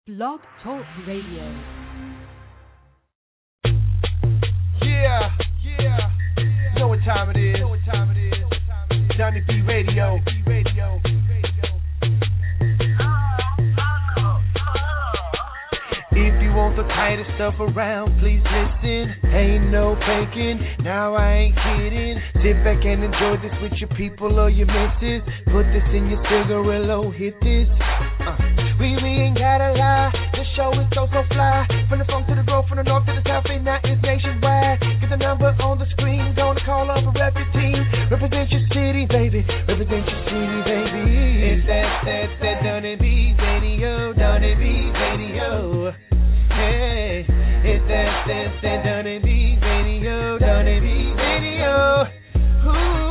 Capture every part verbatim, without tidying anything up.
Blog Talk Radio. Yeah, yeah. You know what time it is. You know what time it is. Donnie B Radio. Radio. If you want the tightest stuff around, please listen. Ain't no faking, now I ain't kidding. Sit back and enjoy this with your people or your missus. Put this in your cigarillo, hit this. Uh, we, we ain't gotta lie, the show is so, so fly. From the funk to the grove, from the north to the south, and now it's nationwide. Get the number on the screen, gonna call up a rep your team. Represent your city, baby, represent your city, baby. It's that, that, that Donnie B Radio, Donnie B Radio. Hey, it's that, that, that Donnie B Radio, Donnie B Radio. Ooh.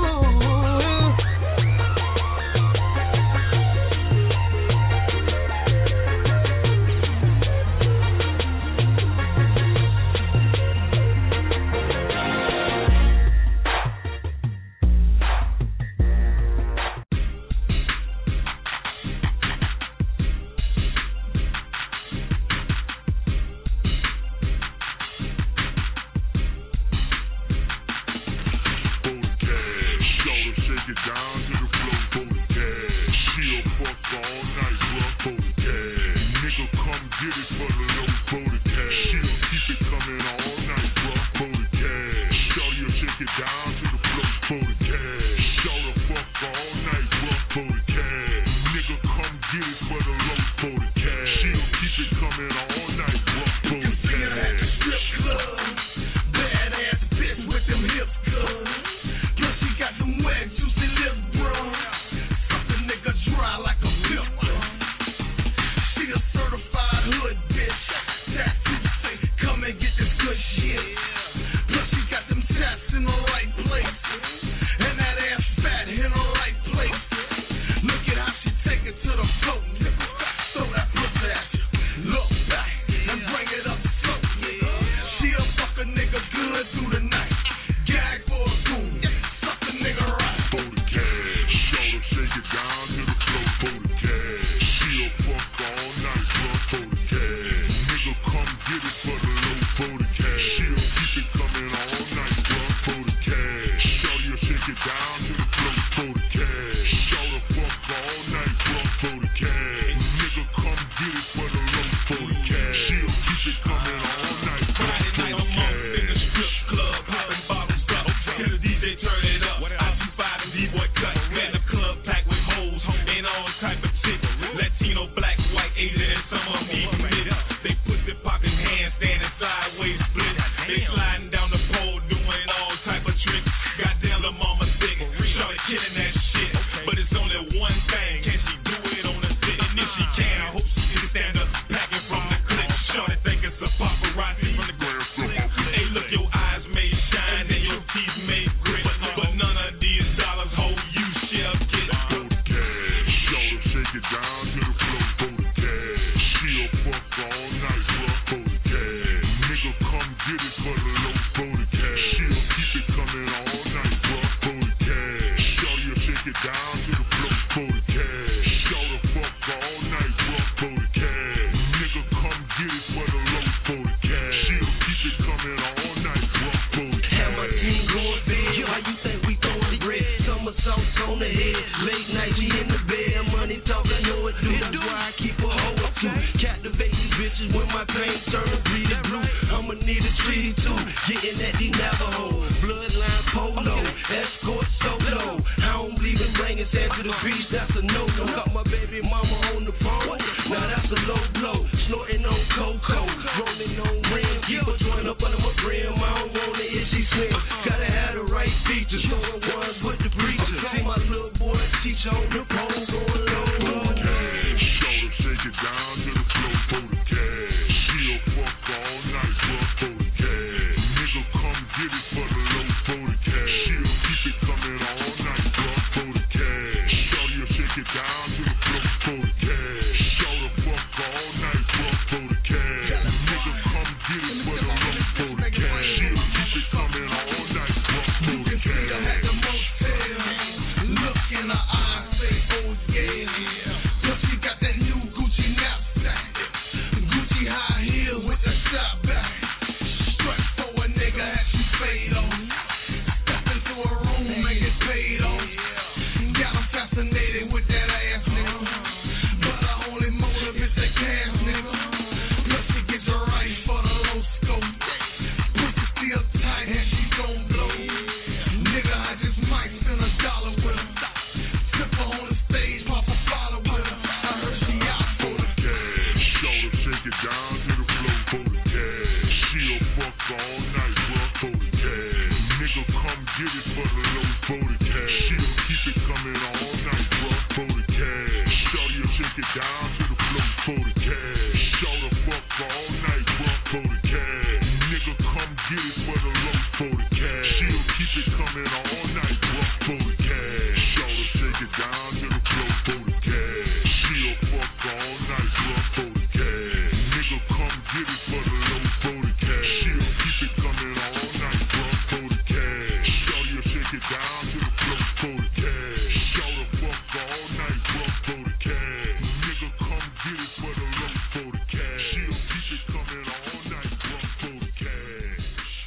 shake it down to the floor for the cash. She'll fuck all night, bruh, for the cash. Nigga, come get it for the low for the cash. She'll keep it coming all night, bruh, for the cash. Shorty'll shake it down to the floor for the cash. Shorty fuck all night, bruh, for the cash. Nigga, come get it for the low for the cash. She'll keep it coming all night, bruh, for the cash. Shorty shake it down to the floor for the cash. She'll fuck all night, bruh, for the cash. Nigga, come get it for the low for the cash. She'll keep it coming all night, bruh, for the cash. Shorty'll shake it down to the floor for the cash. Shorty fuck all night, bruh, for the cash. Nigga, come get it for the low for the cash. She'll keep it coming all night, bruh, for the cash.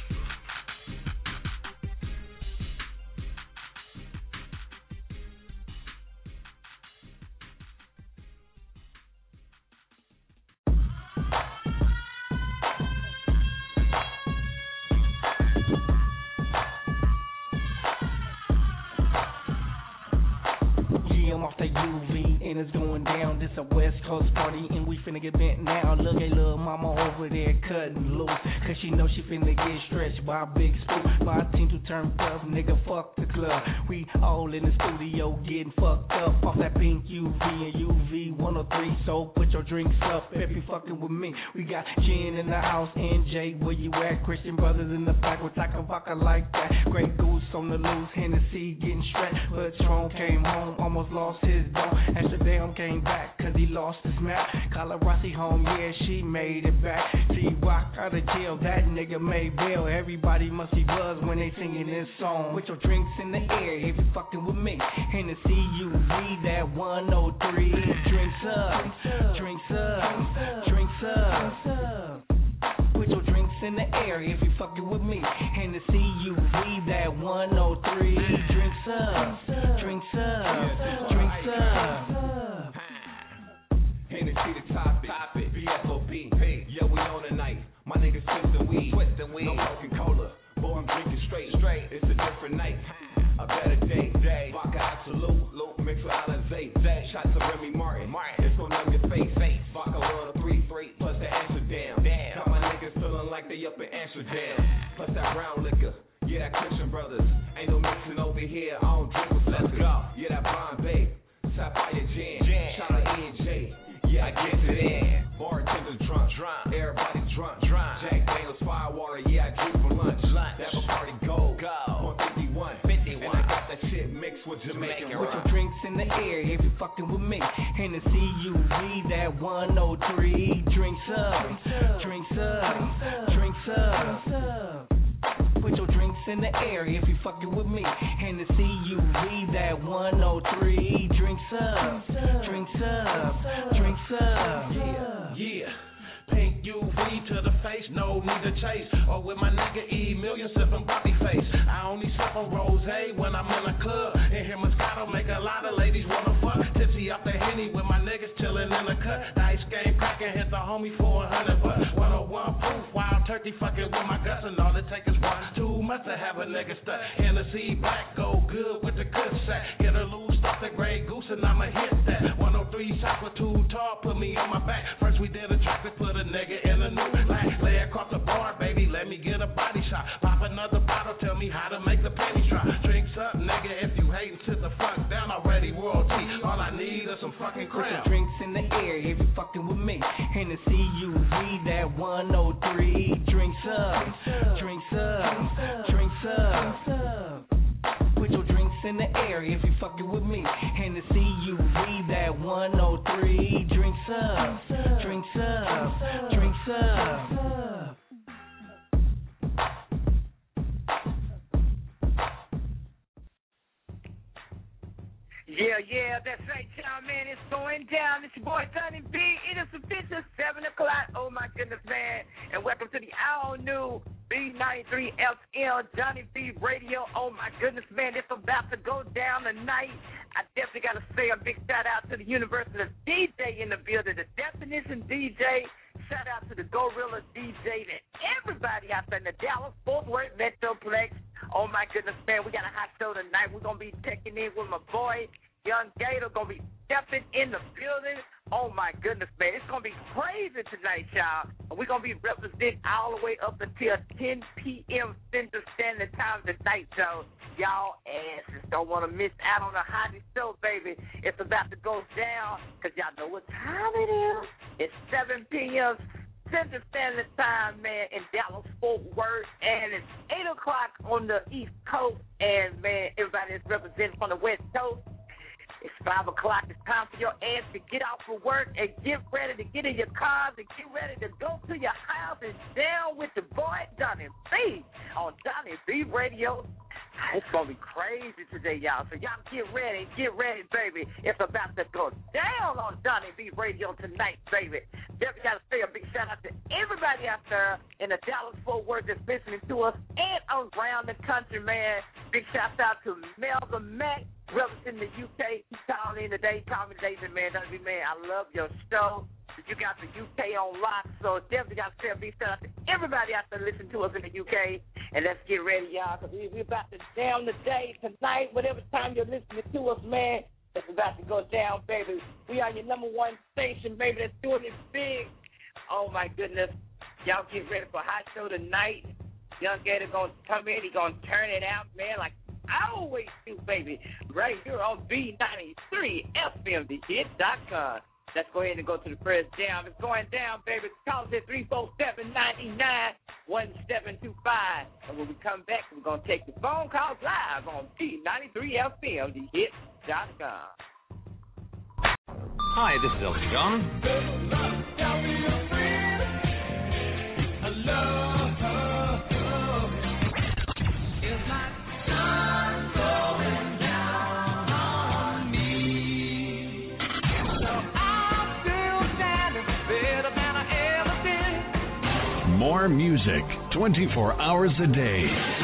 Yeah, I'm off that U V and it's going down. This a West Coast party and we finna get bent now. Look at little mama over there cutting loose, cause she know she finna get stretched by a big spoon. My team to turn tough, nigga, fuck the club. We all in the studio getting fucked up off that pink U V and U V one oh three. So put your drinks up if you fucking with me. We got Jen in the house, N J, where you at? Christian brothers in the back, we're talking vodka like that. Great goose on the loose, Hennessy getting stretched. But Patron came home, almost lost his dome. Amsterdam came back, cause he lost his map. Colorado home, yeah, she made it back. T-Rock out of jail, that nigga made bail. Everybody must be buzzed when they singing this song. With your drinks in the air, if you fucking with me. Hennessy, U V, that one oh three. Drinks up, drinks up, drinks up. Put your drinks in the air if you fucking with me. Hennessy, U V, that one oh three. Drinks up, drinks up, drinks up. Hennessy the topic, topic. B F O B, hey, yo, we on tonight. My niggas twistin' weed, twistin' weed. No Coca-Cola, boy, I'm drinking straight, straight. It's a different night, a better day, day. Vodka Absolute, Luke, mixed with Alizé, Zay. Shots of Remy Martin, Martin. It's gon' numb your face, face. Vodka one oh three, three, plus the Amsterdam. Damn, got my niggas feeling like they up in Amsterdam. Plus that brown liquor, yeah, that Christian Brothers. Ain't no mixing over here, I don't drink with Let's go. Yeah, that Bombay, Sapphire Jam, shout out E and J. Yeah, I get it in. Bartender drunk, drunk. Everybody drunk, drunk. Jack Daniels, Firewater, yeah, I drink for lunch. lunch. That Bacardi Gold, go. one fifty-one, fifty-one. And I got that shit mixed with Jamaican. Put your drinks in the air if you fucking with me. Hennessy, U V, that one oh three. Drinks up, drinks up, drinks up. Put your drinks in the air if you fucking with me. Hennessy, U V, that one oh three. Drinks up, drinks up, drinks up. Yeah, yeah. Pink U V to the face, no need to chase. Or with my nigga E, million sippin' Bobby face. I only sip on rosé when I'm in a club. And here Moscato make a lot of ladies wanna fuck. Tipsy off the Henny with my niggas chillin' in the cut. Dice game crackin', hit the homie for a hundred bucks. one oh one proof, wild turkey fucking with my guts. And all it take is one, two months to have a nigga stuck. Hennessy black, go good with the good sack. Get a loose, stuff the Grey Goose and I'ma hit that. one oh three shots were too tall, put me on my back. First we did a track to put a nigga in a new line. Lay across the bar, baby, let me get a body shot. Pop another bottle, tell me how to make the pennies drop. Drinks up, nigga, if you hatin', sit the fuck down. Already royalty, all I need is some fucking crown. Put your drinks in the air if you fucking with me. Hennessy, U V, that one oh three. Drinks up, drinks up, drinks up. Put your drinks in the air if you fucking with me. Hennessy, U V, that one oh three. Drinks up, drinks up, drinks up. Yeah, yeah, that's right, y'all, man. It's going down. It's your boy, Johnny B. It is official seven o'clock. Oh, my goodness, man. And welcome to the all-new B ninety-three F M, Johnny B Radio. Oh, my goodness, man. It's about to go down tonight. I definitely got to say a big shout-out to the Universal D J in the building, the Definition D J. Shout out to the Gorilla D J and everybody out there in the Dallas-Fort Worth Metroplex. Oh, my goodness, man. We got a hot show tonight. We're going to be checking in with my boy, Young Gator. Going to be stepping in the building. Oh, my goodness, man. It's going to be crazy tonight, y'all. We're going to be representing all the way up until ten p.m. Central Standard Time tonight, so y'all asses don't want to miss out on the hottest show, baby. It's about to go down because y'all know what time it is. It's seven p.m. Central Standard Time, man, in Dallas, Fort Worth, and it's eight o'clock on the East Coast, and, man, everybody is representing from the West Coast. It's five o'clock. It's time for your ass to get off for work and get ready to get in your cars and get ready to go to your house and down with the boy Donnie B on Donnie B Radio. It's going to be crazy today, y'all. So y'all get ready. Get ready, baby. It's about to go down on Donnie B Radio tonight, baby. Definitely got to say a big shout out to everybody out there in the Dallas-Fort Worth that's listening to us and around the country, man. Big shout out to Melvin Mack, representing the U K. He called in today. Called me today, said, man, Donnie B, man, I love your show. You got the U K on lock, so definitely got to say a big shout out to everybody out there listening to us in the U K. And let's get ready, y'all, because we, we're about to down the day tonight. Whatever time you're listening to us, man, it's about to go down, baby. We are your number one station, baby, that's doing it big. Oh, my goodness. Y'all get ready for a hot show tonight. Young Gator going to come in. He going to turn it out, man, like I always do, baby. Right here on B ninety-three F M, the hit dot com. Let's go ahead and go to the first jam. It's going down, baby. Call us at three four seven, nine nine, one seven two five. And when we come back, we're going to take the phone calls live on B ninety-three F M, the hit dot com. Hi, this is Elton John. More music, twenty-four hours a day.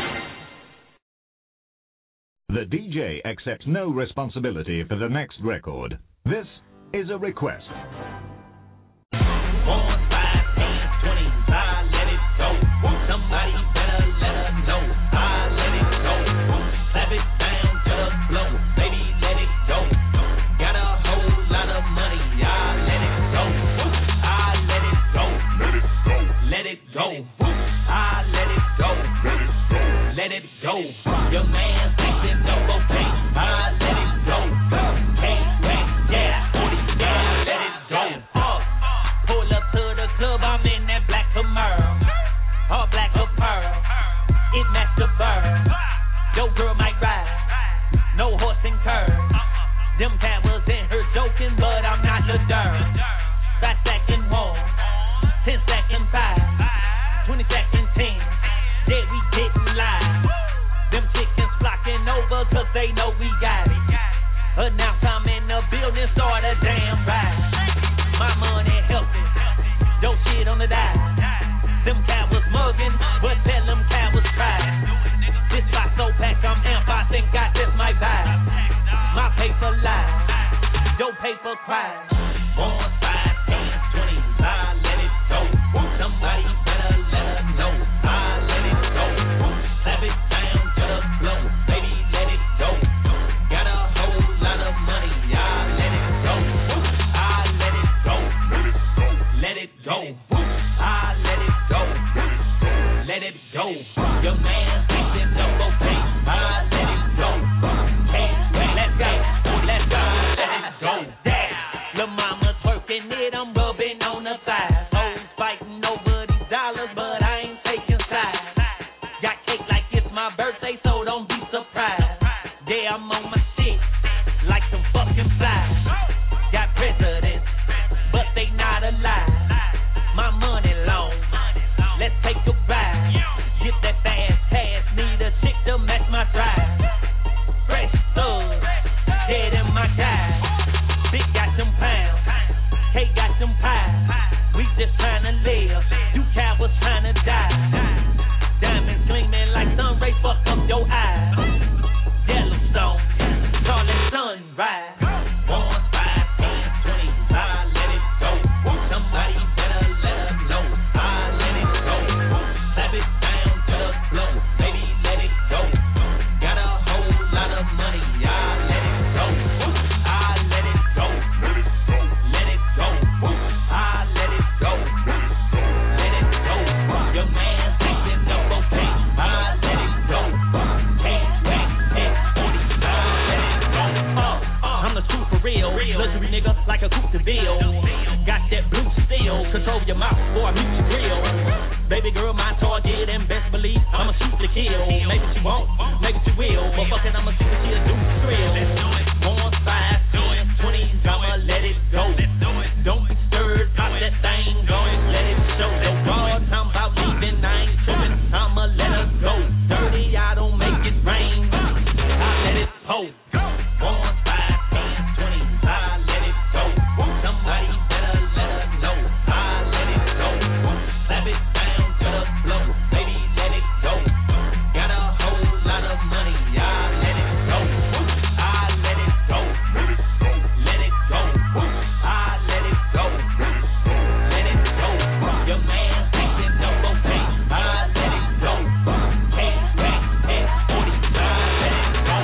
The D J accepts no responsibility for the next record. This is a request. Four, five, ten, twenty, I let it go. Somebody better let her know. I let it go. Slap it down to the floor. Baby, let it go. Got a whole lot of money. I let it go. I let it go. Let it go. Let it go. I let it go. Let it go. Let it go. Your man thinking no okay. I let it go. Hey, hey, yeah. Yeah, let it go. Uh, pull up to the club. I'm in that black Camaro. All black or pearl. It matched the bird. Your girl might ride. No horse and curve. Them cat was in her joking, but I'm not the dirt. Five second one. Ten second five. Twenty second ten. Yeah, we getting live. Them chickens flocking over cause they know we got it. Announce I'm in the building, start a damn ride. My money helping. Yo shit on the dive. Them cat was mugging, but tell them cat was trying. This spot so packed, I'm amp, I think I just might buy. My paper lies, your paper cries. One, five, ten, twenty, I let it go. Somebody better let her know. I let it go. Slap it down to the floor. Baby, let it go. Got a whole lot of money. I let it go. I let it go. Let it go. I let it go. Let it go. Your man thinking no okay. I let it go. Hey, hey, let's go. Let's go. Let it go. Damn. Lil' mama twerking it, I'm rubbing on the thighs. Hoes fighting over these dollars, but I ain't taking sides. Got cake like it's my birthday, so don't be surprised. Yeah, I'm on my shit, like some fucking flies. Got presidents, but they not alive. My money long, let's take a ride. Get that fast cash, need a chick to match my drive. Fresh thugs, dead in my guys. Big got them pounds, K got them pies. We just tryna live, you cowards tryna die. Diamonds gleaming like sun rays, fuck up your eyes. Yellowstone, call it sunrise. One, five, ten, twenty, I let it go. Somebody better let her know. I let it go. Slap it down to the floor. Baby, let it go. Got a whole lot of money. I let it go. I let it go. Let it go. Let it go. house for a music grill. Baby girl, my target, and best believe I'ma shoot to kill. Maybe she won't, maybe she will, but fuck it, I'ma see what she'll do. Thrill. One five, twenties, I'ma let it go. Don't be stirred, pop that thing, go and let it show. The raw time about leaving, I ain't tripping, I'ma let her go. Dirty, I don't make it rain, I let it pour. One five, ten, twenties, I let it go. Somebody better let her know, I let it go. Slap it down to the floor, baby, let it go. Got a whole lot of money, I let it go. I let it go. Let it go. I let it go. Let it go. Your man acting up okay, I let it go. Cash back at forty, I let it go.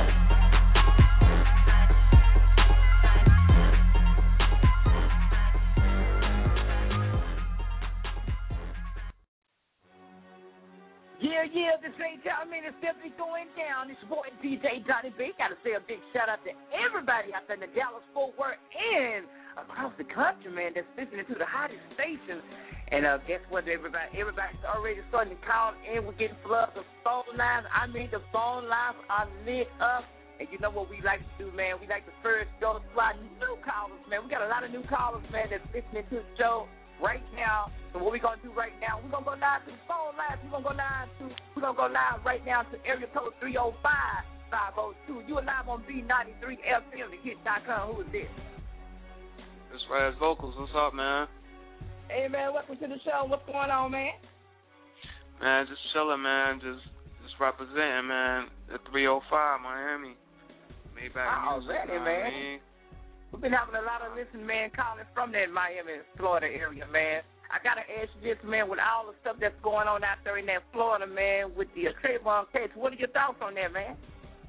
Yeah, yeah, this ain't y'all. I mean, it's definitely going down. It's your boy D J Donnie B. Got to say a big shout out to everybody out there in the Dallas Fort Worth and across the country, man, that's listening to the hottest station. And uh, guess what, everybody? Everybody's already starting to call in. We're getting floods of phone lines. I mean, the phone lines are lit up. And you know what we like to do, man? We like to first go to our new callers, man. We got a lot of new callers, man, that's listening to the show right now. So what we're going to do right now, we're going to go live to the phone lines. We're going to go live to, we're going to go live right now to area code three oh five, five oh two. You are live on B ninety-three F M, the hit dot com. Who is this? It's Raz Vocals. What's up, man? Hey, man, welcome to the show. What's going on, man? Man, just chilling, man. Just just representing, man. At three oh five, Miami. Maybach Oh, Music, ready, you know man. what I mean? We've been having a lot of listen, man, calling from that Miami, Florida area, man. I got to ask you this, man, with all the stuff that's going on out there in that Florida, man, with the uh, Trayvon case, what are your thoughts on that, man?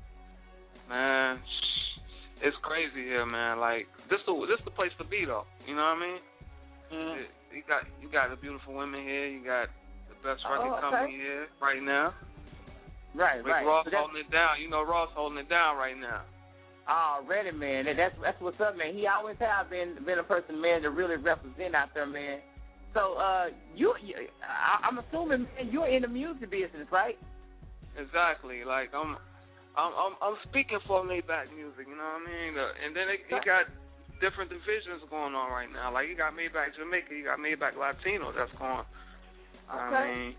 Man, it's crazy here, man. Like, this the this the place to be, though. You know what I mean? Mm. You got you got the beautiful women here. You got the best record oh, okay. company here right now. Right, With right. Ross so holding it down. You know Ross holding it down right now. Already, man. That's that's what's up, man. He always have been been a person, man, to really represent out there, man. So, uh, you, you I, I'm assuming, man, you're in the music business, right? Exactly. Like I'm, I'm, I'm, I'm speaking for Maybach Music. You know what I mean? Uh, and then it, he got different divisions going on right now. Like you got Maybach Jamaica, you got Maybach Latino. That's going. Okay. I mean,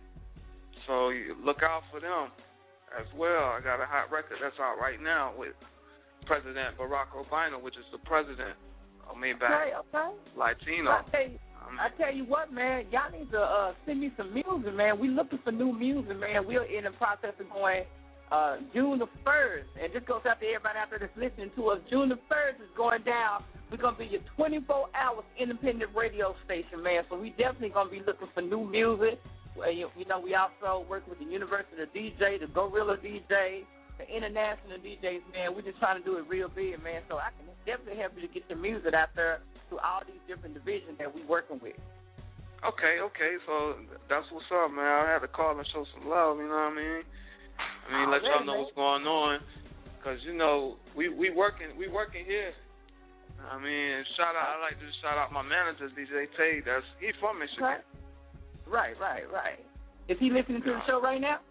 so you look out for them as well. I got a hot record that's out right now with President Barack Obama, which is the president of Maybach Okay, okay. Latino. I tell you, um, I tell you what, man, y'all need to uh, send me some music, man. We looking for new music, man. We're in the process of going uh, June the first, and this goes out to everybody out there that's listening to us. June the first is going down. We're going to be your twenty-four hours independent radio station, man. So we definitely going to be looking for new music. Well, you, you know, we also work with the University D J, the Gorilla D J, the international D Js, man. We're just trying to do it real big, man. So I can definitely help you to get your music out there to all these different divisions that we're working with. Okay, okay. So that's what's up, man. I had to call and show some love, you know what I mean? I mean, Oh, let y'all really, know man? what's going on. Because, you know, we, we working we working here. I mean, shout out, I like to shout out my manager, D J Tay. That's, he's from Michigan. Right, right, right. Is he listening to the show right now?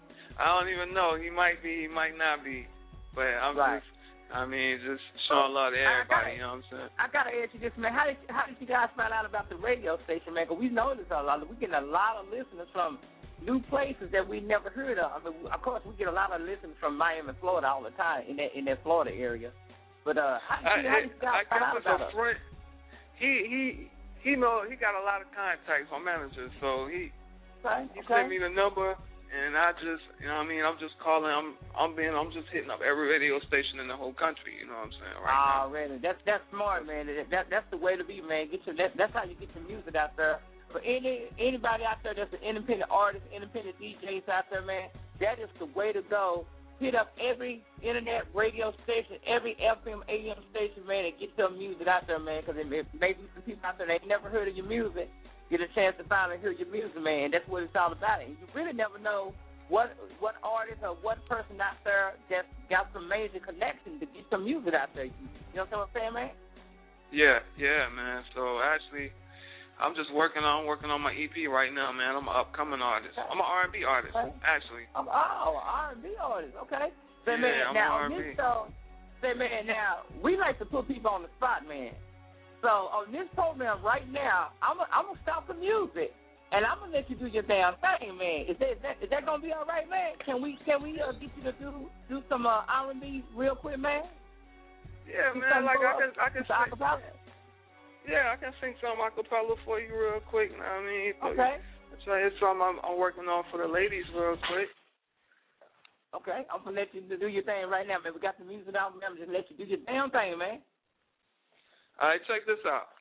I don't even know. He might be, he might not be. But I'm Right. just, I mean, just showing love to everybody, I gotta, you know what I'm saying? I got to ask you this, man. How did, how did you guys find out about the radio station, man? Because we noticed a lot. We getting a lot of listeners from new places that we never heard of. I mean, of course, we get a lot of listeners from Miami, Florida all the time in that in that Florida area. But uh, how did you, how did you guys I, find I out guess about it's a us? friend. He he he know he got a lot of contacts on managers, so he Okay, he okay. sent me the number, and I just you know what I mean I'm just calling. I'm I'm being I'm just hitting up every radio station in the whole country. You know what I'm saying right now. Already, that's that's smart, man. That that's the way to be, man. Get your that, that's how you get your music out there. For any anybody out there that's an independent artist, independent D Js out there, man, that is the way to go. Hit up every internet radio station, every F M, A M station, man, and get your music out there, man, because it may be some people out there that ain't never heard of your music, get a chance to finally hear your music, man. That's what it's all about. And you really never know what what artist or what person out there that's got some major connection to get some music out there. You know what I'm saying, man? Yeah, yeah, man. So actually, I'm just working on working on my E P right now, man. I'm an upcoming artist. I'm an R and B artist, okay. actually. I'm, oh, R and B artist. Okay. Say, yeah, man, I'm now an R and B. on this show, say, man, now we like to put people on the spot, man. So on this program right now, I'm a, I'm gonna stop the music. And I'm gonna let you do your damn thing, man. Is that, is that is that gonna be all right, man? Can we can we uh, get you to do do some uh, R and B real quick, man? Yeah, do man. Like I can I can sing. Acapella? Yeah, I can sing some acapella for you real quick. You know what I mean? Okay. It's, it's something I'm, I'm working on for the ladies real quick. Okay, I'm gonna let you do your thing right now, man. We got the music out, man. I'm just let you do your damn thing, man. All right, check this out.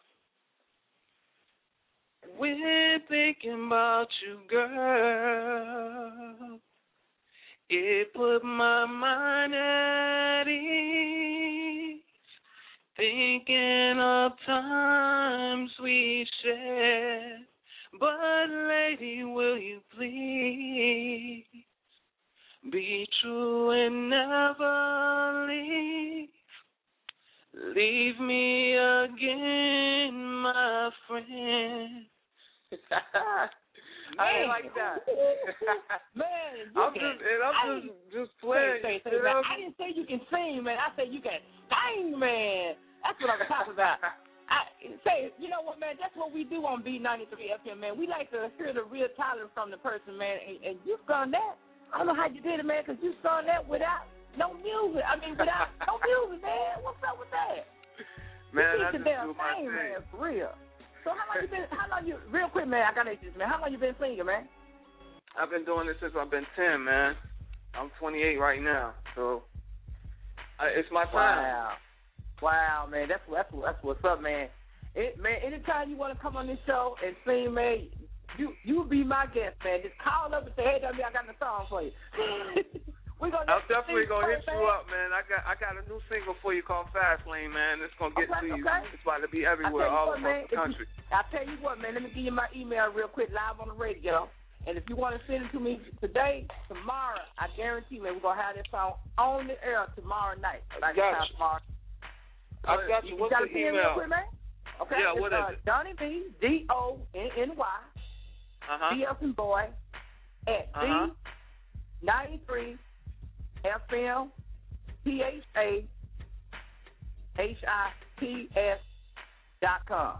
We're thinking about you, girl. It put my mind at ease, thinking of times we shared. But, lady, will you please be true and never leave? Leave me again, my friend. I ain't like that. Man, you I'm can, just, and I'm I just, just playing. Say, say, say, man, I didn't say you can sing, man. I said you can sing, man. That's what I'm talking about. I say, you know what, man? That's what we do on B ninety-three F M, man. We like to hear the real talent from the person, man. And, and you sung that. I don't know how you did it, man, because you sung that without no music. I mean, without no music, man. What's up with that? Man, you I just damn do my thing, thing. man, for real. So how long you been? How long you? Real quick, man. I gotta ask this, man. How long you been singing, man? I've been doing this since I've been ten, man. I'm twenty-eight right now, so I, it's my time. Wow, wow, man. That's that's that's what's up, man. It, man. Anytime you want to come on this show and sing, man, you you be my guest, man. Just call up and say, hey, W, I got a song for you. We gonna I'm definitely gonna hit first, you man. up, man. I got I got a new single for you called Fast Lane, man. It's gonna get okay, to you. Okay. It's about to be everywhere, you all what, across man, the country. You, I'll tell you what, man. Let me give you my email real quick, live on the radio. And if you want to send it to me today, tomorrow, I guarantee, man, we're gonna have this song on the air tomorrow night. Like got you. Tomorrow. I got you. you What's got the pen email? Real quick, man? Okay. Yeah, it's, what is uh, it? Donnie B, D O N N Y, Uh huh. B F and boy at Uh-huh. B ninety-three F M P H A H I P S dot com.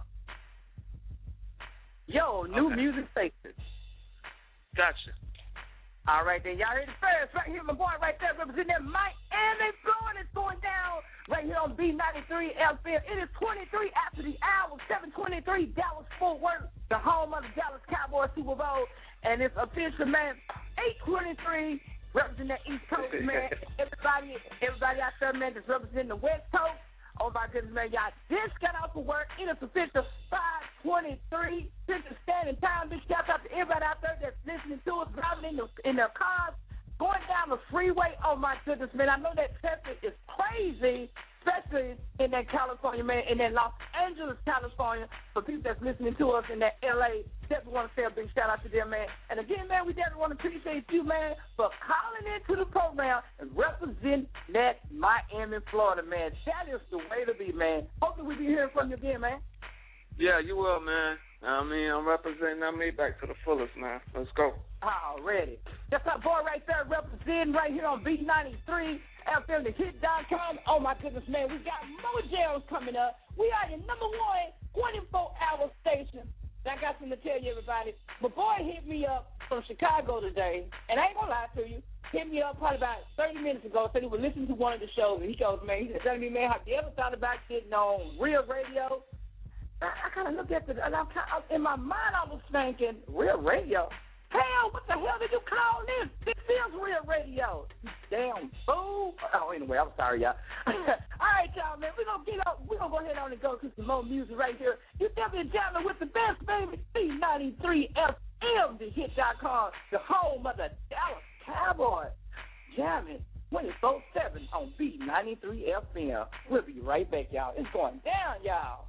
Yo, new Okay. music station. Gotcha. All right, then. Y'all hear the first right here, my boy right there representing that Miami, Florida. It's going down right here on B ninety-three F M. It is twenty-three after the hour, seven twenty-three, Dallas Fort Worth, the home of the Dallas Cowboys Super Bowl. And it's official, man, eight twenty-three, representing the East Coast, man. Everybody, everybody out there, man, that's representing the West Coast. Oh, my goodness, man, y'all just got out for work. It is official five twenty-three Central Standard Time. Big shout out to everybody out there that's listening to us, driving in, the, in their cars, going down the freeway. Oh, my goodness, man, I know that traffic is crazy, especially in that California, man, in that Los Angeles, California. For people that's listening to us in that L A, definitely want to say a big shout out to them, man. And again, man, we definitely want to appreciate you, man, for calling into the program and representing that Miami, Florida, man. That is the way to be, man. Hopefully we be hearing from you again, man. Yeah, you will, man. I mean, I'm representing that Maybach to the fullest, man. Let's go. Already. That's our boy right there representing right here on B ninety-three F M, the hit dot com. Oh, my goodness, man. We got more jams coming up. We are your number one twenty-four hour station. I got something to tell you, everybody. My boy hit me up from Chicago today, and I ain't going to lie to you. Hit me up probably about thirty minutes ago, said he was listening to one of the shows, and he goes, man, he said, tell me, man, have you ever thought about getting on real radio? I, I kind of looked at the, and I'm kind of, in my mind, I was thinking, real radio? Hell, what the hell did you call this? This is real radio. Damn fool. Oh, anyway, I'm sorry, y'all. All right, y'all, man. We're going to get up. We're going to go ahead on and go to some more music right here. You definitely jamming with the best, baby. B ninety-three F M, the hit dot com, the home of the Dallas Cowboys. Jamming twenty-four seven on B ninety-three F M. We'll be right back, y'all. It's going down, y'all.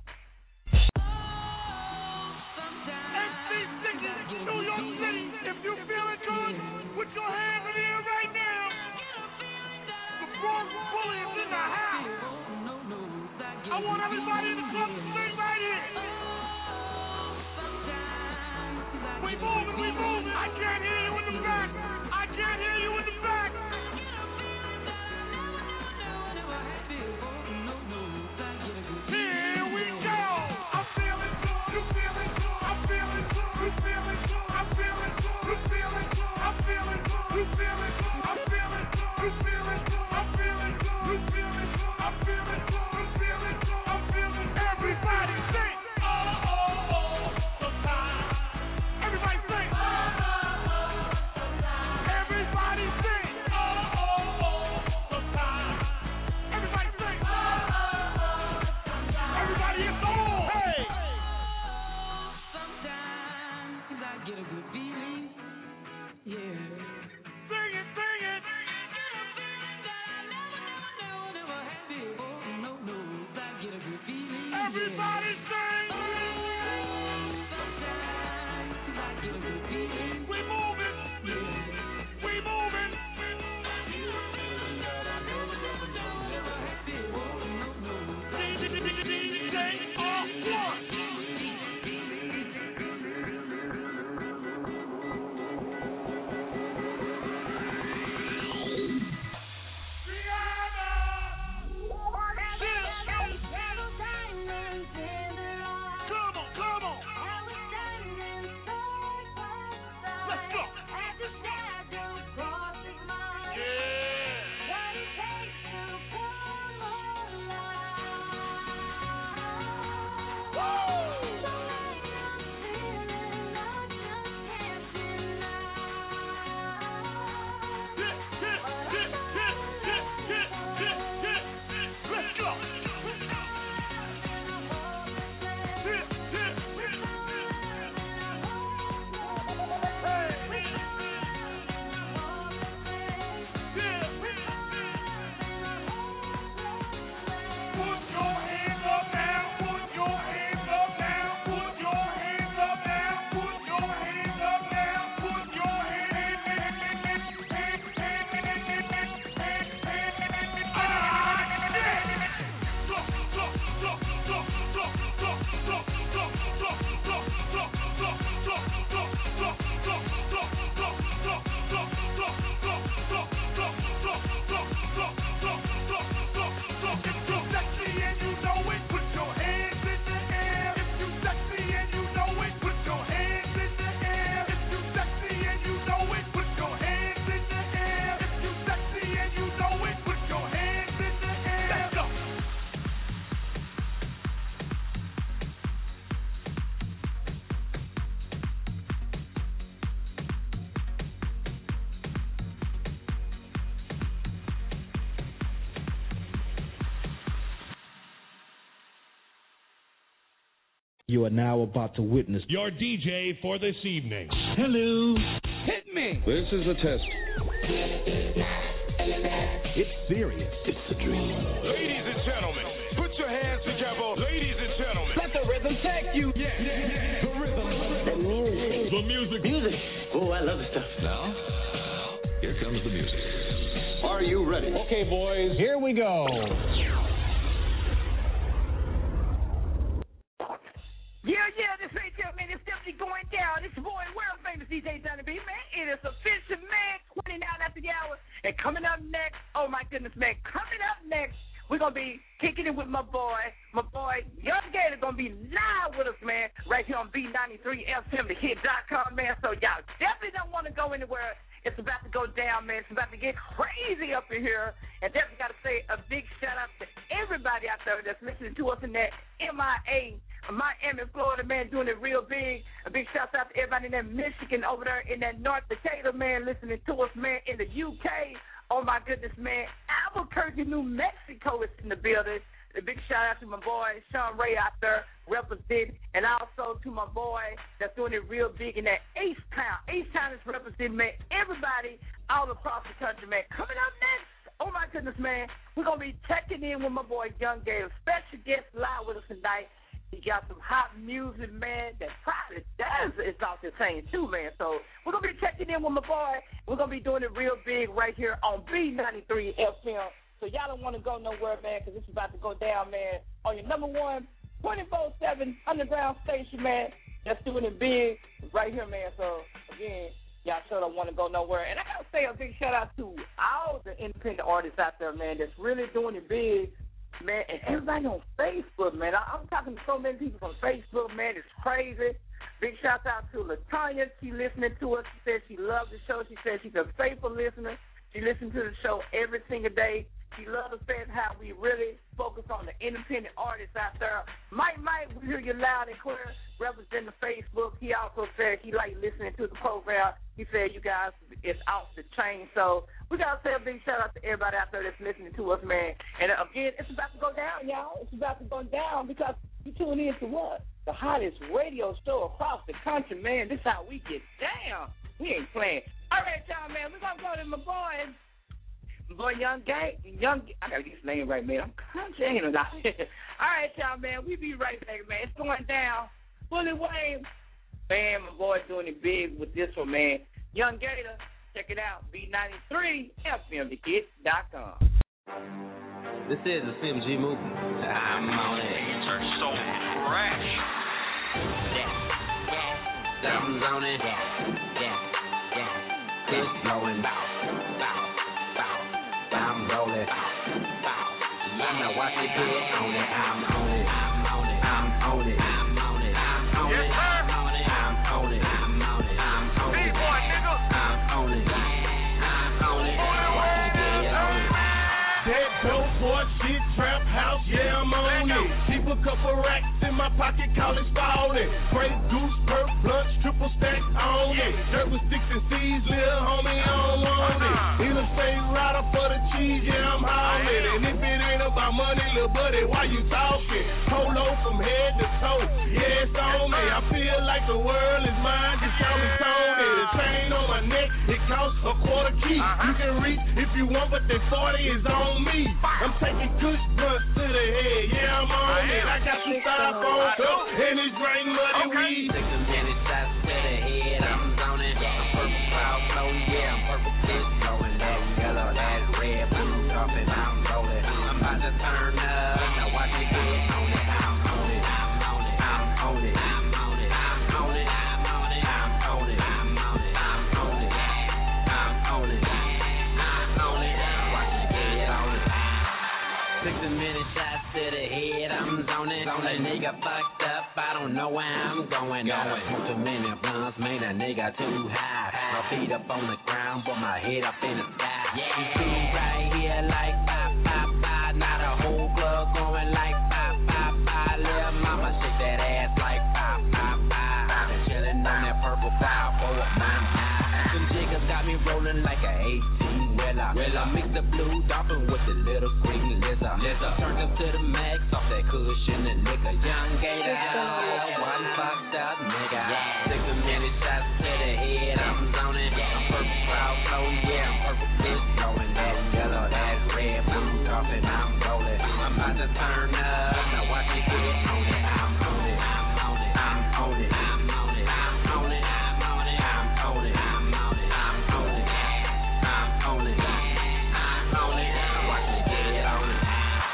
New York City, if you feeling good, put your hands in the air right now. The Bronx Bully is in the house. I want everybody in the club to sing right here. We moving, we moving. I can't hear you in the back. I can't hear you in the back. Here we go. I'm feeling good. You feeling good. I'm feeling good. You feeling good. I'm feeling good. You feeling good. I'm feeling good. You feeling good. I'm feeling good. You feeling good. I'm feeling good. You feeling good. I'm feeling good. You feeling good. I'm feeling good. Everybody sing. Oh, oh, oh, sometimes. Everybody sing. Oh, oh, oh, sometimes. Everybody sing. Oh, oh, oh, sometimes. Everybody sing. Oh, oh, oh, sometimes. Everybody is on. Hey. Sometimes I get a good feeling. Yeah. Sing it, sing it. Everybody sing. We moving. We moving. D J R one. Come on, come on. Let's go. You are now about to witness your D J for this evening. Hello. Hit me. This is a test. It's serious. It's a dream. Ladies and gentlemen, put your hands together. Ladies and gentlemen. Let the rhythm take you. Yeah, yeah, yeah. The rhythm. The music. The music. Music. Oh, I love this stuff. Now, here comes the music. Are you ready? Okay, boys, here we go. Yeah, yeah, this ain't tell man, it's definitely going down. It's your boy, world famous D J Donnie B, man. It is official, man. twenty-nine after the hour. And coming up next, oh my goodness, man. Coming up next, we're going to be kicking it with my boy, my boy, Young Gator, going to be live with us, man, right here on B ninety-three F M, the hit dot com, man. So y'all definitely don't want to go anywhere. It's about to go down, man. It's about to get crazy up in here. And definitely got to say a big shout out to everybody out there that's listening to us in that M I A, Miami, Florida, man, doing it real big. A big shout out to everybody in that Michigan over there in that North Decatur, man, listening to us, man, in the U K. Oh, my goodness, man. Albuquerque, New Mexico is in the building. A big shout out to my boy, Sean Ray out there representing, and also to my boy that's doing it real big in that H-Town. H-Town is representing, man, everybody all across the country, man. Coming up next, oh, my goodness, man, we're going to be checking in with my boy, Young Gator. Special guest live with us tonight. He got some hot music, man, that probably does is off the chain, too, man. So we're going to be checking in with my boy. We're going to be doing it real big right here on B ninety-three F M. So y'all don't want to go nowhere, man, because it's about to go down, man, on your number one twenty-four seven underground station, man, That's doing it big right here, man. So, again, y'all sure don't want to go nowhere. And I got to say a big shout out to all the independent artists out there, man, that's really doing it big, man. And everybody on Facebook, man. I, I'm talking to so many people from Facebook, man. It's crazy. Big shout out to LaTanya. She listening to us. She said she loves the show. She said she's a faithful listener. She listens to the show every single day. She loves the fact how we really focus on the independent artists out there. Mike, Mike, we hear you loud and clear representing the Facebook. He also said he liked listening to the program. He said you guys is off the chain. So we got to say a big shout out to everybody out there that's listening to us, man. And uh, again, it's about to go down, y'all. It's about to go down because you tune in to what? The hottest radio show across the country, man. This is how we get down. We ain't playing. All right, y'all, man. We're going to go to my boys. Boy, Young Gay, Young, I gotta get his name right, man. I'm country, ain't it? All right, y'all, man. We be right back, man. It's going down. Fully Wayne, man. My boy doing it big with this one, man. Young Gator, check it out. B ninety-three F M the kid dot com. This is the C M G movement. I'm on it. Turn so fresh. Yeah, yeah. Thumbs on it. Yeah, yeah, yeah. It's blowing bow, bow. I'm rolling. I'm not watching it on it. I'm on it. I'm on it. I'm on it. I'm on it. I'm on it. I'm on it. I'm on it. I'm on it. I'm on it. Big boy, nigga. I'm on it. I'm on it. That dope boy shit, trap house, yeah, I'm on it. Keep a couple racks in my pocket, call it spalding. Great goose, perp, blunts, triple stack on it. Dirt with sticks and seeds, little homie, I don't want it. Interstate rider for the cheese, yeah, I'm hauling. And if it ain't about money, little buddy, why you talking? Polo from head to toe, yeah, it's on me. I feel like the world is mine, just call me Tony. The chain on my neck, it costs a quarter key. You can reach if you want, but the forty is on me. I'm taking kush blunts to the head, yeah, I'm on it. I got some styrofoam cups and it's rain muddy weed. Take some many shots to the head, I'm zoning. I'm purple cloud flow, yeah, I'm purple kiss blowing. That yellow, that red, blue, dropping, I'm rolling. I'm about to turn up, now watch me get on it. I'm on it, I'm on it, I'm on it, I'm on it, I'm on it, I'm on it, I'm on it, I'm on it, I'm on it, I'm on it, I'm on it, watch me get on it. Six minute shots to the head, I'm zoning. A nigga fucked up, I don't know where I'm going. Got a bunch of many blunts, made a nigga too high. My feet up on the ground, but my head up in the sky. You see right here like pop, pop, pop. Not a whole club going like pop, pop, pop. Little mama shake that ass like pop, pop, pop. Been chillin' on that purple file for a month. Some jiggers got me rolling like a eighteen wheeler. I mix the blue dolphin with the little green lizard. Lizard. Turned up to the max off that cushion and nigga. Young Gator, one fucked up nigga. Six a minute shots to the head, I'm zoning. I'm purple cloud flow, yeah, I'm purple fish blowing. That yellow, that red, blue dropping, I'm rolling. I'm about to turn up, now watch me get on it. I'm on it, I'm on it, I'm on it, I'm on it, I'm on it, I'm on it, I'm on it, I'm on it, I'm on it, I'm on it, I'm on it, watch me get on it.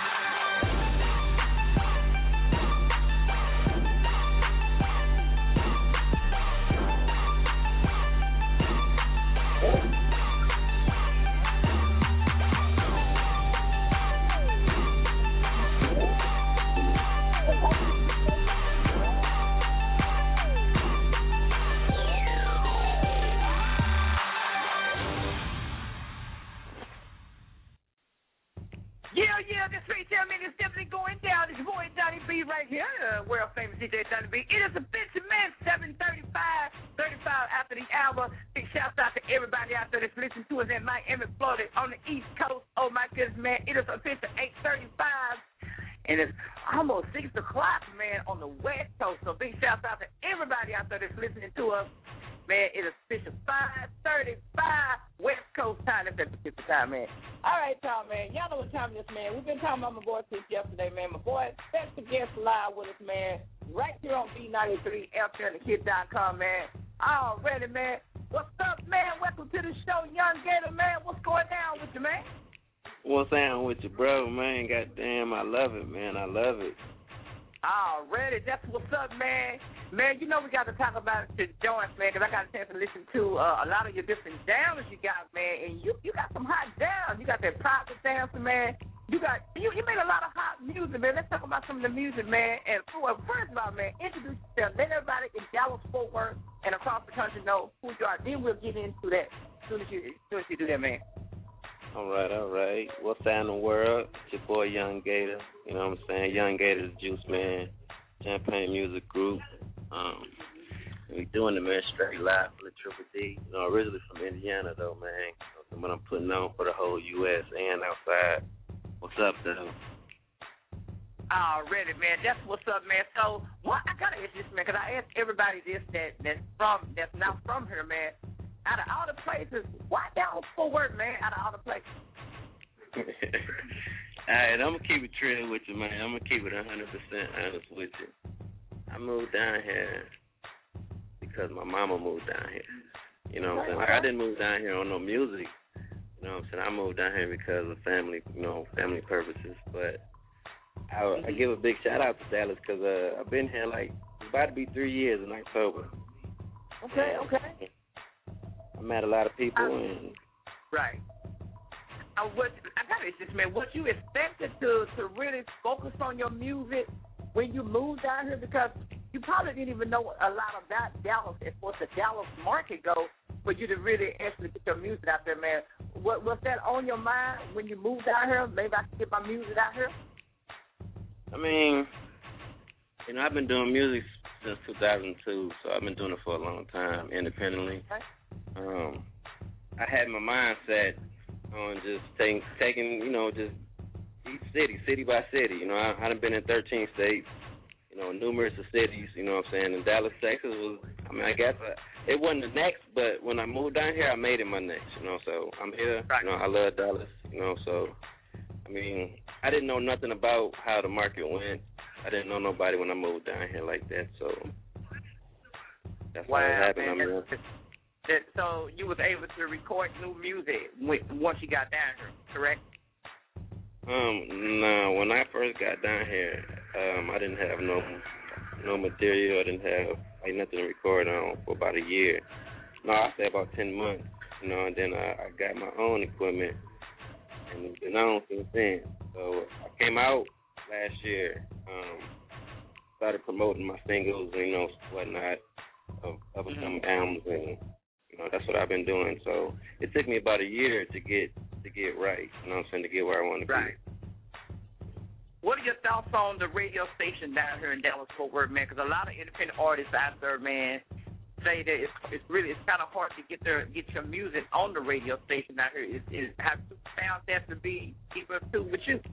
Yeah, yeah, this right there, man, it's definitely going down. It's your boy Donnie B right here, uh, world famous D J Donnie B. It is a bitch, man, seven thirty-five, thirty-five after the hour. Big shout out to everybody out there that's listening to us in Miami, Florida, on the East Coast. Oh, my goodness, man, it is official eight thirty-five, and it's almost six o'clock, man, on the West Coast. So big shout out to everybody out there that's listening to us. Man, it is official five thirty-five West Coast time. That's at the fifty time, man. All right, y'all, man. Y'all know what time it is, man. We've been talking about my boy since yesterday, man. My boy, special guest live with us, man. Right here on B ninety-three F M the kid dot com, man. Already, man. What's up, man? Welcome to the show, Young Gator, man. What's going down with you, man? What's down with you, bro, man? Goddamn, I love it, man. I love it. Already. That's what's up, man. Man, you know we got to talk about the joints, man, because I got a chance to listen to uh, a lot of your different downers you got, man, and you you got some hot downs. You got that private dancer, man. You got you, you made a lot of hot music, man. Let's talk about some of the music, man. And well, first of all, man, introduce yourself. Let everybody in Dallas, Fort Worth, and across the country know who you are. Then we'll get into that as soon as you as soon as you do that, man. All right, all right. What's that in the world? It's your boy Young Gator. You know what I'm saying? Young Gator, the Juice Man, Champagne Music Group. Um, we doing the man straight live for the Triple D. You know, originally from Indiana though, man. So what I'm putting on for the whole U S and outside. What's up, though? Already, man. That's what's up, man. So, what I gotta ask this, man, because I ask everybody this that that's from that's not from here, man. Out of all the places, why down for work, man? Out of all the places. All right, I'm gonna keep it real with you, man. I'm gonna keep it one hundred percent honest with you. I moved down here because my mama moved down here. You know what I'm saying? Like, I didn't move down here on no music. You know what I'm saying? I moved down here because of family, you know, family purposes. But I, I give a big shout out to Dallas because uh, I've been here like it's about to be three years in October. Okay, okay. I met a lot of people and right. Uh, what I gotta ask this, man. What you expected to to really focus on your music when you moved down here, because you probably didn't even know a lot about Dallas as far as the Dallas market goes, for you to really actually get your music out there, man. What was that on your mind when you moved down here? Maybe I can get my music out here. I mean, you know, I've been doing music since two thousand two, so I've been doing it for a long time independently. Okay. Um, I had my mindset on just taking, taking, you know, just each city, city by city. You know, I, I've been in thirteen states, you know, numerous of cities, you know what I'm saying? And Dallas, Texas was, I mean, I guess I, it wasn't the next, but when I moved down here, I made it my next, you know, so I'm here, right. You know, I love Dallas, you know, so, I mean, I didn't know nothing about how the market went. I didn't know nobody when I moved down here like that, so that's wow, how it happened. Man, I mean, that's, that, so you was able to record new music once you got down here, correct? Um, no, when I first got down here, um, I didn't have no no material. I didn't have like nothing to record on for about a year. No, I say about ten months, you know, and then I, I got my own equipment and it's been on since then. So I came out last year, um, started promoting my singles and, you know, whatnot of upcoming mm-hmm. albums, and, you know, that's what I've been doing. So it took me about a year to get to get right, you know what I'm saying, to get where I want to right. be. What are your thoughts on the radio station down here in Dallas Fort Worth, man? Because a lot of independent artists out there, man, say that it's, it's really it's kind of hard to get their get your music on the radio station out here. Is is have you found that to be keep up to with you?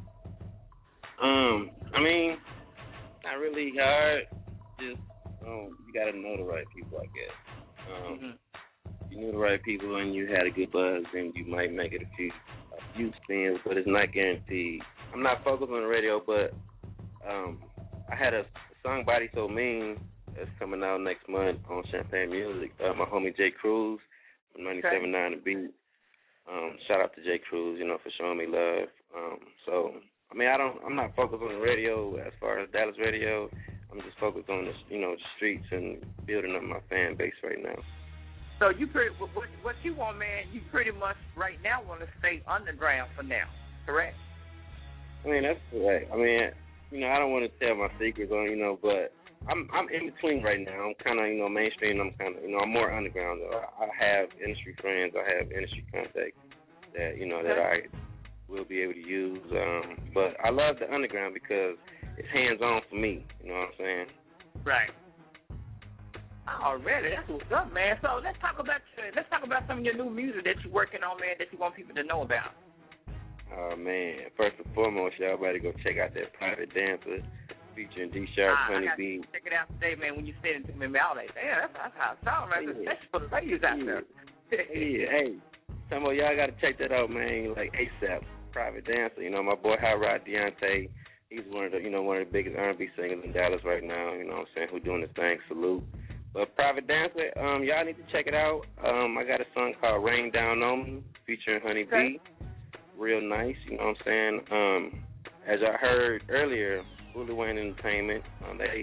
Um, I mean, not really hard. Just um, you got to know the right people, I guess. Um, mm-hmm. You knew the right people and you had a good buzz, then you might make it a few a few spins, but it's not guaranteed. I'm not focused on the radio, but um, I had a, a song "Body So Mean" that's coming out next month on Champagne Music. Uh, my homie Jay Cruz from ninety-seven point nine The Beat. Um, shout out to Jay Cruz, you know, for showing me love. Um, so, I mean, I don't. I'm not focused on the radio as far as Dallas radio. I'm just focused on the, you know, the streets and building up my fan base right now. So you pretty what, what you want, man? You pretty much right now want to stay underground for now, correct? I mean, that's correct. I mean, you know, I don't want to tell my secrets on, you know, but I'm I'm in between right now. I'm kind of, you know, mainstream. I'm kind of, you know, I'm more underground. Though. I, I have industry friends. I have industry contacts that, you know, that I will be able to use. Um, but I love the underground because it's hands-on for me. You know what I'm saying? Right. Already, that's what's up, man. So let's talk about let's talk about some of your new music that you're working on, man, that you want people to know about. Oh, man. First and foremost, y'all better go check out that Private Dancer featuring D Sharp, ah, Honey B. Check it out today, man. When you said it to me, man, I was like, damn, that's, that's how it sounds right there. That's for the ladies out there. Yeah, hey, some of y'all got to check that out, man. Like ASAP, Private Dancer. You know, my boy Hot Rod Deontay, he's one of the, you know, one of the biggest R and B singers in Dallas right now. You know what I'm saying? Who doing his thing? Salute. But Private Dancer, um, y'all need to check it out. Um, I got a song called Rain Down On Me featuring Honey okay. B. Real nice, you know what I'm saying? Um, as I heard earlier, Bully Wayne Entertainment, um, they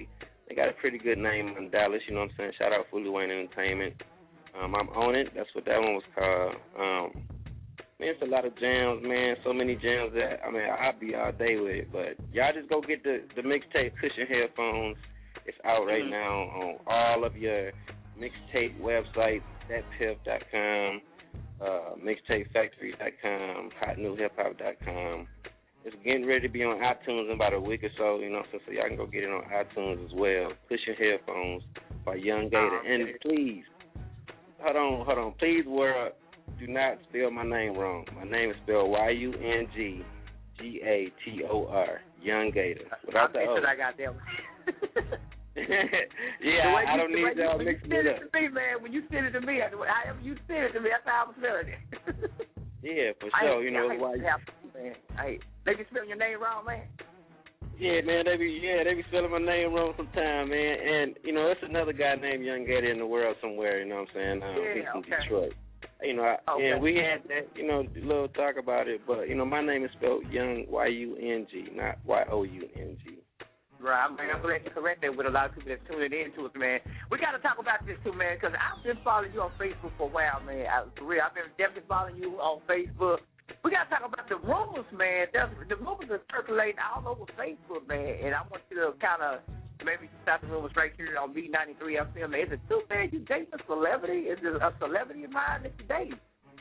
they got a pretty good name in Dallas. You know what I'm saying? Shout out Fully Wayne Entertainment. Um, I'm on it. That's what that one was called. Um, man, it's a lot of jams, man. So many jams that I mean, I'll be all day with it. But y'all just go get the the mixtape Cushion Headphones. It's out right mm-hmm. now on all of your mixtape websites. that piff dot com, uh, mixtape factory dot com, hot new hip hop dot com. It's getting ready to be on iTunes in about a week or so, you know, so, so y'all can go get it on iTunes as well. Cushion Headphones by Young Gator. Oh, and please, hold on, hold on. Please, world, do not spell my name wrong. My name is spelled Y U N G G A T O R, Young Gator. Without the O. I got that. yeah, I, I don't need y'all mixing it up. When you send it to me, man, when you send it to me, however you send it to me, that's how I'm feeling it. Yeah, for sure. You know, why? Man, I, they be spelling your name wrong, man. Yeah, man, they be yeah, they be spelling my name wrong sometimes, man. And you know, it's another guy named Young Gator in the world somewhere. You know what I'm saying? Um, yeah, he's from okay. Detroit. You know, I, okay. and we had that, you know, little talk about it. But you know, my name is spelled Young Y U N G, not Y O U N G. Right, man. I'm glad you correct that with a lot of people that's tuning in to us, man. We got to talk about this too, man, because I've been following you on Facebook for a while, man. I, for real, I've been definitely following you on Facebook. We got to talk about the rumors, man. There's, the rumors are circulating all over Facebook, man, and I want you to kind of maybe start the rumors right here on B ninety-three F M. Is it too bad you dating a celebrity? Is it a celebrity of mine that you date?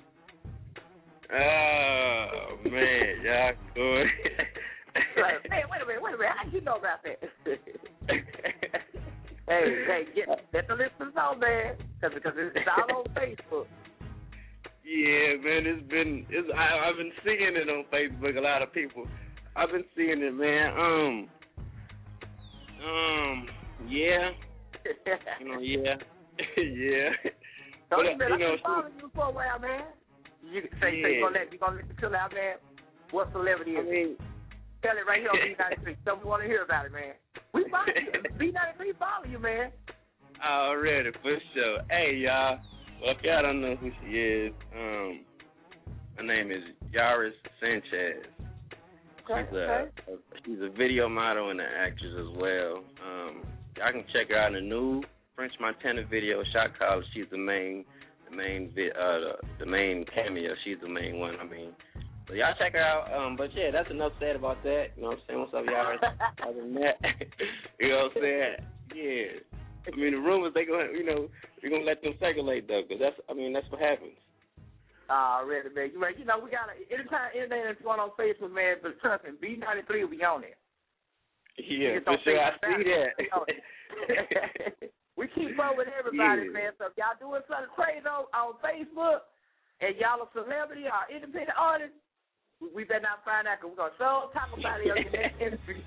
Oh, man, y'all good. Like, hey, wait a minute, wait a minute. How did you know about that? hey, hey, get, let the listeners know, man, because it's, it's all on Facebook. Yeah, man, it's been, it's, I, I've been seeing it on Facebook. A lot of people, I've been seeing it, man. Um, um, yeah, you know, yeah, yeah. So, but, man, you I've know, been following you for a while, man. You say, yeah. say, you gonna let, you gonna let the chill out, man. What celebrity is I mean, it? Tell it right here on B ninety-three. Tell me we want to hear about it, man. We follow you. B ninety-three follow you, man. Already, for sure. Hey, y'all. Well, if y'all don't know who she is, um, her name is Yaris Sanchez. Okay, she's, a, okay. a, she's a video model and an actress as well. Um, y'all can check her out in the new French Montana video, Shot Caller. She's the main, the main, vi- uh, the, the main cameo. She's the main one, I mean. So y'all check her out. Um, but yeah, that's enough said about that. You know what I'm saying? What's up, y'all? Other than that, you know what I'm saying? Yeah. I mean, the rumors, they gonna, you know, we're gonna let them circulate though, because that's, I mean, that's what happens. Ah, uh, really, man. You, you know, we got to, anytime anything that's going on Facebook, man, but trust me, B ninety-three will be on it. Yeah, for sure. I see that. We keep up with everybody, yeah. man. So if y'all doing something crazy on, on Facebook and y'all a celebrity or independent artist, we better not find out because we're going to so talk about it in the next interview.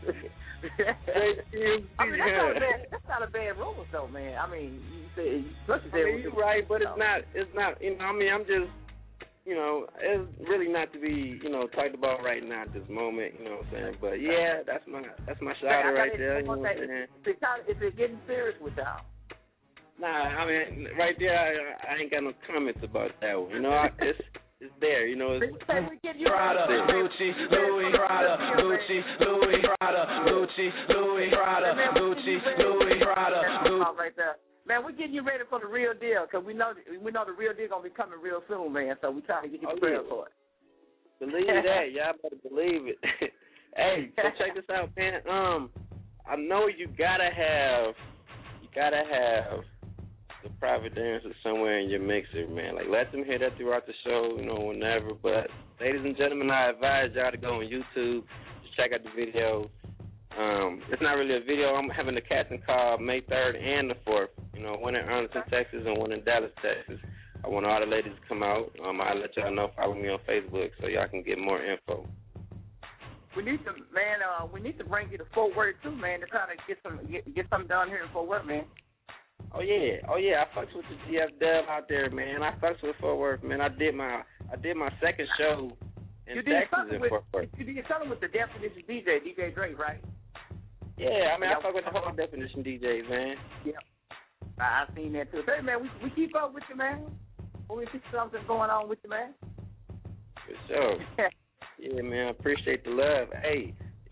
I mean, that's not, a bad, that's not a bad rumor, though, man. I mean, you said, you said I mean, you're right, but it's not, it's not, you know, I mean, I'm just, you know, it's really not to be, you know, talked about right now at this moment, you know what I'm saying? But, yeah, that's my, that's my shout-out right there, you know what I'm saying? Is it getting serious with y'all? Nah, I mean, right there, I, I ain't got no comments about that one. You know, I, it's... It's there, you know. It's Prada, Gucci, Louis, Prada, Gucci, Louis, Prada, Gucci, Louis, Prada, Gucci, Louis, Prada. Right there, man. We're getting you ready for the real deal because we know we know the real deal gonna be coming real soon, man. So we trying to get you oh, prepared yeah. for it. Believe that, y'all better believe it. Hey, so check this out, man. Um, I know you gotta have, you gotta have. the private dancer somewhere in your mixer, man. Like, let them hear that throughout the show, you know, whenever. But, ladies and gentlemen, I advise y'all to go on YouTube to check out the video. Um, it's not really a video. I'm having the casting call May third and the fourth. You know, one in Arlington, Texas, and one in Dallas, Texas. I want all the ladies to come out. Um, I'll let y'all know. Follow me on Facebook so y'all can get more info. We need to, man. Uh, we need to bring you to Fort Worth too, man, to try to get some get, get something done here in Fort Worth, man. Oh yeah, oh yeah. I fucks with the G F Dub out there, man. I fucks with Fort Worth, man. I did my I did my second show in you did Texas in with, Fort Worth. You did something with the Definition D J, D J Drake, right? Yeah, I mean, I fuck with the whole Definition D Js, man. Yeah, I, I seen that too. Hey, man, we we keep up with you, man. We see something going on with you, man. For sure. Yeah, man. I appreciate the love. Hey,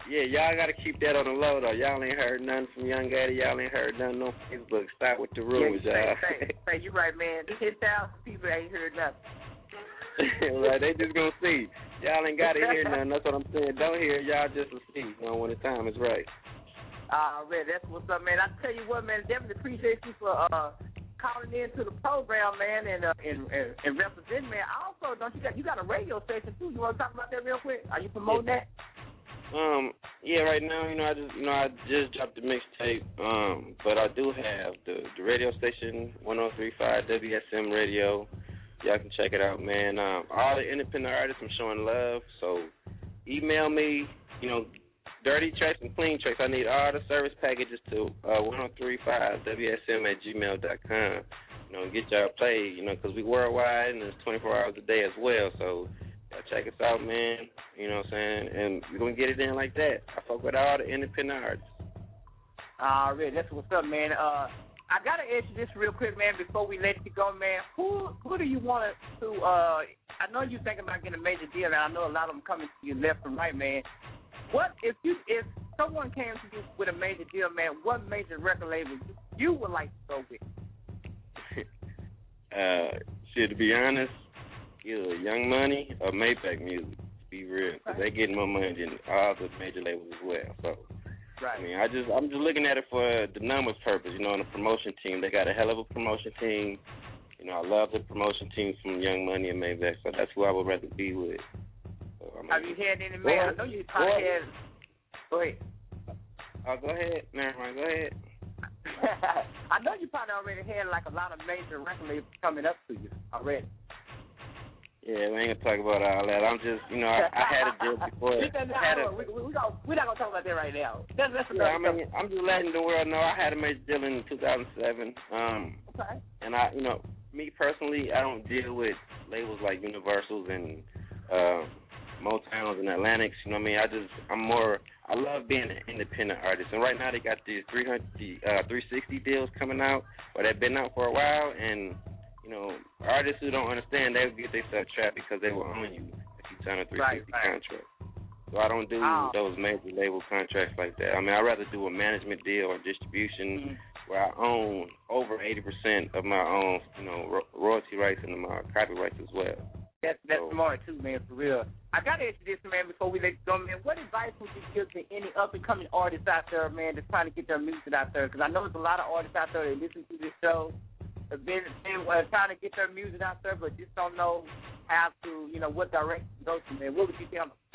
yeah, y'all got to keep that on the low, though. Y'all ain't heard nothing from Young Gator. Y'all ain't heard nothing on Facebook. Stop with the rumors, yeah, y'all. Say, say, say, you right, man. ten thousand people ain't heard nothing. Right, they just going to see. Y'all ain't got to hear nothing. That's what I'm saying. Don't hear. Y'all just will see, you know, when the time is right. Ah, uh, man, that's what's up, man. I tell you what, man, definitely appreciate you for uh, calling in to the program, man, and uh, and, and and representing, man. Also, don't you got you got a radio station too? You want to talk about that real quick? Are you promoting yeah. that? Um, yeah, right now, you know, I just you know I just dropped the mixtape, um, but I do have the the radio station one oh three point five W S M Radio. Y'all can check it out, man. Um, all the independent artists I'm showing love, so email me, you know. Dirty tracks and clean tracks. I need all the service packages to uh, one oh three point five W S M at gmail dot com. You know, get y'all played, you know, because we worldwide and it's twenty-four hours a day as well. So y'all check us out, man. You know what I'm saying? And we're going to get it in like that. I fuck with all the independent artists. All right, that's what's up, man. Uh, I got to ask you this real quick, man, before we let you go, man. Who who do you want to, uh, I know you're thinking about getting a major deal, and I know a lot of them coming to you left and right, man. What if you if someone came to you with a major deal, man? What major record label you would like to go with? uh, shit, to be honest, either Young Money or Maybach Music. To be real, because they getting more money than all the major labels as well. So, right. I mean, I just I'm just looking at it for the numbers purpose. You know, in the promotion team, they got a hell of a promotion team. You know, I love the promotion teams from Young Money and Maybach. So that's who I would rather be with. Have you had any, man? I know you probably had. Go ahead. Oh, go ahead. Never mind. Go ahead. I know you probably already had like a lot of major record labels coming up to you already. Yeah, we ain't gonna talk about all that. I'm just, you know, I, I had a deal before. we, I had a, we, we, we gonna, we're not gonna talk about that right now. That's, that's yeah, I mean, I'm just letting the world know I had a major deal in two thousand seven. Um, okay. And I, you know, me personally, I don't deal with labels like Universals and. Uh, Motowns and Atlantics, you know what I mean? I just, I'm more, I love being an independent artist. And right now they got these three hundred, uh, three sixty deals coming out, or they've been out for a while, and, you know, artists who don't understand, they'll get themselves trapped because they will own you if you sign a three sixty right, right. contract. So I don't do oh. those major label contracts like that. I mean, I'd rather do a management deal or distribution mm-hmm. where I own over eighty percent of my own, you know, ro- royalty rights and my copyrights as well. That's that's so. Smart too, man, for real. I gotta ask you this, man, before we let you go, man. What advice would you give to any up and coming artists out there, man, that's trying to get their music out there? Because I know there's a lot of artists out there that listen to this show, have been, been uh, trying to get their music out there, but just don't know how to, you know, what direction to go to, man. What would you tell them?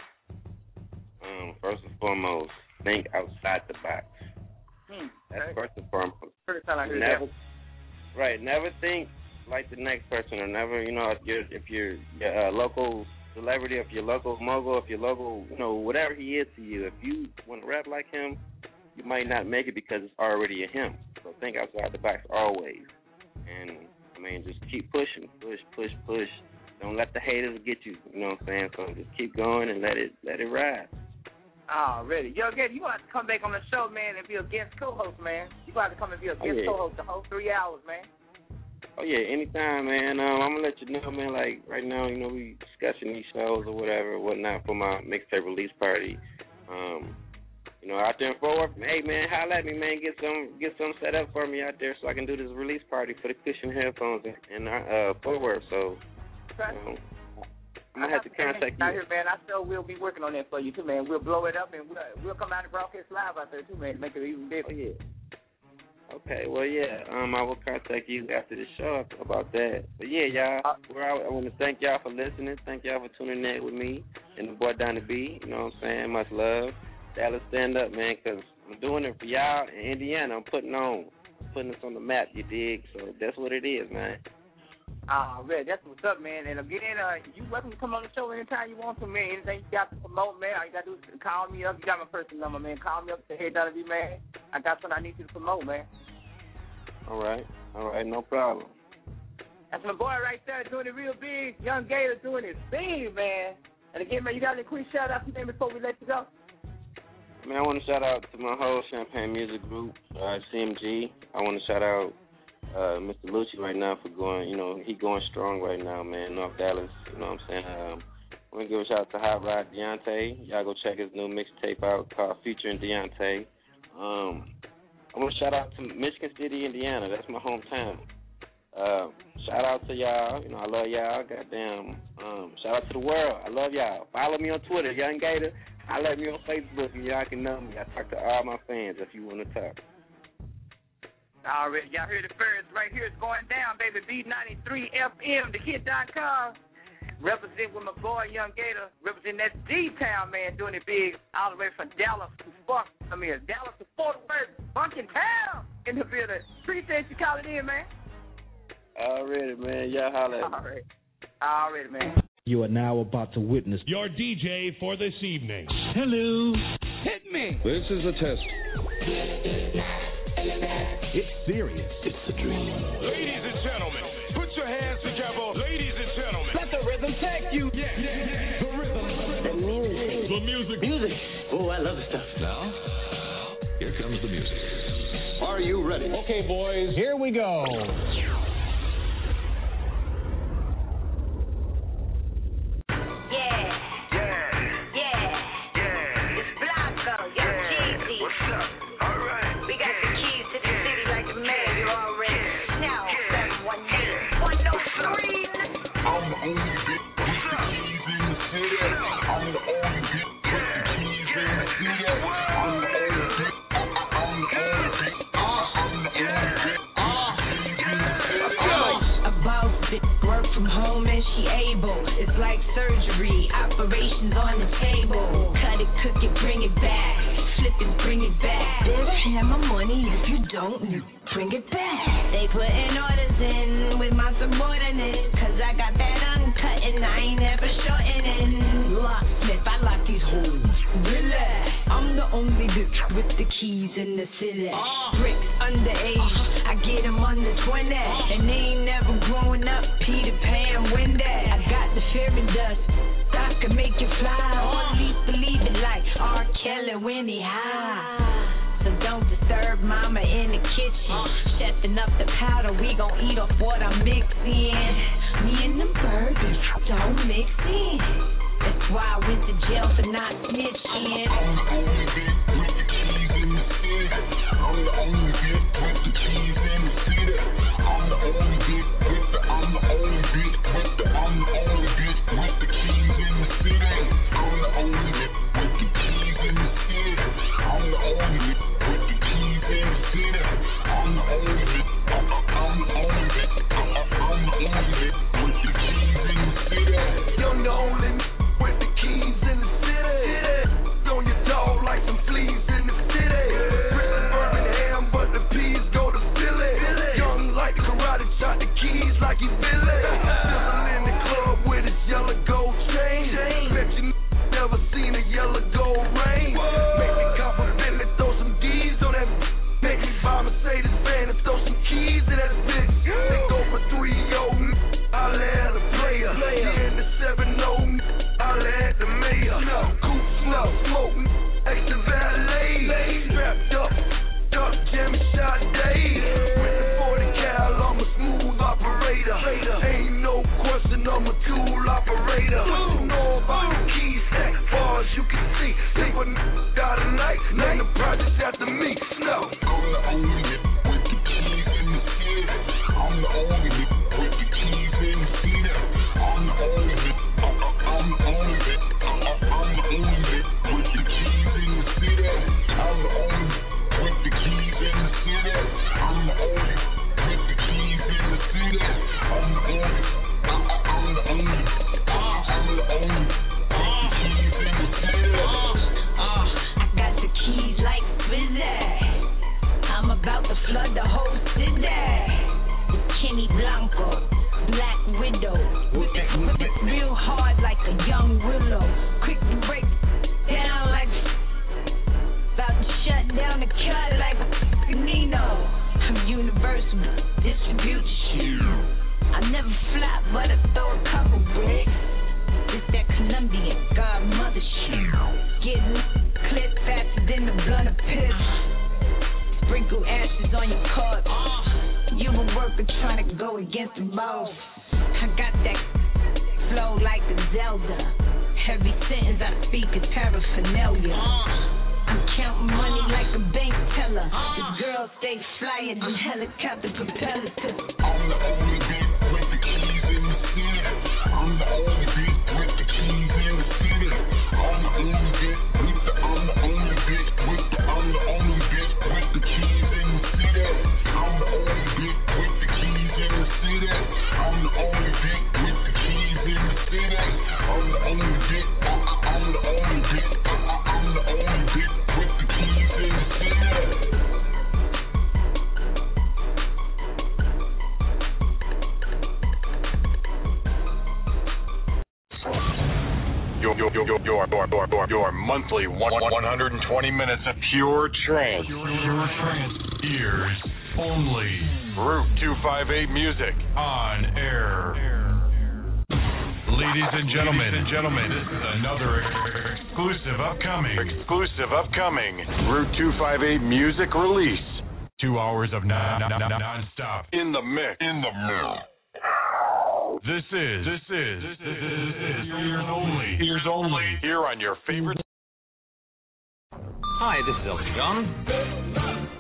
Um, first and foremost, think outside the box. Hmm. That's okay. first and foremost. First time I heard never, that. Right, never think like the next person, or never, you know, if you're if you're your uh, local celebrity, if you're local mogul, if you're local, you know, whatever he is to you, if you want to rap like him, you might not make it because it's already a him. So think outside the box always. And, I mean, just keep pushing, push, push, push. Don't let the haters get you, you know what I'm saying? So just keep going and let it let it ride. Already. Yo, again, you got to come back on the show, man, and be a guest co-host, man. You got to come and be a guest oh, yeah. co-host the whole three hours, man. Oh, yeah, anytime, man. Um, I'm going to let you know, man, like, right now, you know, we discussing these shows or whatever, whatnot for my mixtape release party. Um, you know, out there in Fort Worth, hey, man, holla at me, man, get some get some set up for me out there so I can do this release party for the Cushion headphones in uh, Fort Worth. So, okay. um, I'm going to have to contact you. Out here, man, I still will be working on that for you, too, man. We'll blow it up, and we'll, we'll come out and broadcast live out there, too, man, to make it even bigger. Oh, yeah. Okay, well, yeah, um, I will contact you after the show about that. But, yeah, y'all, uh, we're out, I want to thank y'all for listening. Thank y'all for tuning in with me and the boy Donnie B. You know what I'm saying? Much love. Dallas, stand up, man, because I'm doing it for y'all in Indiana. I'm putting on, putting us on the map, you dig? So that's what it is, man. Ah, uh, man, that's what's up, man. And again, uh, you welcome to come on the show anytime you want to, man. Anything you got to promote, man, all you got to do is call me up. You got my personal number, man. Call me up and say, hey, Donnie B, man, I got something I need you to promote, man. All right. All right, no problem. That's my boy right there doing it real big. Young Gator doing his thing, man. And again, man, you got any quick shout-outs to them before we let you go? Man, I want to shout out to my whole Champagne Music Group, uh, C M G. I want to shout out uh, Mister Lucci right now for going, you know, he going strong right now, man, North Dallas, you know what I'm saying? Um, I want to give a shout out to Hot Rod Deontay. Y'all go check his new mixtape out called Featuring Deontay. Um, I want to shout out to Michigan City, Indiana. That's my hometown. Uh, shout out to y'all. You know, I love y'all. Goddamn. Um, shout out to the world. I love y'all. Follow me on Twitter, Young Gator. I let me on Facebook, and y'all can know me. I talk to all my fans if you want to talk. Already, y'all heard it first. Right here, it's going down, baby. B ninety-three F M, the kid dot com. Represent with my boy, Young Gator. Represent that D-Town, man, doing it big all the way from Dallas to fuck. I mean, Dallas to Fort Worth, Bunkin Town in the building. Appreciate you calling in, man. Already, man. Y'all holla at me. Already. Already, man. You are now about to witness your D J for this evening. Hello. Hit me. This is a test. It's serious. It's a dream. Ladies and gentlemen, put your hands together. Ladies and gentlemen. Let the rhythm take you. Yeah, yeah, yeah. The rhythm. The music. The music. Music. Oh, I love this stuff. Now, here comes the music. Are you ready? Okay, boys, here we go. Surgery, operations on the table. Cut it, cook it, bring it back. Flip it, bring it back. Never have my money if you don't bring it back. They putting orders in with my subordinates, cause I got that uncut and I ain't ever shortening. Locksmith, I lock these holes. Relax, I'm the only bitch with the keys in the city. Bricks underage, I get them under twenty, and they ain't never growing up. Peter Pan, Wendy. I got the fairy dust, I can make you fly. Only believe it like R. Kelly when he high. So don't disturb mama in the kitchen. Chefing up the powder, we gon' eat off what I'm mixing. Me and the burgers don't mix in. That's why I went to jail for not snitching. I'm the only bitch with the keys in the city. I'm the only bitch with the keys in the city. I'm the only bitch with the, I'm the only bitch with the, I'm the only bitch with the keys in the city. I'm the only bitch with the keys in the city. I'm the only bitch with the keys in the city. I'm the only bitch, I'm the only bitch, I'm the only bitch with the keys in the city. You're the only with the keys in the city. On your dog like some fleas in the city. Bricks Birmingham, but the peas go to Philly. Young like the karate, shot the keys like he Billy. Still in the club with his yellow gold chain. Bet you never seen a yellow gold rain. Make me cop a Bentley, throw some D's on that. Make me buy Mercedes van and throw some keys in that bitch. They go for three yo, I'll let a player. In the seven oh, I'll let the mayor. Coop, snuff, smoke, extra valet. Strapped up, duck, Jimmy, shot day. With the forty cal, I'm a smooth operator. Ain't no question, I'm a tool operator. You know about the key stack, far as you can see. Paper got a night, name the projects after me. No, I'm the only with the keys in the city. I'm the only with the keys in the city. I'm the only I'm the only I'm the only with the keys in the city. I'm the only with the keys in the city. I'm the only with the keys in the city. I'm the only I'm the only I'm the only with the keys in the city. Uh, I got the keys like Fizzy. I'm about to flood the whole city. With Kenny Blanco, Black Widow. Whip it, whip it real hard like a young willow. Quick to break down like about to shut down the cut like Nino. I'm universal distribution. I never flop, but I throw a couple bricks. It's that Colombian godmother shit. Getting clip faster than the blunt of pips. Sprinkle ashes on your corpse. You a worker trying to go against the boss. I got that flow like the Zelda. Every sentence I speak is paraphernalia. I'm counting money like a bank teller. The girls stay flyer than helicopter propellers. I'm the only beat with the keys in the city. I'm the only beat with the keys in the city. I'm the only beat with the, I'm the only beat with the, I'm the only beat with the keys in the city. I'm the only beat with the keys in the city. I'm the only beat with the keys in the city. I'm the only beat, I'm the only beat, I'm the only beat with the keys in the city. Your, your, your, your, your, your, your, your monthly one, one hundred twenty minutes of pure trance. Pure, pure trance ears only. Route two fifty-eight music on air. Ladies and gentlemen, Ladies and gentlemen, this is another ex- exclusive upcoming, exclusive upcoming Route two fifty-eight music release. Two hours of non, non, non, non-stop in the mix. In the mix. This is, this is, this is, this is ears only, ears only, here on your favorite. Hi, this is Elton John.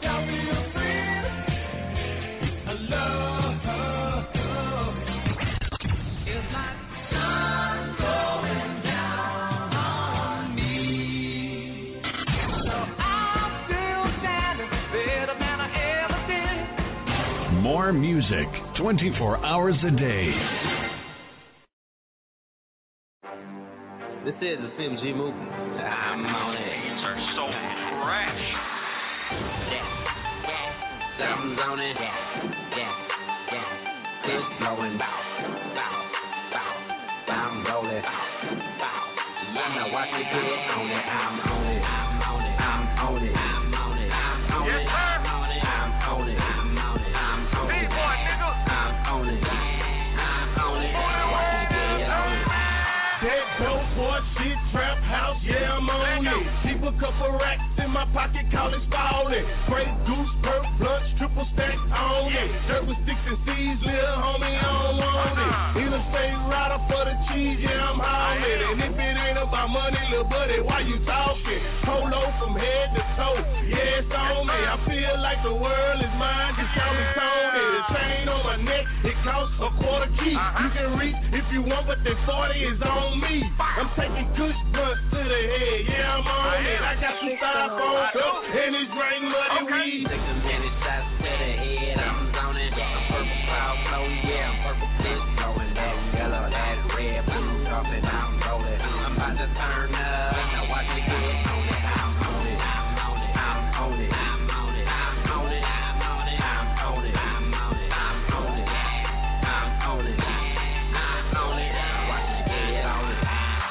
More music, twenty-four hours a day. This is the C M G movement. I'm on it. These are so fresh. Something's on it. Yeah, yeah. It's blowing. Bow, bow, bow. I'm rolling. Bow, bow. You know what you get on it. I'm on it. I'm on it. I'm on it. I'm on it. I'm on it. Yes, sir. I'm on it. I'm on it. I'm on it. I'm on it. B-boy, nigga. I'm on it. I'm on it. What you get on it. That dope boy shit, trap house, yeah, I'm on it. Keep a couple racks in my pocket, call it spalling. Grey goose, perp, blunts, triple stack on it. Dirt with sticks and seeds, little homie, I don't want it. Interstate rider for the cheese, yeah, I'm on it. And if it ain't about money, little buddy, why you talking? Polo from head to toe, yeah, it's on me. I feel like the world is mine, just call me Tony. The chain on my neck, it costs a quarter key. You can reach if you want, but that forty is on me. I'm taking kush blunts to the head, yeah, I'm on it. I got some styrofoam cups and it's rain muddy weed. Six minutes shots to the head, I'm zoning. I'm purple cloud flow, yeah, I'm purple fish blowing. That yellow, that red, blue, dropping, I'm rolling. I'm about to turn up, now watch me get on it. I'm on it, I'm on it, I'm on it, I'm on it, I'm on it, I'm on it, I'm on it, I'm on it, I'm on it, I'm on it, I'm on it, watch me get on it.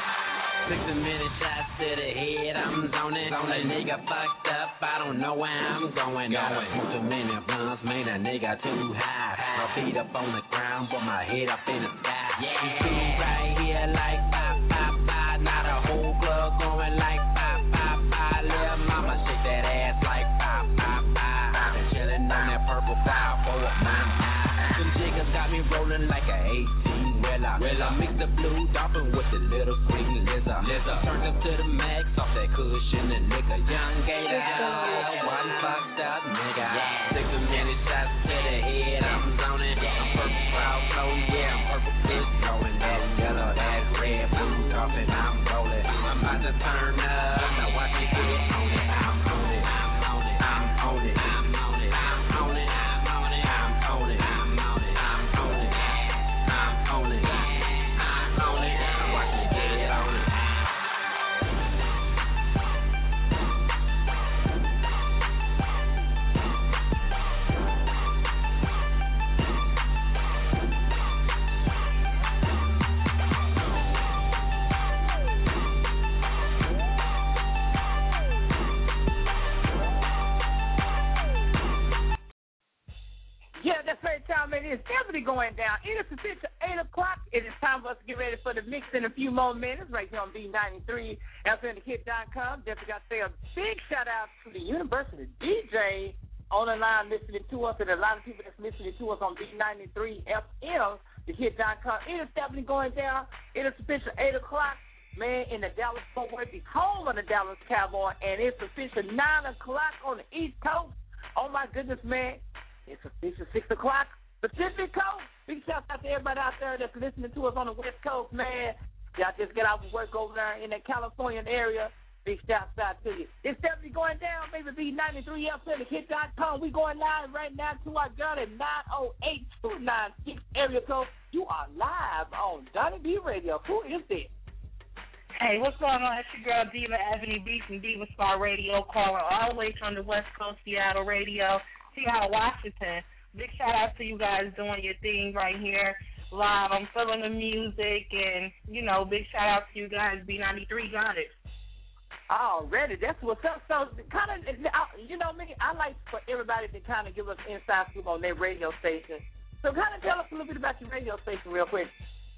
Six minute shots to the head, I'm zoning. A nigga fucked up, I don't know where I'm going. Got a bunch of many blunts, made a nigga too high. My feet up on the ground, but my head up in the sky. Yeah, you see right here like pop, pop, pop. Not a whole club going like pop, pop, pop. Little mama shake that ass like pop, pop, pop. I've been chillin' on that purple file for a month. Some jiggers got me rolling like a eighteen wheeler. Well, I mix the blue dolphin with the little green lizard. Lizard. Turned up to the max off that cushion and liquor. Young gator, one fucked up nigga. Six minute shots to the head, I'm zoning. I'm purple cloud flow, yeah, I'm purple fish blowing. That yellow, that red, blue dropping, I'm rolling. I'm about to turn up, now watch me get on it. I'm on it, I'm on it, I'm on it, I'm on it, I'm on it, I'm on it, I'm on it, I'm on it, I'm on it, I'm on it, I'm on it, watch me get on it. Yeah, that's right, time, man. It's definitely going down. It is official eight o'clock. It is time for us to get ready for the mix in a few more minutes right here on B ninety-three, F M the hit dot com. Definitely got to say a big shout-out to the University D J on the line listening to us, and a lot of people that's listening to us on B ninety-three F M, the hit dot com. It is definitely going down. It is official eight o'clock. man, in the Dallas-Fort Worth, the home of the Dallas Cowboys, and it's official nine o'clock on the East Coast. Oh, my goodness, man. It's official six o'clock Pacific Coast. Big shout out to everybody out there that's listening to us on the West Coast, man. Y'all just get out and work over there in that Californian area. Big shout out to you. It's definitely going down, baby. B ninety-three F M, the hit dot com. We going live right now to our girl at nine oh eight two nine six area code. You are live on Donnie B Radio. Who is this? Hey, what's going on? It's your girl, Diva Ebony B from Diva Star Radio, calling all the way from the West Coast, Seattle Radio, Seattle, Washington. Big shout out to you guys doing your thing right here live. I'm feeling the music, and, you know, big shout out to you guys. B ninety-three got it. Already, that's what's up. So, kind of, you know me, I like for everybody to kind of give us inside scoop on their radio station. So, kind of tell us a little bit about your radio station real quick.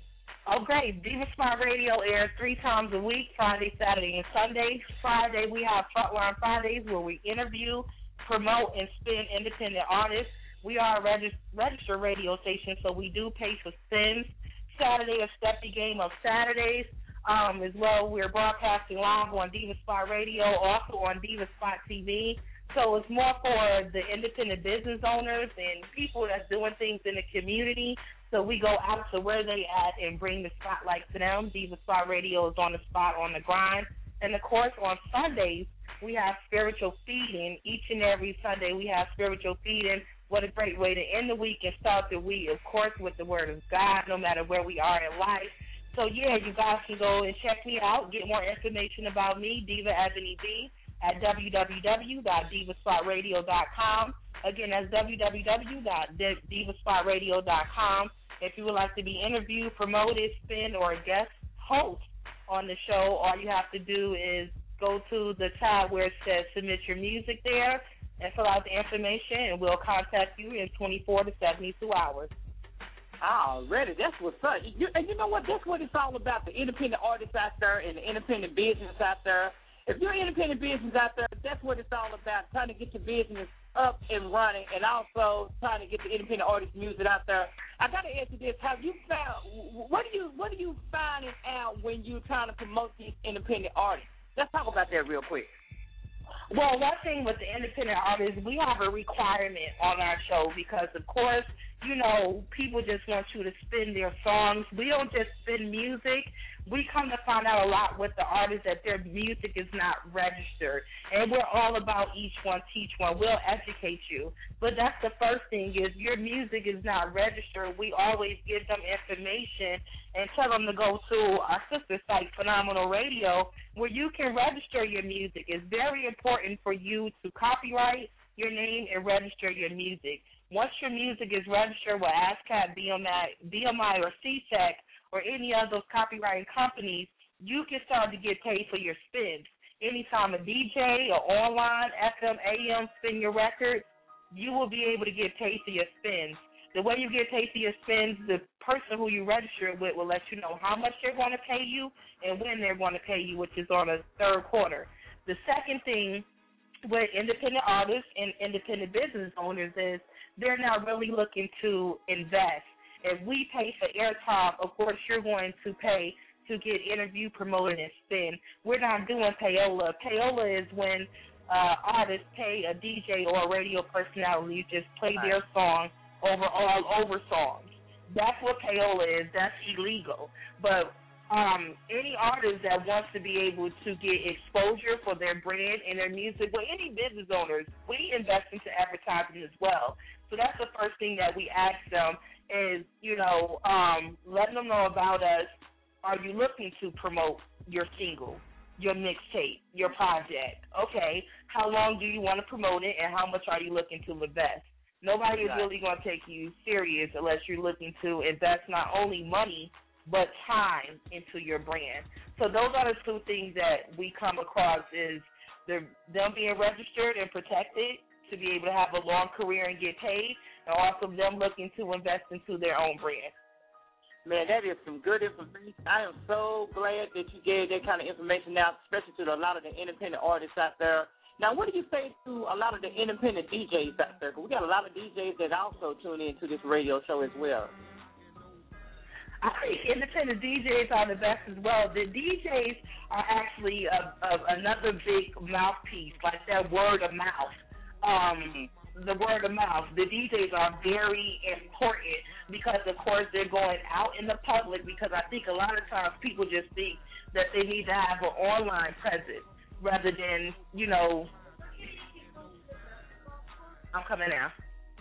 Okay, Diva Smart Radio airs three times a week, Friday, Saturday, and Sunday. Friday, we have Frontline Fridays where we interview, promote, and spin independent artists. We are a regis- registered radio station, so we do pay for spins. Saturday, a Steppy Game of Saturdays. Um, as well, we're broadcasting live on Diva Spot Radio, also on Diva Spot T V. So it's more for the independent business owners and people that's doing things in the community. So we go out to where they at and bring the spotlight to them. Diva Spot Radio is on the spot, on the grind. And, of course, on Sundays, we have spiritual feeding. Each and every Sunday we have spiritual feeding. What a great way to end the week and start the week, of course, with the Word of God, no matter where we are in life. So, yeah, you guys can go and check me out, get more information about me, Diva Ebony B, at w w w dot diva spot radio dot com. Again, that's w w w dot diva spot radio dot com. If you would like to be interviewed, promoted, spin, or a guest host on the show, all you have to do is go to the tab where it says submit your music there and fill out the information, and we'll contact you in twenty-four to seventy-two hours. Already, that's what's up. You, and you know what? That's what it's all about, the independent artists out there and the independent business out there. If you're independent business out there, that's what it's all about, trying to get your business up and running and also trying to get the independent artist music out there. I got to ask you this. Have you found, what do you, what are you finding out when you're trying to promote these independent artists? Let's talk about that real quick. Well, one thing with the independent artists, we have a requirement on our show because, of course, you know, people just want you to spin their songs. We don't just spin music. We come to find out a lot with the artists that their music is not registered. And we're all about each one, teach one. We'll educate you. But that's the first thing is your music is not registered. We always give them information and tell them to go to our sister site, Phenomenal Radio, where you can register your music. It's very important for you to copyright your name and register your music. Once your music is registered with ASCAP, B M I, B M I or C T E C, or any of those copyrighted companies, you can start to get paid for your spins. Anytime a D J or online, F M, A M, spin your record, you will be able to get paid for your spins. The way you get paid for your spins, the person who you register with will let you know how much they're going to pay you and when they're going to pay you, which is on the third quarter. The second thing with independent artists and independent business owners is they're not really looking to invest. If we pay for airtime, of course you're going to pay to get interview, promoted, and spin. We're not doing payola. Payola is when uh, artists pay a D J or a radio personality to just play their song over all over songs. That's what payola is. That's illegal. But um, any artist that wants to be able to get exposure for their brand and their music, well, any business owners, we invest into advertising as well. So that's the first thing that we ask them is, you know, um, letting them know about us. Are you looking to promote your single, your mixtape, your project? Okay, how long do you want to promote it, and how much are you looking to invest? Nobody is really going to take you serious unless you're looking to invest not only money but time into your brand. So those are the two things that we come across is the, them being registered and protected to be able to have a long career and get paid, and also them looking to invest into their own brand. Man, that is some good information. I am so glad that you gave that kind of information out, especially to a lot of the independent artists out there. Now, what do you say to a lot of the independent D Js out there? Because we got a lot of D Js that also tune in to this radio show as well. I think independent D Js are the best as well. The D Js are actually a, a, another big mouthpiece, like that word of mouth. Um, the word of mouth. The D Js are very important because, of course, they're going out in the public because I think a lot of times people just think that they need to have an online presence rather than, you know, I'm coming now.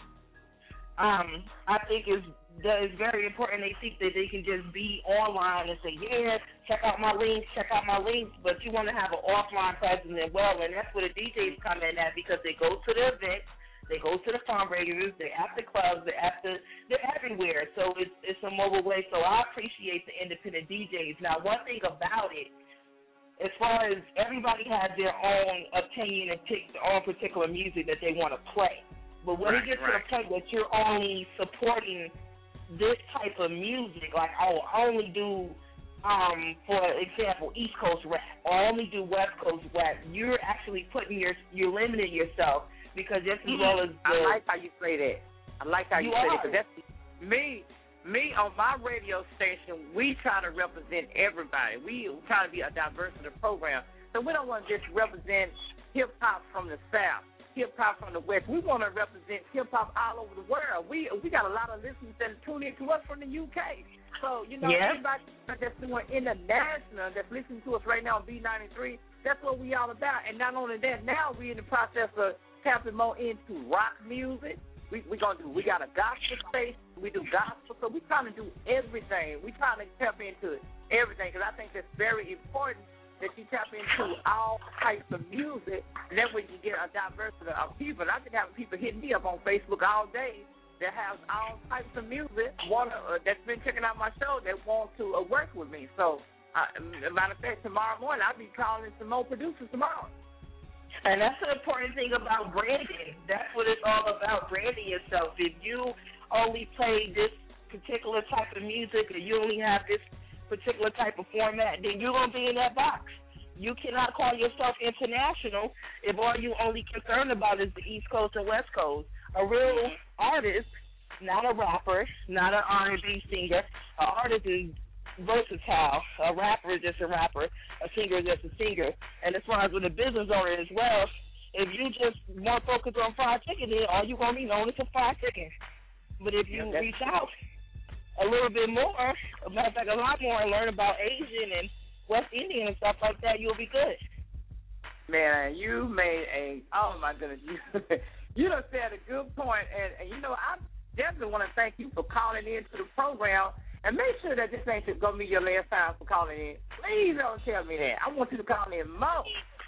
Um, I think it's that it's very important. They think that they can just be online and say, yeah, check out my links, check out my links, but you want to have an offline presence as well, and that's where the D Js come in at because they go to the events, they go to the fundraisers, they're at the clubs, they're at the, they're everywhere. So it's it's a mobile way. So I appreciate the independent D Js. Now, one thing about it, as far as everybody has their own opinion and pick their own particular music that they want to play. But when right, it gets right. to the point that you're only supporting this type of music, like I'll only do, um, for example, East Coast rap, or only do West Coast rap, you're actually putting your, you're limiting yourself because just as well as the, I like how you say that. I like how you, you say that because that's me. Me on my radio station, we try to represent everybody. We try to be a diverse in the program, so we don't want to just represent hip hop from the South. Hip hop from the West. We want to represent hip hop all over the world. We we got a lot of listeners that tune in to us from the U K. So, you know, yeah. everybody that's doing international, that's listening to us right now on B ninety-three, that's what we all about. And not only that, now we're in the process of tapping more into rock music. We we gonna do. We got a gospel space. We do gospel. So we trying to do everything. We trying to tap into everything because I think that's very important. That you tap into all types of music, and that way you get a diversity of people. And I've been having people hitting me up on Facebook all day that have all types of music want uh, that's been checking out my show that want to uh, work with me. So, uh, matter of fact, tomorrow morning I'll be calling some more producers tomorrow. And that's the important thing about branding. That's what it's all about, branding yourself. If you only play this particular type of music or you only have this particular type of format, then you're going to be in that box. You cannot call yourself international if all you only concerned about is the East Coast and West Coast. A real artist, not a rapper, not an R and B singer, an artist is versatile. A rapper is just a rapper. A singer is just a singer. And as far as with a business owner as well, if you just more focus on fried chicken, then all you're going to be known is for fried chicken. But if you yeah, reach out a little bit more, a matter of fact, a lot more, and learn about Asian and West Indian and stuff like that, you'll be good. Man, you made a, oh my goodness, you, you done said a good point, and, and you know, I definitely want to thank you for calling in to the program, and make sure that this ain't going to be your last time for calling in. Please don't tell me that. I want you to call in more.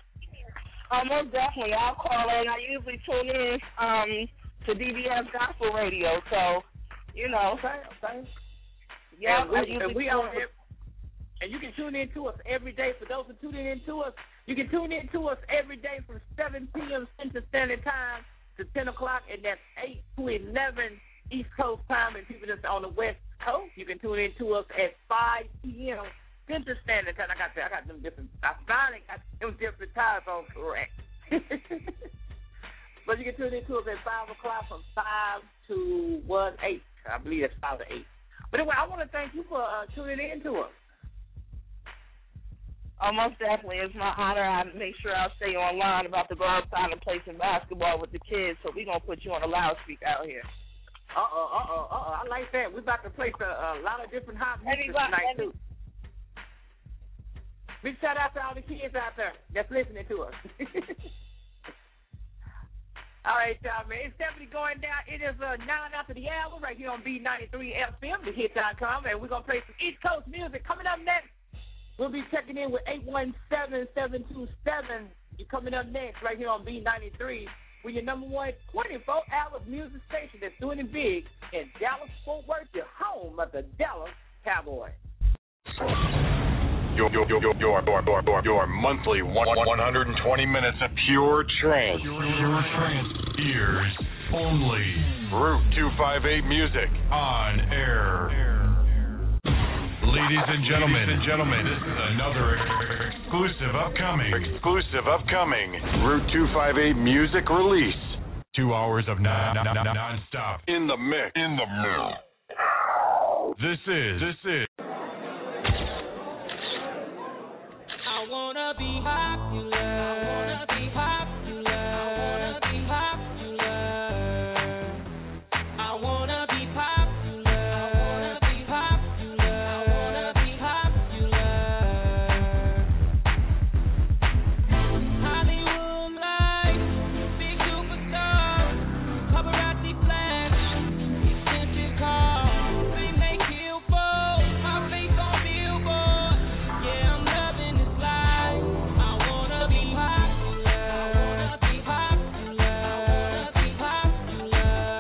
Uh, most definitely. I'll call in. I usually tune in um, to D B S Gospel Radio, so, you know. Okay, okay. Yeah, and we, and we on here, and you can tune in to us every day. For those who tuning in to us, you can tune in to us every day from seven p.m. Central Standard Time to ten o'clock, and that's eight to eleven East Coast time. And people that's on the West Coast, you can tune in to us at five p.m. Central Standard Time. I got I got them different. I finally got them different time zones correct. But you can tune in to us at five o'clock from five to one eight. I believe that's five to eight. But anyway, I want to thank you for uh, tuning in to us. Oh, most definitely. It's my honor. I make sure I stay online about to go outside and play some basketball with the kids, so we're going to put you on a loudspeaker out here. Uh-oh, uh-oh, uh-oh. I like that. We're about to play a, a lot of different hot music tonight, too. Big shout out to all the kids out there that's listening to us. All right, y'all, man. It's definitely going down. It is uh, nine after the hour right here on B ninety-three F M, the hit dot com, and we're going to play some East Coast music. Coming up next, we'll be checking in with eight one seven, seven two seven. You're coming up next right here on B ninety-three with your number one twenty-four hour music station that's doing it big in Dallas-Fort Worth, your home of the Dallas Cowboys. Your, your, your, your, your, your, your, your monthly one hundred twenty minutes of pure trance. Pure, pure trance. Ears only. Route two fifty-eight music. On air. Ladies and gentlemen, Ladies and gentlemen, this is another exclusive upcoming. Exclusive upcoming. Route two fifty-eight music release. Two hours of non, non, non, non-stop. In the mix. In the mix. This is, this is. wanna be popular. I wanna be popular. I wanna be popular. I wanna be popular. I wanna be popular. I wanna be popular. Hollywood lights, big superstars, paparazzi flash, expensive cars, they make kill for my face on billboard. Yeah, I'm loving this life. I wanna be popular. I wanna be popular. I wanna be popular.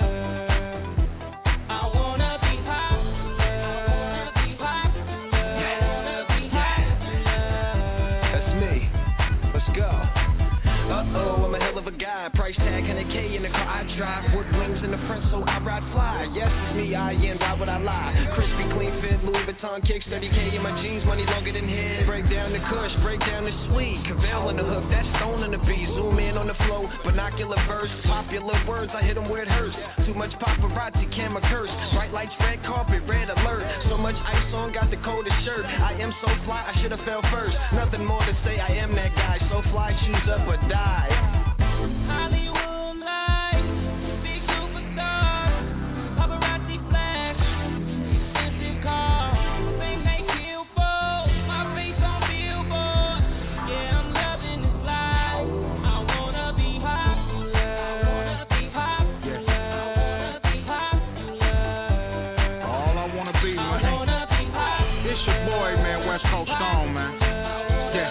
I wanna be popular. I wanna be popular. I wanna be popular. That's me. Let's go. Uh-oh, I'm a hell of a guy. Price tag one hundred K in the car I drive. Wood wings in the front, so I ride fly. Yes, it's me, I am. Why would I lie? Crispy, clean fit, Louis Vuitton kicks, thirty K in my jeans, money longer than head. Break down the kush, break down the sweet. Cavell in the hook, that's stone in the beat. Zoom in on the flow, binocular verse. Popular words, I hit them where it hurts. Too much paparazzi, camera curse. Bright lights, red carpet, red alert. So much ice on, got the coldest shirt. I am so fly, I should have fell first. Nothing more to say, I am that guy. So fly, choose up or die. Hollywood lights, big superstars, paparazzi flash, expensive cars, they make kill for my face on billboard. Yeah, I'm loving this life. I wanna be popular. I wanna be popular. I wanna be popular. All I wanna be, I man. wanna be popular. It's your boy, man, West Coast Stone, man. Yeah.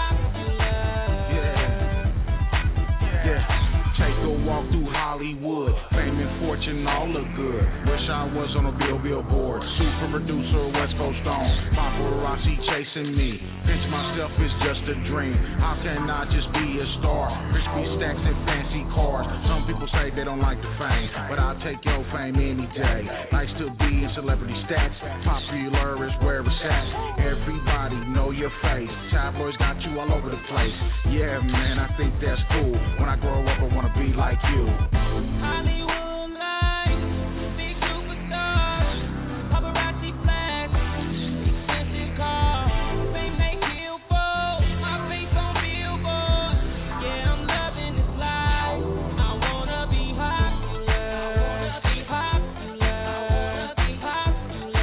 Yeah. Take a walk through Hollywood, fame and fortune all look good. Wish I was on a bill billboard, super producer, West Coast Stone. Paparazzi chasing me, pinch myself is just a dream. How can I just be a star? Crispy stacks and fancy cars. Some people say they don't like the fame, but I'll take your fame any day. Nice to be in celebrity stats, popular is where it's at. Everybody know your face, tabloids got you all over the place. Yeah, man, I think that's cool. When I grow up, I wanna be like you. Hollywood lights, big superstars, paparazzi flash, expensive cars, they make kill for my face on billboard. Yeah, I'm loving this life. I wanna be popular. I wanna be popular. I wanna be popular.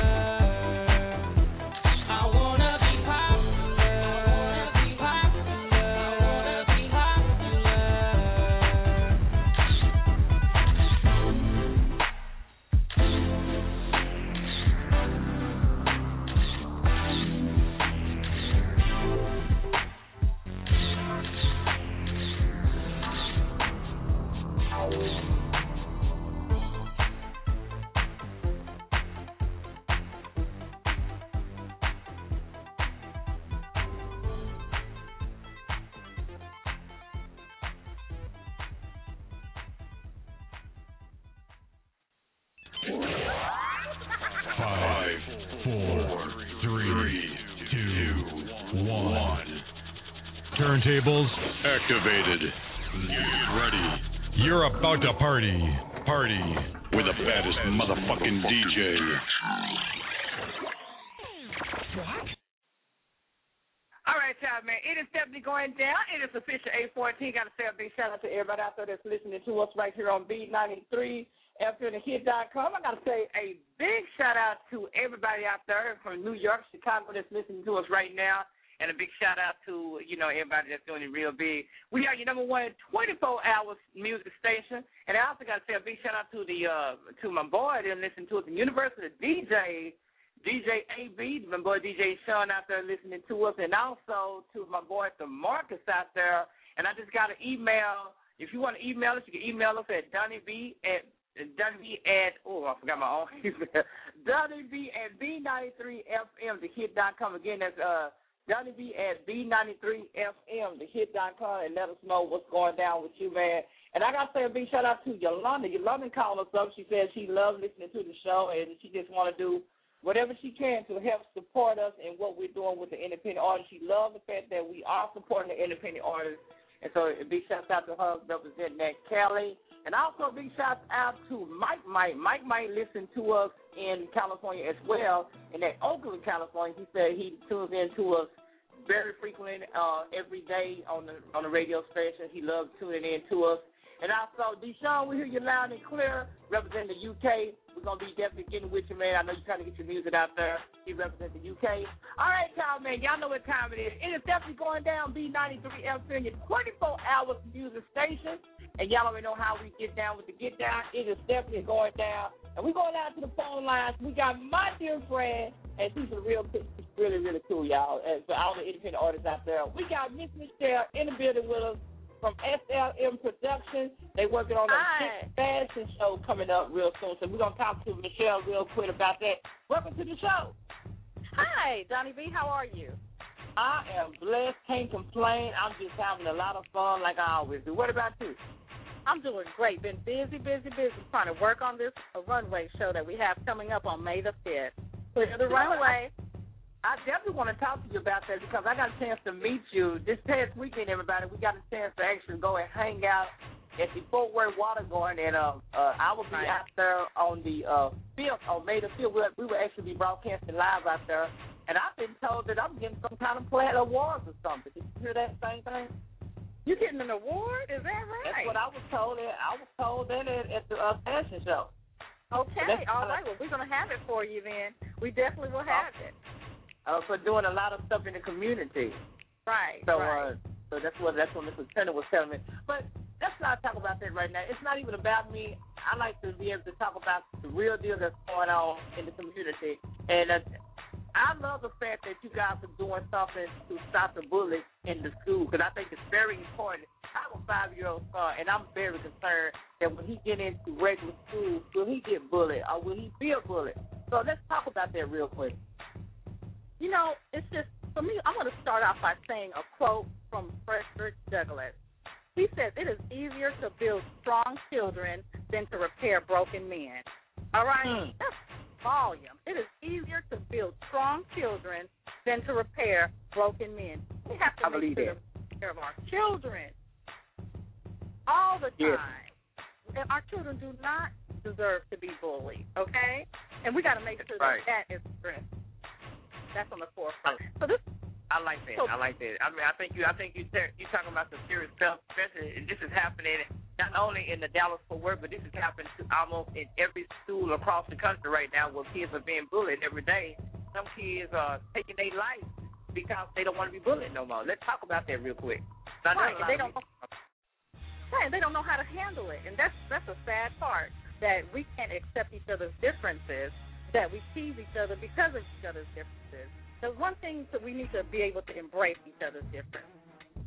I wanna be popular. I wanna be popular. I wanna be popular. Five, four, three, two, one. Turntables activated. Get ready. You're about to party. Party with the baddest motherfucking D J. All right, y'all, man. It is definitely going down. It is official eight fourteen. Got to say a big shout out to everybody out there that's listening to us right here on B ninety-three F M the hit dot com. I got to say a big shout out to everybody out there from New York, Chicago that's listening to us right now. And a big shout out to, you know, everybody that's doing it real big. We are your number one twenty-four hour music station. And I also got to say a big shout out to the uh, to my boy that listening to us, the University D J, D J A B, my boy D J Sean out there listening to us, and also to my boy the Marcus out there. And I just got an email. If you want to email us, you can email us at Donnie B at Donnie B at oh I forgot my own email. Donnie B at B ninety-three F M the hit dot com. Again, that's uh Donnie B at B ninety-three F M the hit dot com, and let us know what's going down with you, man. And I got to say a big shout out to Yolanda. Yolanda called us up. She said she loves listening to the show, and she just want to do whatever she can to help support us in what we're doing with the independent artists. She loves the fact that we are supporting the independent artists. And so a big shout out to her representing that, Kelly. And also a big shout out to Mike Mike. Mike might listen to us in California as well, in that Oakland, California. He said he tunes in to us very frequent uh, every day on the on the radio station. He loves tuning in to us. And also, Deshaun, we hear you loud and clear, representing the U K. We're going to be definitely getting with you, man. I know you're trying to get your music out there. He represents the U K. All right, y'all, man. Y'all know what time it is. It is definitely going down. B ninety-three F M, your twenty-four hour music station. And y'all already know how we get down with the get down. It is definitely going down. And we're going out to the phone lines. We got my dear friend, and she's a real, she's really, really cool, y'all. And for all the independent artists out there, we got Miss Michelle in the building with us from S L M Productions. They working on a big fashion show coming up real soon. So we're going to talk to Michelle real quick about that. Welcome to the show. Hi, Donnie B. How are you? I am blessed. Can't complain. I'm just having a lot of fun like I always do. What about you? I'm doing great. Been busy, busy, busy trying to work on this a runway show that we have coming up on May the fifth. Clear the runway. I definitely want to talk to you about that because I got a chance to meet you this past weekend, everybody. We got a chance to actually go and hang out at the Fort Worth Water Garden, and uh, uh, I will be right out there on the uh, fifth, on May the fifth. We will actually be broadcasting live out there, and I've been told that I'm getting some kind of platinum awards or something. Did you hear that same thing? You getting an award? Is that right? That's what I was told. I was told that at, at the uh, fashion show. Okay, all right. Well, we're going to have it for you then. We definitely will have it. Uh, for doing a lot of stuff in the community. Right, so, right. Uh, so that's what that's what Mister Lieutenant was telling me. But let's not talk about that right now. It's not even about me. I like to be able to talk about the real deal that's going on in the community. And uh, I love the fact that you guys are doing something to stop the bullies in the school because I think it's very important. I have a five-year-old son, and I'm very concerned that when he get into regular school, will he get bullied or will he be a bully? So let's talk about that real quick. You know, it's just, for me, I'm going to start off by saying a quote from Frederick Douglass. He says, it is easier to build strong children than to repair broken men. All right? Mm. That's volume. It is easier to build strong children than to repair broken men. We have to I make sure to take care of our children all the time. Yes. And our children do not deserve to be bullied, okay? And we got to make sure right. that that is addressed. That's on the forefront. So this, I like that. So, I like that. I mean, I think you. I think you. You're talking about some serious stuff, especially. And this is happening not only in the Dallas Fort Worth, but this is happening to almost in every school across the country right now, where kids are being bullied every day. Some kids are taking their life because they don't want to be bullied no more. Let's talk about that real quick. So right. They don't. Right. They don't know how to handle it, and that's that's a sad part. That we can't accept each other's differences. That we tease each other because of each other's differences. The one thing that we need to be able to embrace each other's differences.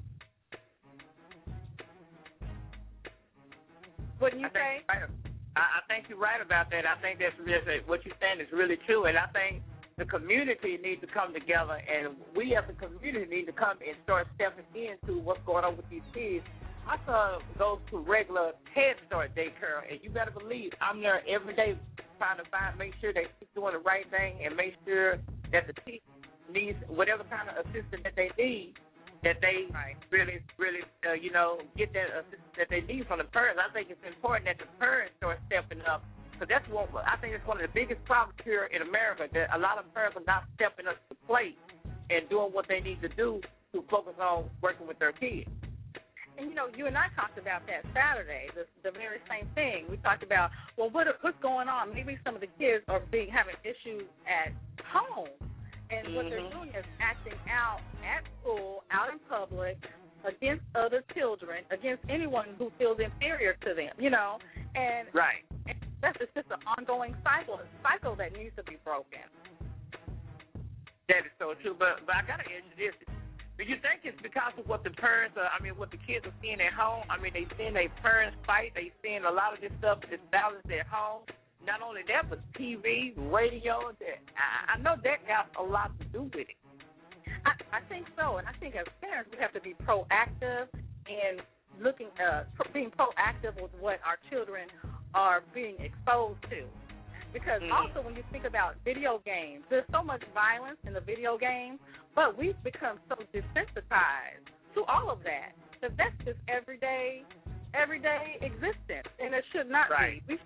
Wouldn't you I think, say? Right. I, I think you're right about that. I think that's really, what you're saying is really true, and I think the community needs to come together, and we as a community need to come and start stepping into what's going on with these kids. My son goes to regular Head Start daycare, and you better believe I'm there every day trying to find, make sure they keep doing the right thing and make sure that the teacher needs whatever kind of assistance that they need, that they right. really, really, uh, you know, get that assistance that they need from the parents. I think it's important that the parents start stepping up because that's what I think it's one of the biggest problems here in America, that a lot of parents are not stepping up to the plate and doing what they need to do to focus on working with their kids. And, you know, you and I talked about that Saturday, the, the very same thing. We talked about, well, what what's going on? Maybe some of the kids are being having issues at home, and mm-hmm. what they're doing is acting out at school, out in public, against other children, against anyone who feels inferior to them, you know. And, right. and that's just, just an ongoing cycle, cycle that needs to be broken. That is so true. But, but I got to ask you this. Do you think it's because of what the parents are, I mean, what the kids are seeing at home? I mean, they seeing their parents fight. They seeing a lot of this stuff that's balanced at home. Not only that, but T V, radio. That, I, I know that has a lot to do with it. I, I think so. And I think as parents, we have to be proactive in looking, uh, being proactive with what our children are being exposed to. Because mm. also when you think about video games, there's so much violence in the video games, but we've become so desensitized to all of that. Because that's just everyday, everyday existence, and it should not right. be. We,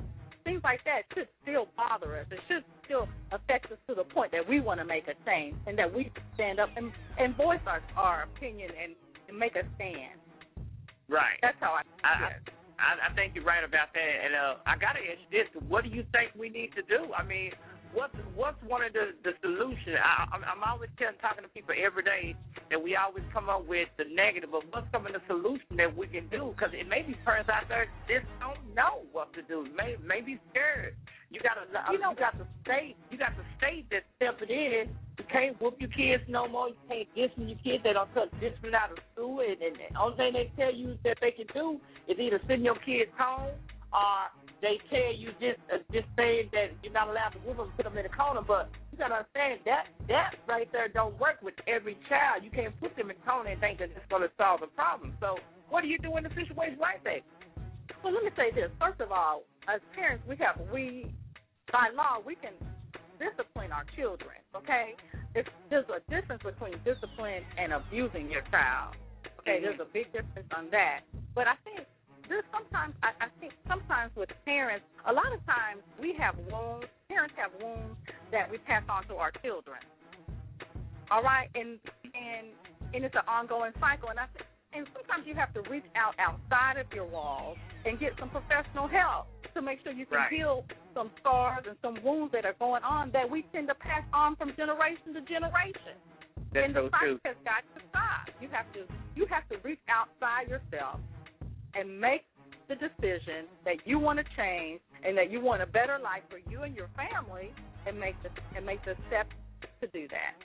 things like that should still bother us. It should still affect us to the point that we want to make a change and that we stand up and, and voice our, our opinion and, and make a stand. Right. That's how I I, see it. I, I think you're right about that. And uh, I got to ask you this. What do you think we need to do? I mean, what's, what's one of the, the solutions? I, I'm, I'm always telling, talking to people every day that we always come up with the negative, but what's some of the solution that we can do? Because it may be parents out there just don't know what to do. May, may be scared. You got to, you know, you got the state, you got the state that's stepping in. You can't whoop your kids no more. You can't discipline your kids. They don't cut discipline out of school. And, and the only thing they tell you that they can do is either send your kids home or they tell you just uh, just saying that you're not allowed to whoop them, put them in a corner. But you got to understand that that right there don't work with every child. You can't put them in a corner and think that it's going to solve the problem. So what do you do in a situation like that? Well, let me say this. First of all, as parents, we have we by law we can discipline our children. Okay, it's, there's a difference between discipline and abusing your child. Okay, mm-hmm. There's a big difference on that. But I think. There's sometimes, I, I think sometimes with parents, a lot of times we have wounds, parents have wounds that we pass on to our children. All right? And and and it's an ongoing cycle. And I think, and sometimes you have to reach out outside of your walls and get some professional help to make sure you can right. heal some scars and some wounds that are going on that we tend to pass on from generation to generation. That's and the so cycle true. has got to stop. You have to you have to reach outside yourself and make the decision that you want to change and that you want a better life for you and your family, and make the and make the steps to do that.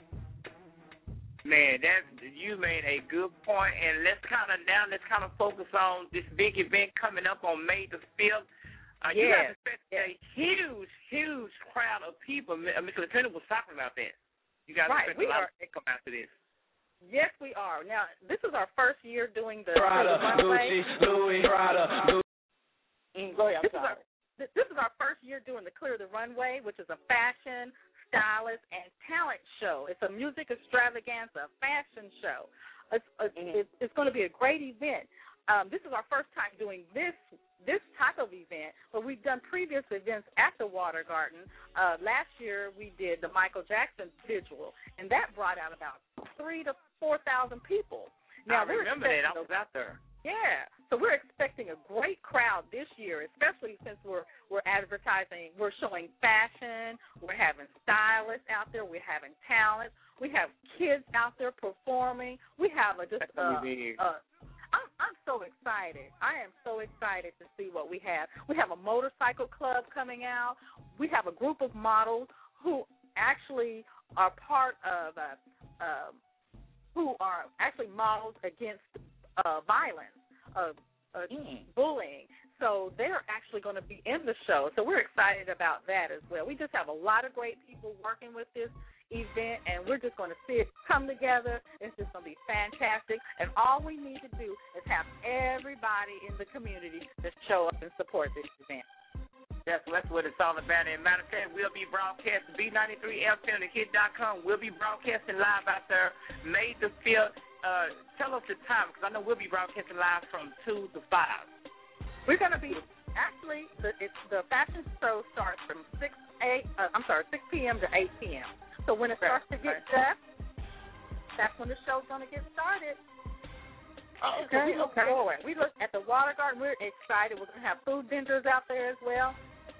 Man, that you made a good point, and let's kind of now let's kind of focus on this big event coming up on May the fifth. Uh, yes. You guys expect a huge, huge crowd of people. Mister Lieutenant was talking about that. You guys right. expect we a lot are, of people to come out to this. Yes, we are. Now, this is our first year doing the Prada, the runway. Gucci, Louis, Prada, Gucci. Mm, go ahead, this, is our, this is our first year doing the Clear the Runway, which is a fashion, stylist, and talent show. It's a music extravaganza, fashion show. It's, mm-hmm. it's, it's going to be a great event. Um, this is our first time doing this this type of event, but we've done previous events at the Water Garden. Uh, last year we did the Michael Jackson visual, and that brought out about three to four thousand people. Now, I remember that. I was out there. Yeah, so we're expecting a great crowd this year, especially since we're we're advertising, we're showing fashion, we're having stylists out there, we're having talent, we have kids out there performing, we have a just uh, uh, I'm I'm so excited. I am so excited to see what we have. We have a motorcycle club coming out. We have a group of models who actually are part of uh, uh, who are actually models against uh, violence, uh, uh, mm. bullying. So they're actually going to be in the show. So we're excited about that as well. We just have a lot of great people working with this event, and we're just going to see it come together. It's just going to be fantastic, and all we need to do is have everybody in the community to show up and support this event. That's, that's what it's all about. And matter of fact, we'll be broadcasting B ninety-three F M, the kid dot com. We'll be broadcasting live out there May the fifth. Uh, tell us the time, because I know we'll be broadcasting live from two to five. We're going to be, actually, the, it's, the fashion show starts from six, eight, uh, I'm sorry, six p.m. to eight p.m. So when it starts to get dusk, that's when the show's going to get started. Oh, okay, so we look okay. forward. We look at the Water Garden. We're excited. We're going to have food vendors out there as well.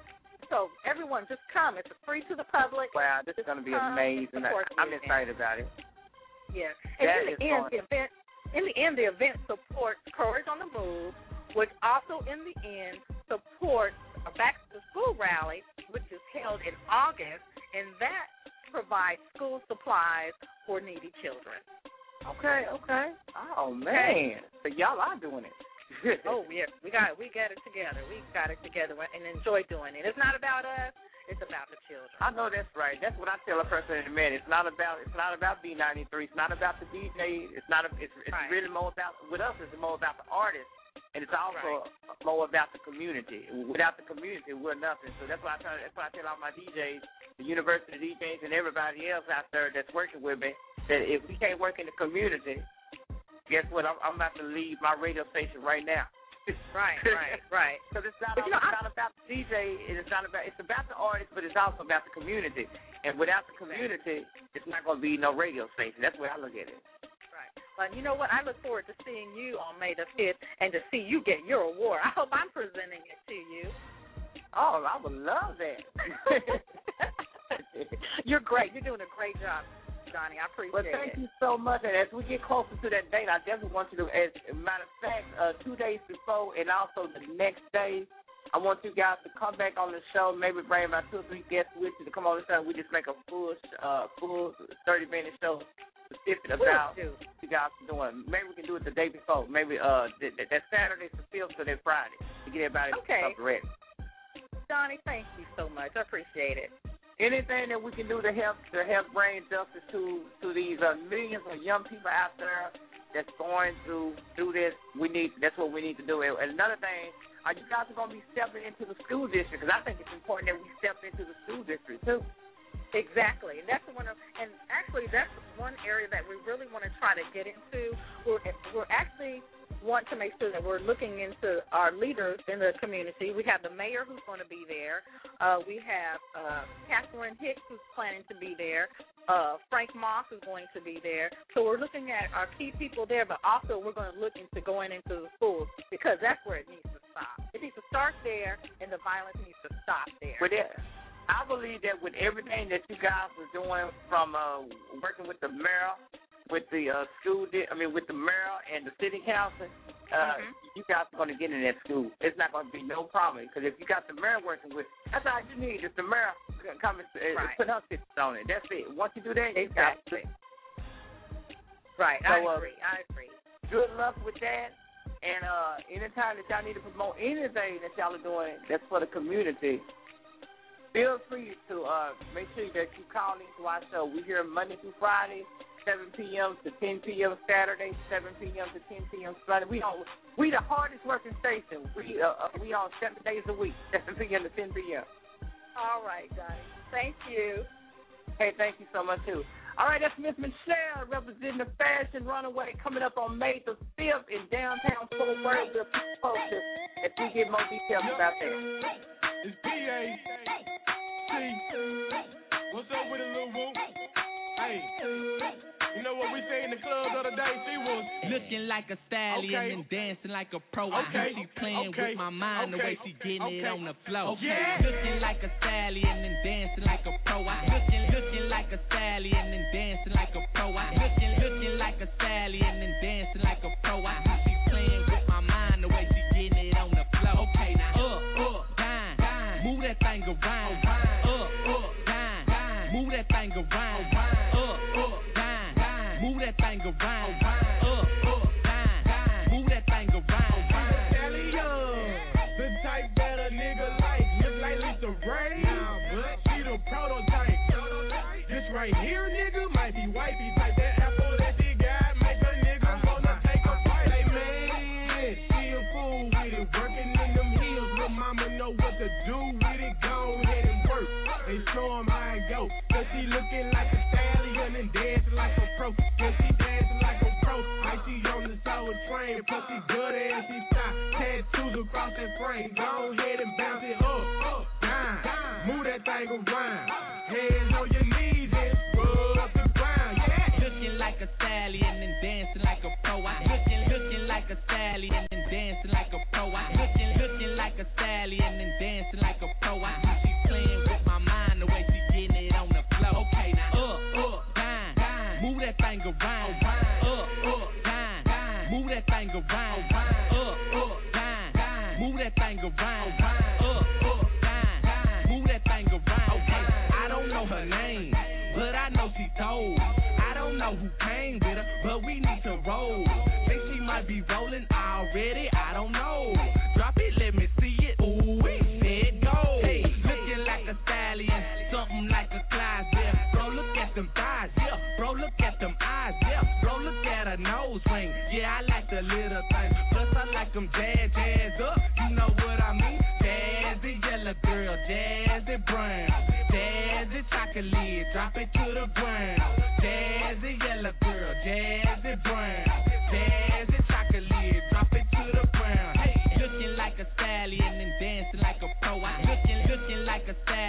So everyone, just come. It's free to the public. Wow, this just is going to be come amazing. I'm excited about it. Yeah. And that in the is end, fun. the event, in the end, the event supports Courage on the Move, which also in the end supports a back to school rally, which is held in August, and that provides school supplies for needy children. Okay, okay. Oh man, so y'all are doing it. oh yeah, we got we got it together. We got it together and enjoy doing it. It's not about us. It's about the children. I know that's right. That's what I tell a person in a minute. It's not about it's not about B ninety-three. It's not about the D J. It's not. A, it's it's right. really more about with us. It's more about the artist. And it's also right. more about the community. Without the community, we're nothing. So that's why I tell, that's why I tell all my D Js, the university D Js, and everybody else out there that's working with me, that if we can't work in the community, guess what? I'm, I'm about to leave my radio station right now. Right, right, right. Because it's not, But, you know, it's I- not about the D J, and it's not about it's about the artist, but it's also about the community. And without the community, it's not going to be no radio station. That's the way I look at it. Right. Well, you know what? I look forward to seeing you on May the fifth and to see you get your award. I hope I'm presenting it to you. Oh, I would love that. You're great. You're doing a great job, Johnny. I appreciate Well, thank it. you so much. And as we get closer to that date, I definitely want you to, as a matter of fact, uh, two days before and also the next day, I want you guys to come back on the show, maybe bring about two or three guests with you to come on the show. We just make a full, uh, full thirty-minute show specific about do. what you guys are doing. Maybe we can do it the day before. Maybe uh, that, that Saturday's the fifth or that Friday to get everybody Okay. up ready. Johnny, thank you so much. I appreciate it. Anything that we can do to help to help bring justice to to these uh, millions of young people out there that's going through through this, we need. That's what we need to do. And another thing, are you guys going to be stepping into the school district? Because I think it's important that we step into the school district too. Exactly, and that's one of, and actually that's one area that we really want to try to get into. We're we're actually want to make sure that we're looking into our leaders in the community. We have the mayor who's going to be there. Uh, we have uh, Catherine Hicks who's planning to be there. Uh, Frank Moss is going to be there. So we're looking at our key people there, but also we're going to look into going into the schools because that's where it needs to stop. It needs to start there, and the violence needs to stop there. But it, I believe that with everything that you guys are doing, from uh, working with the mayor, with the uh, school, di- I mean, with the mayor and the city council, uh, Mhm. you guys are going to get in that school. It's not going to be no problem because if you got the mayor working with, that's all you need. Is the mayor come and uh, Right. put her pictures on it. That's it. Once you do that, you got Exactly. Right, So, I uh, agree. I agree. good luck with that. And uh, anytime that y'all need to promote anything that y'all are doing that's for the community, feel free to uh, make sure that you call into our show. We're here Monday through Friday, seven p.m. to ten p.m. Saturday, seven p.m. to ten p.m. Sunday. We on we the hardest working station. We uh, uh, we on seven days a week, seven p.m. to ten p.m. All right, Johnny. Thank you. Hey, thank you so much too. All right, that's Miss Michelle representing the Fashion Runaway coming up on May the fifth in downtown Fort Worth. We'll keep you posted as we get more details about that. It's B A C. What's up with a little whoop? Hey, you know what we say in the club the other day? She was looking like a stallion Okay. and dancing like a pro. I heard Okay. she playing Okay. with my mind, the Okay. way she getting it Okay. on the floor. Yeah. Looking like a stallion and dancing like a pro. I looking, looking like a stallion and dancing like a pro. I looking, looking like a stallion and dancing like a pro. I heard she playing with my mind, the way she getting it on the floor. Okay, now up, up, down, down, move that thing around. Up, up, down, down, move that thing around. Up, up, down, down, move that thing around. Up, up, down, down, move that thing around. Stallion, the type that a nigga like. Look like Lisa Ray, but she the prototype. This right here, nigga, might be wifey type. That apple that she got make a nigga wanna take a bite. Hey man, she a fool with it, working in them heels. Lil' mama know what to do with it. Go ahead and work. They show 'em how it go. Cause she looking like a stallion and dancing like a pro. Yeah, she dancing like a pro. Like she on the sour train. Plus she good and she stop. Tattoos across that frame. Go ahead and bounce it up, up, down. Move that thing around. Hands on your knees and rub the ground. Yeah. Looking like a stallion and dancing like a pro. I looking, looking like a stallion and dancing like a pro. I looking, looking like a stallion and dancing like a pro. I hear she playing with my mind, the way she getting it on the floor. Okay, now up, up, down, down, move that thing around. Up, up, down, down, move that thing around. Up, up, down, down, move that thing around. Up, up, down, down, move that thing around. Okay, I don't know her name, but I know she told. I don't know who came with her, but we need to roll. Think she might be rolling already, I don't know. Drop it, let me see it. Ooh, there it go. Hey, looking like a stallion, something like a Clydesdale. Bro, look at them thighs, yeah. Bro, look at them eyes, yeah. Bro, look at her nose ring. Yeah, I like the little things. Plus, I like them jazz, jazz up. You know what I mean? Jazzy yellow girl, jazzy brown. Jazzy chocolate, drop it to the ground. Jazzy yellow girl, jazzy brown. Jazzy chocolate, drop it to the ground. Hey,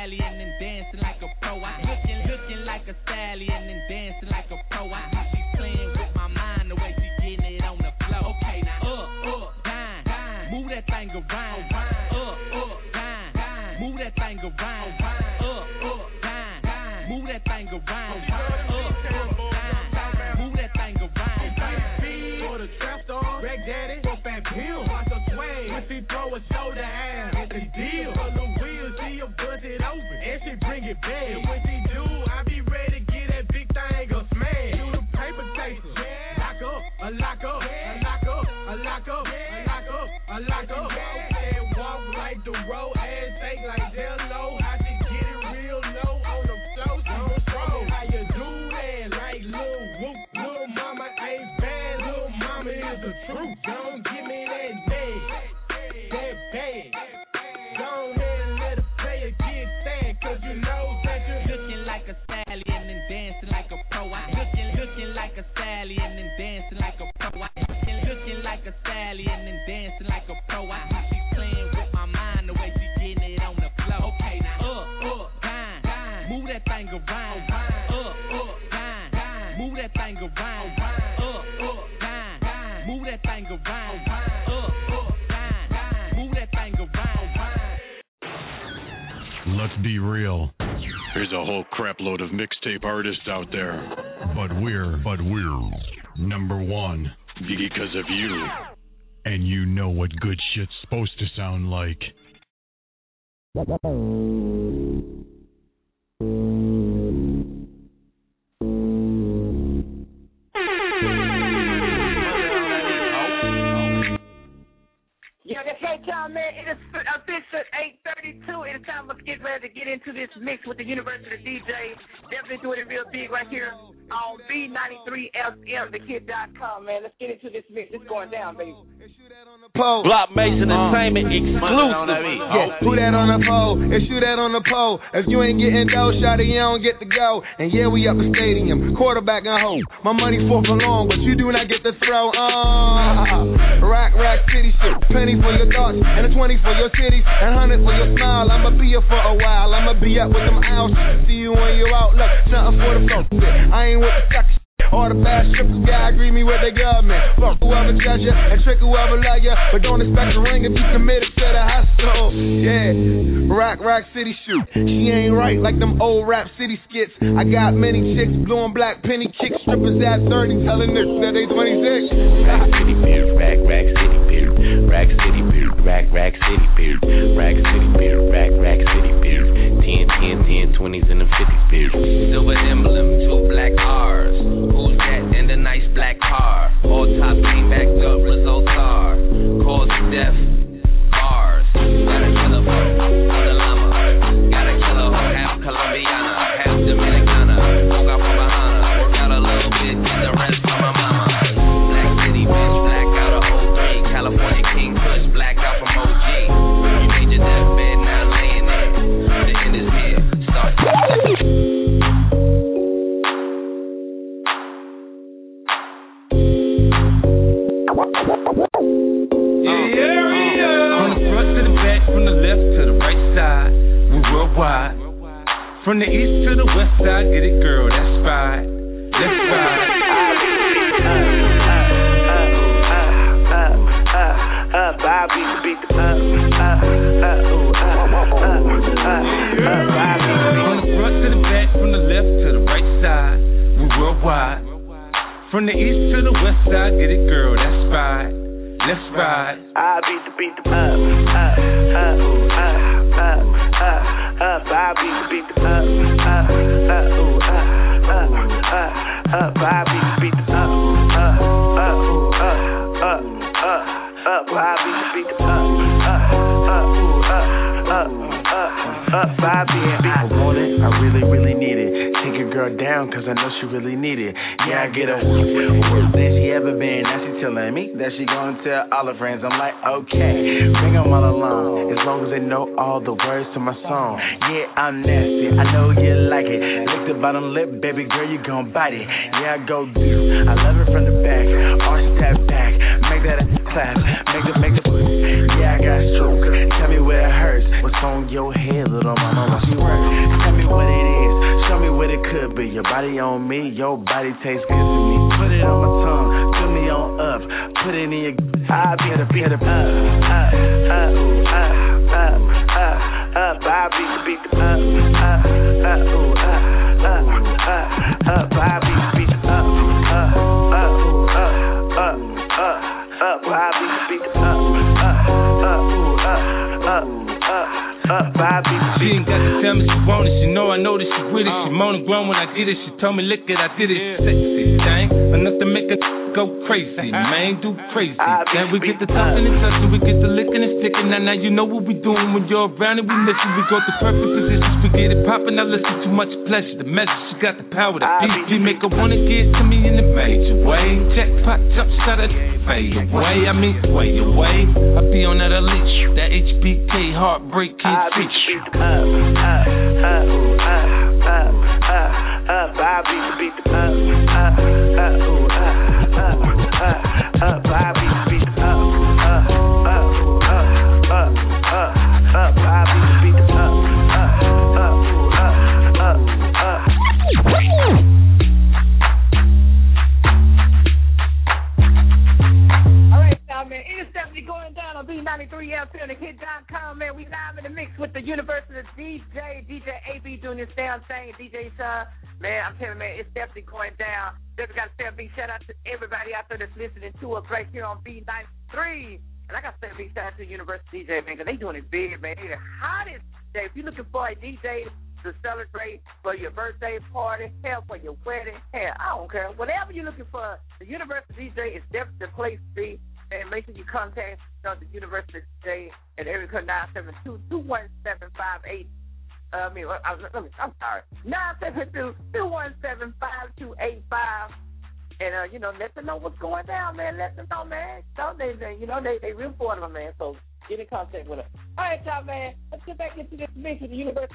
stallion and dancing like a pro. I looking, looking like a stallion and dancing like a pro. I she playing with my mind the way she getting it on the floor. Okay, now up, up, down, down, move that thing around. Up, up, down, down, move that thing around. Up, up, down, down, move that thing around. Up, up, down, move that thing around. For the trap star, Greg Daddy, for Fat Bill, watch her sway. When she throw a shoulder ass, it's a deal. For the wheels, she a bust it open, and she bring it back. And when she do, I be ready to get that big thing a smash. Do the paper chaser, lock up, a lock up, a lock up, a lock up, a lock up, a lock up. And walk like the road, ass shake like Jello. I should get it real low on the floor, don't throw. How you do that? Like Lil Whoop, Lil Mama ain't bad, Lil Mama is the truth. Don't give me that bag, that bag. Go ahead and let it play or get sad, cause you know that you're looking like a stallion and dancing like a pro. I looking, looking like a stallion and dancing like a pro. I looking, looking like a stallion and dancing like a pro. I she playing with my mind the way she getting it on the floor. Okay, now up, up, down, down, move that thing around. Up, up, down, down, move that thing around. Up, up, down, down, move that thing around. Up, up, down, down, move that thing around. Let's be real. There's a whole crap load of mixtape artists out there. But we're, but we're number one because of you. And you know what good shit's supposed to sound like. Yeah, that's right, y'all, man. It is official eight thirty-two. It is time to get ready to get into this mix with the University D J. Definitely doing it real big right here on B ninety-three F M, the kid dot com, man. Let's get into this mix. It's going down, baby. Pole. Block Mason Entertainment exclusive. Yeah, put that on the pole and shoot that on the pole. If you ain't getting dough, shot it, you don't get to go. And yeah, we up the stadium, quarterback and home. My money for long, but you do not get to throw. Uh, rack, rack, city shit. Penny for your thoughts, and a twenty for your cities, and a hundred for your smile. I'ma be here for a while. I'ma be up with them owls. See you when you're out. Look, something for the flow. I ain't with the sucker. All the fast strippers gotta agree me with their government. Fuck whoever judge ya and trick whoever love ya, but don't expect a ring if you committed to the hustle. Yeah, rock, rock city shoot. She ain't right like them old rap city skits. I got many chicks, blue and black penny kick strippers at thirty, telling niggas that they twenty-six. Rack city beer, rack, rack city beer, rack city beer, rack, rack city beer, rack city beer, rack, rack city beer. Ten, ten, ten, twenties and the fifties beer. Silver emblem, two black R's. Who's that in the nice black car? All top team backed up, results are cause of death, bars. Got a killer for the llama. Got a killer for half Colombiana, half Dominicana. Woke out from behind her, work out a little bit, get the rest from my mama. Black city bitch, black out of O three. California King Kush, black out from O G. You made your deathbed, now laying there. The end is here, start to from the east to the west side, get it, girl, that's fine. Let's ride. Uh, uh, uh, uh, uh, uh, Bobby, beat the up, uh, uh, ooh, uh, uh, uh, uh, Bobby. From the front to the back, from the left to the right side, we worldwide. From the east to the west side, get it, girl, that's fine. Let's ride. I beat the beat the up, uh, uh, ooh, uh, uh, uh, uh, Bobby beat the up, uh, uh, ooh, uh, uh, uh, uh, Bobby beat the up, uh, uh, ooh, uh, uh, uh, uh, Bobby beat the up, uh, uh, ooh, uh, uh, uh, uh, Bobby. I want it, I really, really need it. Take your girl down, cause I know she really needed. Yeah, I get her worse than she ever been. Now she telling me that she gonna tell all her friends. I'm like, okay, bring them all along, as long as they know all the words to my song. Yeah, I'm nasty, I know you like it. Lick the bottom lip, baby girl, you gon' bite it. Yeah, I go deep, I love it from the back. Arch that back, make that a clap. Make it, make it, yeah, I got stroke. Tell me where it hurts. What's on your head, little mama, what she work? Tell me what it is, show me what it could be. Your body on me, your body tastes good to me. Put it on my tongue, fill me on up. Put it in your, I be the beat, up, up, up, up, up, up, up. I beat the beat, up, up, up, up, up, up, up. I beat the beat, up, up, up, up, up, up, up. I beat the beat, up, up, up, up, up, up. Up, she ain't got to tell me she want it. She know I know that she with it. She moan and groan when I get it. She told me, look it, I did it. Sexy thing, enough to make her go crazy. Man, do crazy. Then we get the touching and touching, we get the licking and sticking. Now, now you know what we doing when you're around and we miss it. We go to perfect positions, we get it popping. Now listen, too much pleasure. The message, she got the power. The beat, we make her wanna get to me in a major way. Jackpot, jump shot, I fade away. I mean, way away. I be on that elite, that H B K heartbreak kid. I beat the beat, up, up, up, up, up, up, up. I beat the beat, up, up, up, up, up, up, up. I beat the beat, up, up, up, up, up, up, up. I beat the beat, up, up, up, up, up, up. Man, it is definitely going down on B ninety-three L P on the hit dot com, man. We live in the mix with the University D J, D J A B doing this damn thing, D J Son. Man, I'm telling you, man, it's definitely going down. Definitely got to say a big shout out to everybody out there that's listening to us right here on B ninety-three. And I got to say a big shout out to the University D J, man, because they doing it big, man. They the hottest day. If you're looking for a D J to celebrate for your birthday party, hell, for your wedding, hell, I don't care. Whatever you're looking for, the University D J is definitely the place to be. And make sure you contact you know, the University today at area code nine seven two, two one seven five eight. Uh, I mean, I, let me, I'm sorry, nine seven two, two one seven five two eight five. And uh, you know, let them know what's going down, man. Let them know, man. So they, they you know, they they real supportive, man. So get in contact with us. All right, y'all, man. Let's get back into this mix with the University.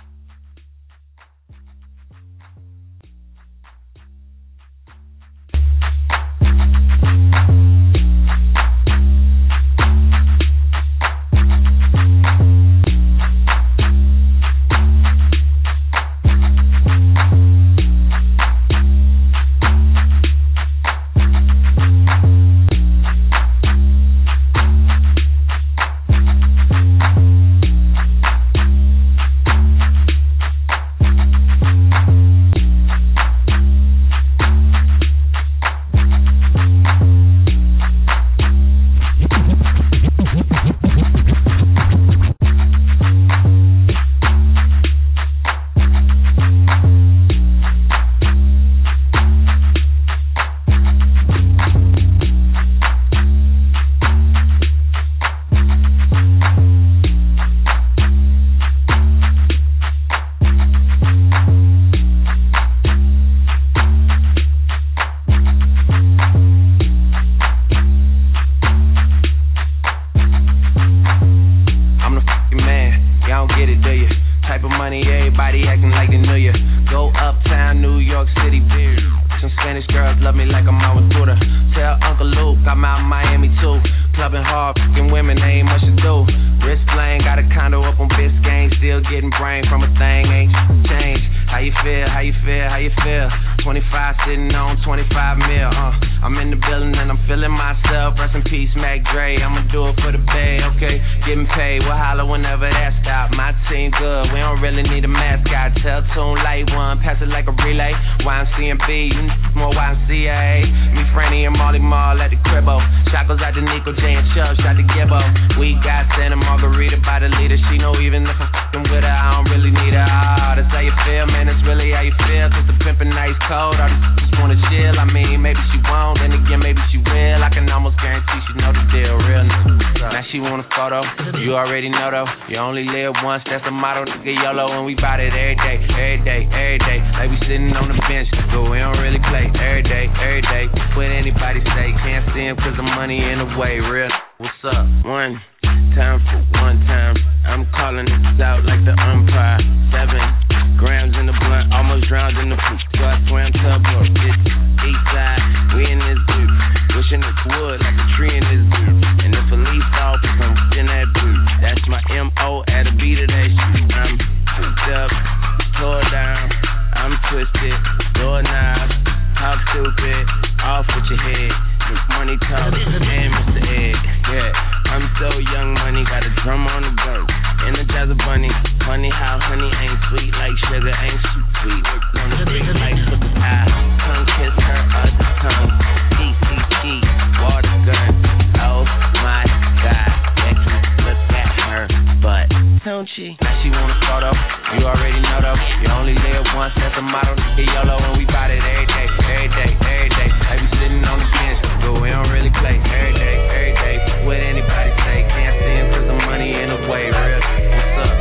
Maybe she won't, then again, maybe she will. I can almost guarantee she know the deal, real nigga. Now she want a photo. You already know though. You only live once. That's a motto, nigga. YOLO, and we bout it every day, every day, every day. Like we sitting on the bench, but we don't really play every day, every day. What anybody say, can't see him 'cause the money in the way. Real, what's up? One time for one time. I'm calling it out like the umpire. Seven grams in the blunt, almost drowned in the poop. So I swam tugboat, it's east side. We in this dude, wishing it's wood like a tree in this dude. And if a leaf falls, I'm in that boot. That's my M O at a beat of that shit. I'm hooked up, tore down, I'm twisted, doorknob, talk stupid, off with your head. Money talk, and Mister Ed, yeah. I'm so young, money, got a drum on the go. Energize a bunny, funny how honey ain't sweet like sugar, ain't sweet, sweet. On the street like super eye, tongue kiss her other tongue. E, E, E, water gun, oh my God, Becky, look at her butt, don't she? Now she want a photo, you already know though. You only live once, that's a motto, nigga. YOLO, and we bout it every day, every day, every day. Like we sitting on the bench, but we don't really play every day, every day. What anybody say, can't see him 'cause the money in the way. Real, what's up?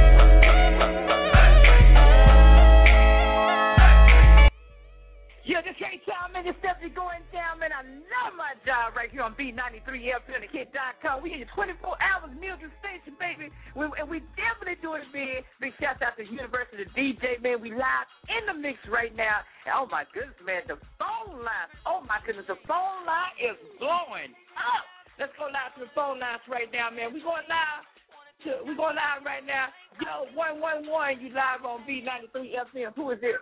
Yeah, this ain't time, man. It's definitely going down, man. I love my job right here on B ninety-three F M, the kid dot com. We in twenty-four hours music station, baby. We, and we definitely doing it big. Big shout out to University D J, man. We live in the mix right now. And oh, my goodness, man. The phone line. Oh, my goodness. The phone line is blowing up. Let's go live to the phone lines right now, man. We going live. To, we going live right now. Yo, one one one, you live on B ninety-three F M. Who is it?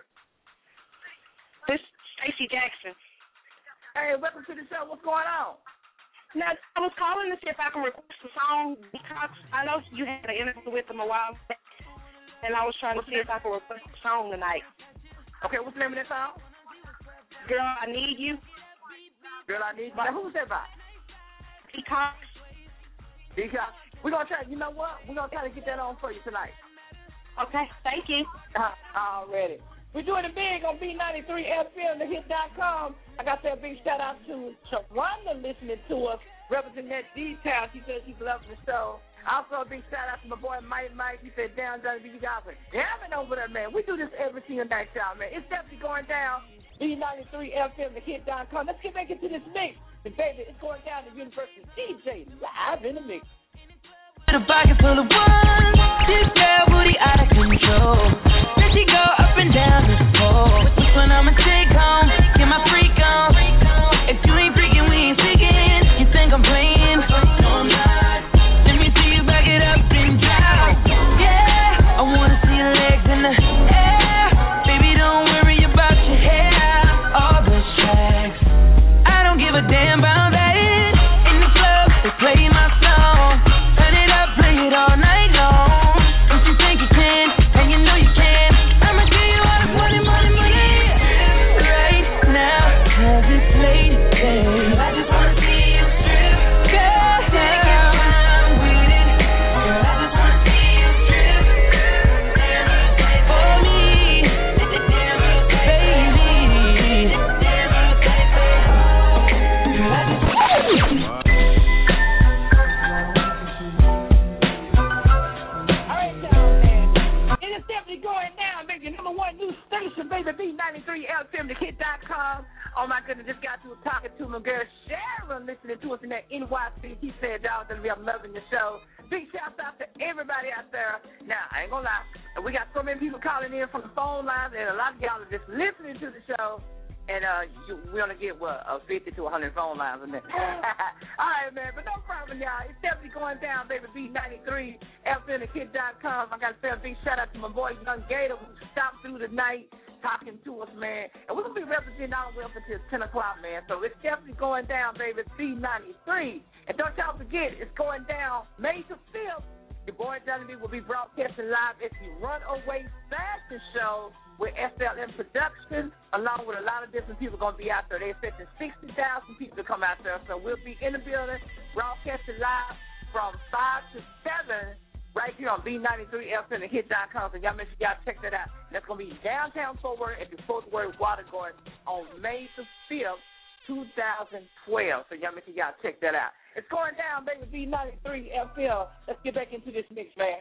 This is Stacey Jackson. Hey, welcome to the show. What's going on? Now, I was calling to see if I can request a song because I know you had an interview with them a while back, and I was trying to see if I could request a song tonight. Okay, what's the name of that song? Girl, I Need You. Girl, I Need You. Now, who's that by? Peacock. Peacock. We're going to try, you know what? We're going to try to get that on for you tonight. Okay, thank you. Uh, already. We're doing it big on B ninety-three F M, the hit dot com. I got that big shout out to Sharonda listening to us, representing that detail. She said she's loving the show. Also, a big shout out to my boy Mike Mike. He said, down, down, you guys are jamming over there, man. We do this every single night, y'all, man. It's definitely going down. B ninety-three F M, the hit dot com. Let's get back into this mix. And baby, it's going down to University D J live in the mix. A pocket full of ones, this girl booty out of control. Then she go up and down the pole. Which one I'ma take home? Get my freak on. If you ain't freaking, we ain't speaking. You think I'm playing? I'm not. Let me see you back it up and down. Yeah, I wanna see your legs in the air. Baby, don't worry about your hair. All those tracks, I don't give a damn about that. In the club, they play my song. All night long. If you think you can, and you know you can, I'ma give you all the money, money, money right now, 'cause it's late, babe. I just wanna see you strip, girl, take your time with it. Girl, I just wanna see you strip, for me, baby. Girl, I just wanna going down, baby. Number one news station, baby. B ninety-three F M, the kid dot com. Oh, my goodness. Just got to talking to my girl Sharon listening to us in that N Y C. He said, dog, that I'm loving the show. Big shout out to everybody out there. Now, I ain't going to lie. We got so many people calling in from the phone lines, and a lot of y'all are just listening to the show. And uh, you, we're going to get, what, uh, fifty to one hundred phone lines in there. All right, man, but no problem, y'all. It's definitely going down, baby. B ninety-three F M, the kid dot com. I got to say a big shout out to my boy, Young Gator, who stopped through the night talking to us, man. And we're going to be representing all the way up until ten o'clock, man. So it's definitely going down, baby. B ninety-three. And don't y'all forget, it's going down May the fifth. Your boy Johnny B will be broadcasting live at the Runaway Fashion Show with S L M Productions, along with a lot of different people going to be out there. They're expecting sixty thousand people to come out there. So we'll be in the building, broadcasting live from five to seven right here on B ninety-three F M, the hit dot com. So y'all make sure y'all check that out. That's going to be downtown Fort Worth at the Fort Worth Water Garden on May the fifth two thousand twelve. So y'all make sure y'all check that out. It's going down, baby. B ninety-three F M. Let's get back into this mix, man.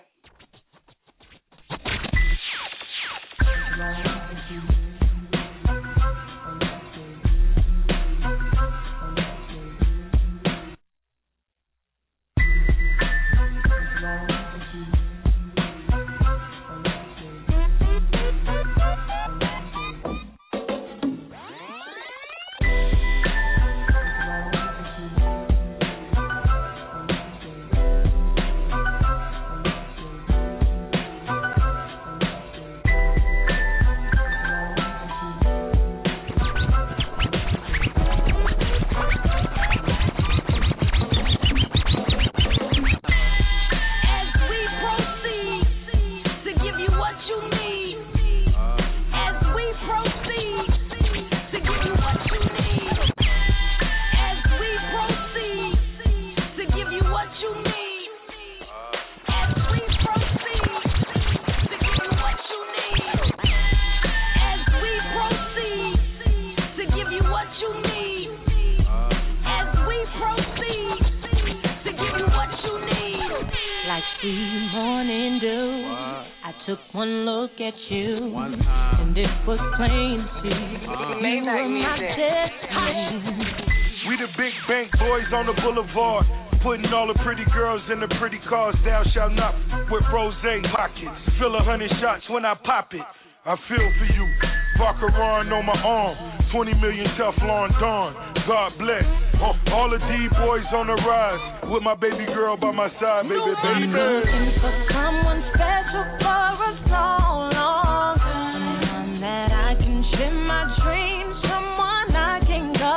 In the pretty cars, thou shalt not with rose pockets. Fill a hundred shots when I pop it. I feel for you. Baccarat on my arm. twenty million Teflon Dawn. God bless. Oh, all the D-boys on the rise. With my baby girl by my side, baby, baby. I'm looking for someone special for us so long. Someone that I can share my dreams. Someone I can go.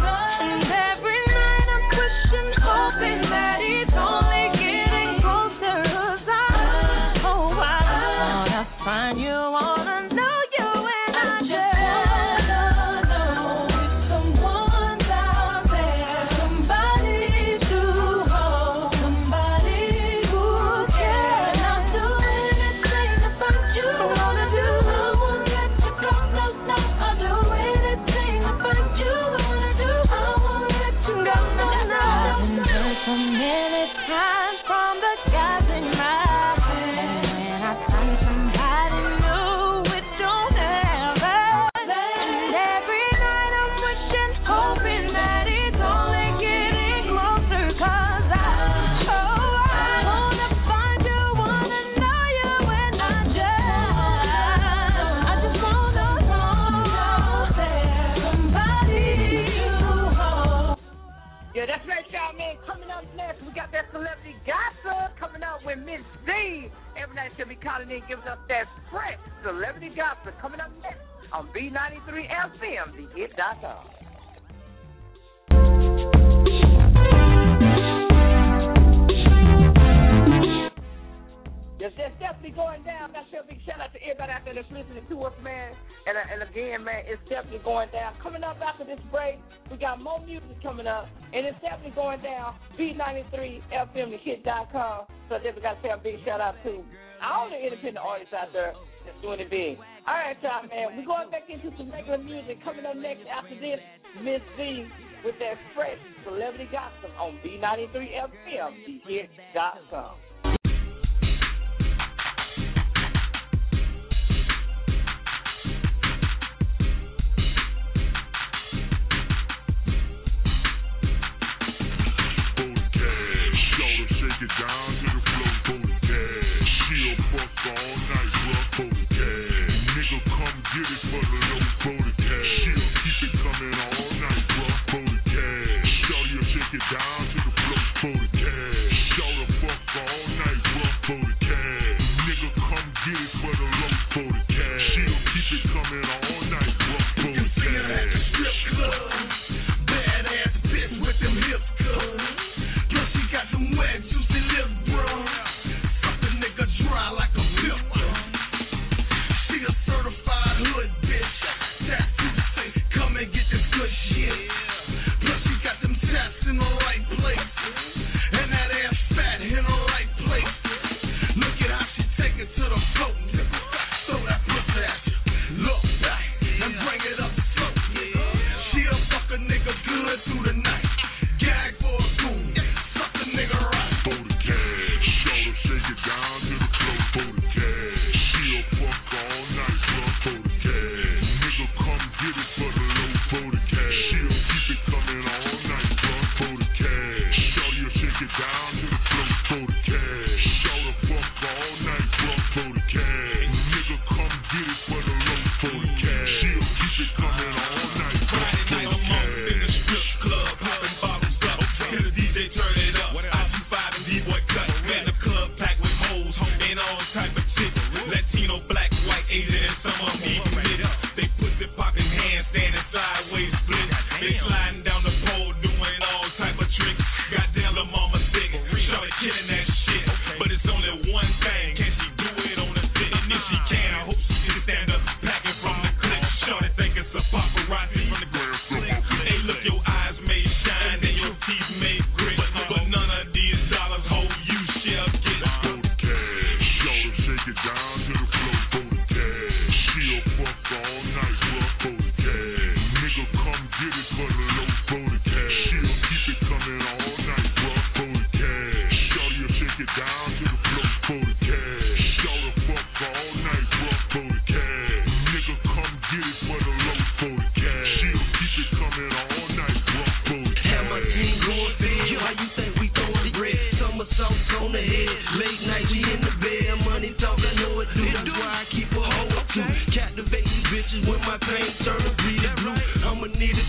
And every night I'm pushing, hoping that it's only getting closer. 'Cause I, oh, I wanna find you, wanna know you, and I just wanna know if someone's out there, somebody to hold, somebody who cares. And I'll do anything about you wanna do. I won't let you go, no, no. I'll do anything about you wanna do. I won't let you go, no, no. I've been hurt so many times from the guys in my head. And when I find somebody new, it don't ever end. And every night I'm wishing, hoping that it's only getting closer. 'Cause I, oh, I wanna find you, wanna know you, and I just, I just wanna know there's somebody to hold. Yeah, that's right, y'all, man. Coming up next, we got that celebrity gossip coming up with Miss Z. Every night she'll be calling in, giving us that fresh celebrity gossip coming up next on B ninety-three F M, the hit dot com. Yes, that's definitely going down. That's a big shout out to everybody out there that's listening to us, man. And, uh, and again, man, it's definitely going down. Coming up after this break, we got more music coming up, and it's definitely going down. B ninety-three F M, the hit dot com. So I definitely got to say a big shout out to all the independent artists out there that's doing it big. All right, y'all, man. We're going back into some regular music. Coming up next after this, Miss Z with that fresh celebrity gossip on B ninety-three F M, the hit dot com. Shake it down to the floor for the cash. She'll fuck all night, bro, for the cash. Nigga, come get it for the low for the cash. She'll keep it coming all night, bro, for the cash. Shorty'll shake it down to the floor for the cash. Shorty fuck all night, bro, for the cash. Nigga, come get it for the low for the cash. She'll keep it coming all night, bro, for the cash. Strip club, badass bitch with them hips, cuz. Plus she got them wet juicy lips, bro. Suck the nigga dry like a pimp. She a certified hood bitch. Tattoo say, come and get this good shit. Plus she got them tats in the right place.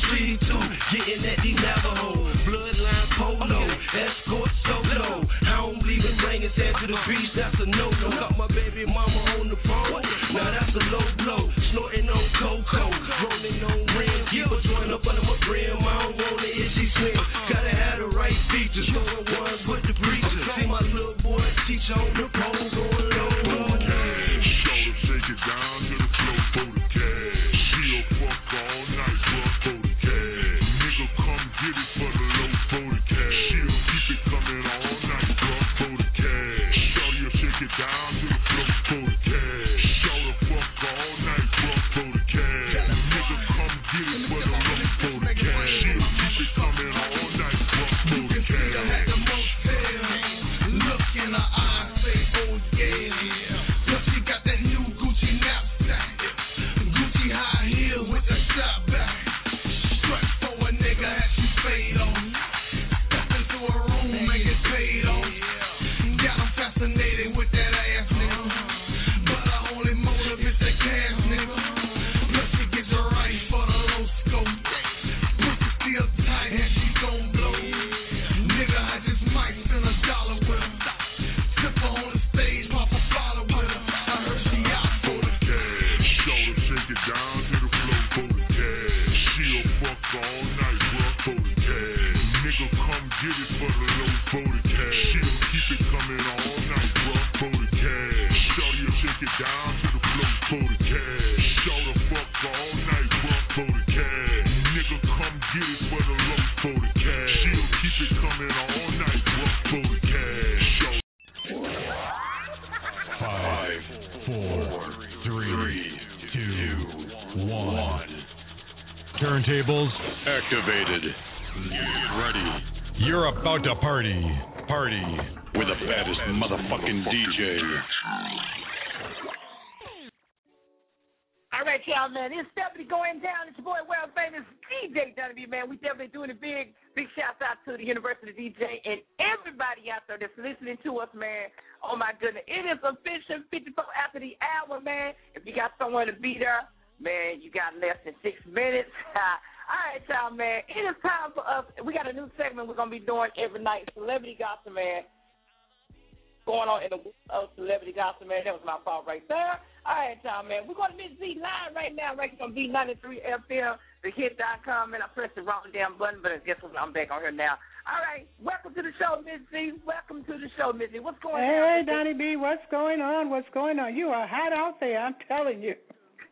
three two, getting at these Navajos. Bloodline polo, escort solo. I don't believe in bringing sand to the beach, that's a no-no. Got my baby mama on the phone, now that's a low blow. Snorting on cocoa, rolling on rims. Give a joint up under my brim, I don't want it if she swim. Gotta have the right features, no ones with the preachers. See my little boy teach on the pole, going low. Shoulder shake it down to the floor for the cash. She'll fuck all night, bro, for the cash. Nigga, come get it for the low for the cash. She'll keep it coming all night, bro, for the cash. Shoulder shake it down to the floor for the cash. Shoulder fuck all night, bro, for the cash. Nigga, come get it for the low for the cash. She'll keep it coming all night, bro, for the cash. Look in her eyes, say, oh yeah. Plus she got that new Gucci knapsack. Gucci high heel with the shot back. Strut for a nigga as she fade on. Step into a room, make it paid on. Got him fascinated with that ass, nigga. But her only motive is that cash, nigga. Plus she gets her right for the low scope. Pussy still tight and she gon' blow. Nigga, I just might spend a dollar with her. Tip her on the stage, pop a bottle with her. I heard she out for the cash. Shoulder shake it down to the floor for the cash. She'll fuck all night, bro, for the cash. Nigga, come get it for the low for the cash. She'll keep it coming all night, bro, for the cash. Shoulder shake it down to the floor for the cash. Shoulder fuck all night, bro, for the cash. Nigga, come get it for the low for the cash. She'll keep it coming all night, bro, for the cash. Shoulder. Five, four, three, two, one. Turntables activated. Get ready. You're about to party. Party with the baddest motherfucking D J. All right, y'all, man. It's definitely going down. It's your boy, world famous D J Dunby, man. We definitely doing it big. Big shout out to the University D J and everybody out there that's listening to us, man. Oh, my goodness. It is official fifty-four after the hour, man. If you got somewhere to be there, man, you got less than six minutes. All right, y'all, man. It is time for us. We got a new segment we're going to be doing every night. Celebrity Gossip, man. Going on in the world of Celebrity Gossip, man. That was my fault right there. All right, y'all, man. We're going to Miss Z live right now, right here on B ninety-three F M, the hit dot com, man. I pressed the wrong damn button, but guess what? I'm back on here now. All right. Welcome to the show, Miss Z. Welcome to the show, Miss Z. What's going hey, on? Hey, Donnie B. What's going on? What's going on? You are hot out there, I'm telling you.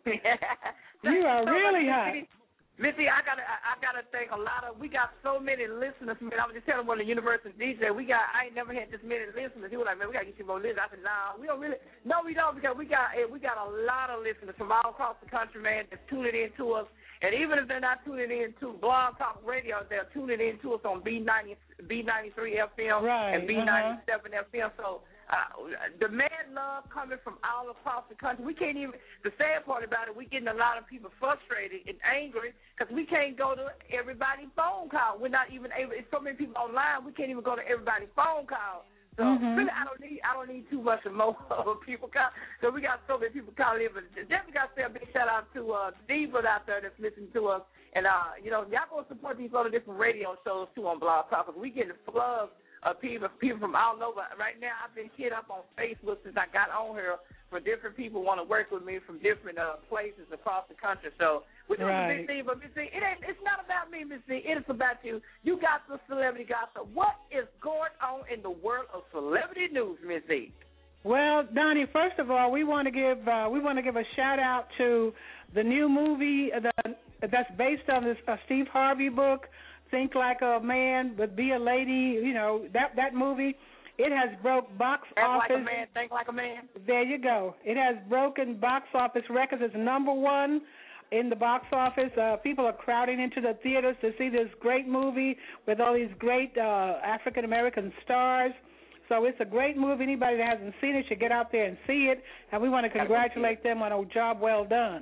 You are really hot. Missy, I gotta, I, I gotta thank a lot of. We got so many listeners, man. I was just telling one of the University D J, we got. I ain't never had this many listeners. He was like, man, we gotta get you more listeners. I said, nah, we don't really. No, we don't, because we got, we got a lot of listeners from all across the country, man, that's tuning in to us. And even if they're not tuning in to Blog Talk Radio, they're tuning in to us on B ninety, B ninety-three F M right, and B ninety-seven uh-huh. F M. So. Uh, the mad love coming from all across the country. We can't even, the sad part about it, we're getting a lot of people frustrated and angry because we can't go to everybody's phone call. We're not even able, it's so many people online, we can't even go to everybody's phone call. So mm-hmm. really, I don't need, I don't need too much more people call. So we got so many people calling in, but definitely got to say a big shout out to uh, Steve out there that's listening to us. And, uh, you know, y'all go support these other different radio shows too on Blog Talk because we getting floods Uh, people, people from all over. Right now, I've been hit up on Facebook since I got on here for different people want to work with me from different uh, places across the country. So we're doing right. a big thing, but Miss Z, it ain't. It's not about me, Miss Z. It is about you. You got the celebrity gossip. What is going on in the world of celebrity news, Miss Z? Well, Donnie, first of all, we want to give uh, we want to give a shout out to the new movie that that's based on this uh, Steve Harvey book. Think Like a Man, but Be a Lady, you know, that that movie, it has broke box Act office. Like a Man, Think Like a Man. There you go. It has broken box office records. It's number one in the box office. Uh, people are crowding into the theaters to see this great movie with all these great uh, African-American stars. So it's a great movie. Anybody that hasn't seen it should get out there and see it, and we want to congratulate them on a job well done.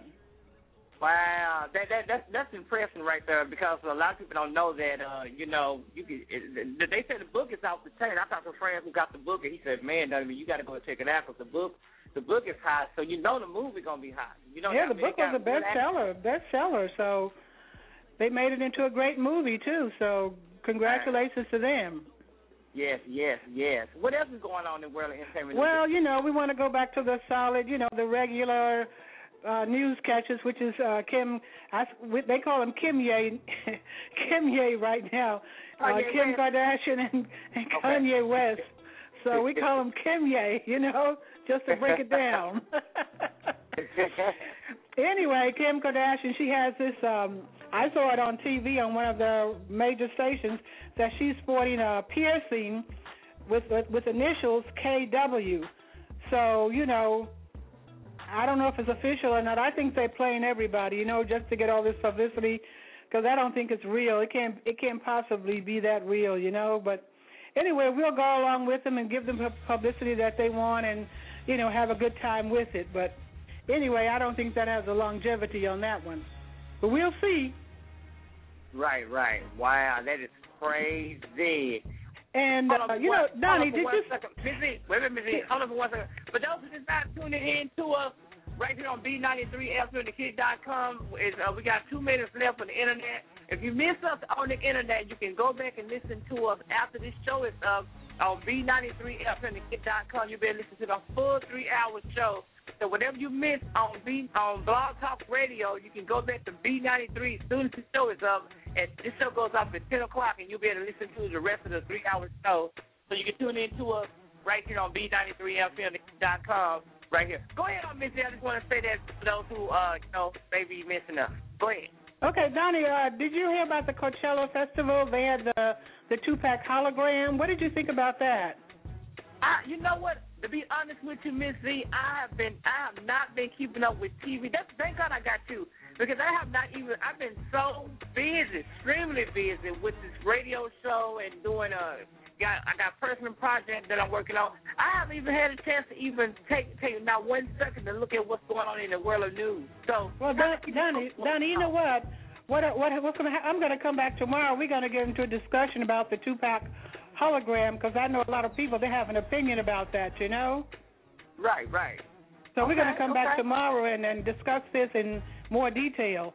Wow, that that that's that's impressive right there because a lot of people don't know that. Uh, you know, you can. It, they said the book is off the chain. I talked to a friend who got the book, and he said, "Man, I mean, you got to go check it out because the book, the book is hot. So you know the movie gonna be hot. You know, yeah, the book was a bestseller, bestseller. So they made it into a great movie too. So congratulations to them. Yes, yes, yes. What else is going on in the world of entertainment? Well, you know, we want to go back to the solid, you know, the regular uh, newscatchers, which is uh, Kim. I, they call him Kim Ye, Kim Ye right now. Uh, Kanye Kim West. Kardashian and, and Okay. Kanye West. So we call him Kim Ye, you know, just to break it down. Anyway, Kim Kardashian, she has this, um, I saw it on T V on one of the major stations, that she's sporting a piercing with with initials K W. So, you know, I don't know if it's official or not. I think they're playing everybody, you know, just to get all this publicity, because I don't think it's real. It can't, it can't possibly be that real, you know. But anyway, we'll go along with them and give them the publicity that they want and, you know, have a good time with it. But anyway, I don't think that has a longevity on that one. But we'll see. Right, right. Wow, that is crazy. And, Hold on uh, for you one- know, Donnie, hold on for did one you... second. Missy, wait a minute, Missy. Hold on for one second. For those who just not tuning in to us, right here on B ninety-three F M the kid dot com, is, uh, we got two minutes left on the internet. If you miss us on the internet, you can go back and listen to us after this show is up on B ninety-three F M the kid dot com. You'll be able to listen to the full three-hour show. So whatever you missed on B on Blog Talk Radio, you can go back to B ninety-three as soon as the show is up. And this show goes off at ten o'clock, and you'll be able to listen to the rest of the three-hour show. So you can tune in to us right here on B ninety-three F M dot com, right here. Go ahead on, Missy. I just want to say that for those who, uh, you know, may be missing us. Go ahead. Okay, Donnie, uh, did you hear about the Coachella Festival? They had the the two-pack hologram. What did you think about that? I, you know what? To be honest with you, Miss Z, I have been, I have not been keeping up with T V. That's thank God I got you, because I have not even. I've been so busy, extremely busy with this radio show and doing a. Got I got personal project that I'm working on. I haven't even had a chance to even take take not one second to look at what's going on in the world of news. So, well, Don, Donnie, Donnie, you know what? What what what's going to ha- I'm going to come back tomorrow. We're going to get into a discussion about the two-pack hologram, because I know a lot of people, they have an opinion about that, you know? Right, right. So okay, we're going to come okay. back tomorrow and, and discuss this in more detail.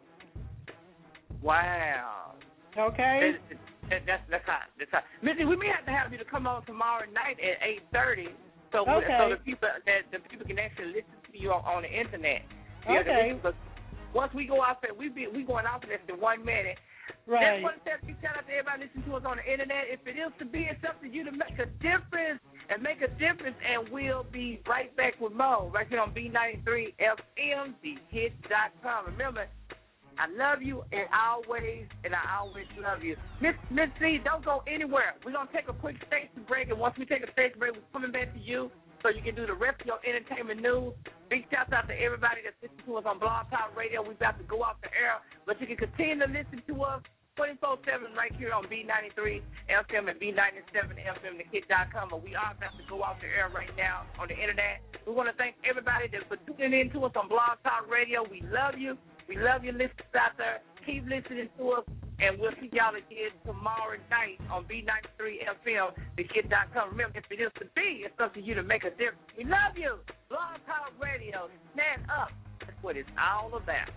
Wow. Okay? That, that, that's that's hot. That's hot. Missy, we may have to have you to come on tomorrow night at eight thirty, so okay. so the people that the people can actually listen to you on, on the internet. Yeah, okay. The, once we go off, we be we going off this in one minute. Right. Just want to say, shout out to everybody listening to us on the internet. If it is to be, it's up to you to make a difference and make a difference. And we'll be right back with Mo right here on B ninety-three F M the kid dot com. Remember, I love you and always, and I always love you. Miss Miss Z, don't go anywhere. We're gonna take a quick station break, and once we take a station break, we're coming back to you so you can do the rest of your entertainment news. Big shout out to everybody that's listening to us on Blog Talk Radio. We're about to go off the air, but you can continue to listen to us twenty-four seven right here on B ninety-three F M and B ninety-seven F M the kid dot com. But we are about to go off the air right now on the internet. We want to thank everybody that's for tuning in to us on Blog Talk Radio. We love you. We love you listeners out there. Keep listening to us, and we'll see y'all again tomorrow night on B ninety-three F M the kid dot com. Remember, if it is to be, it's up to you to make a difference. We love you. Blog Talk Radio. Stand up. That's what it's all about.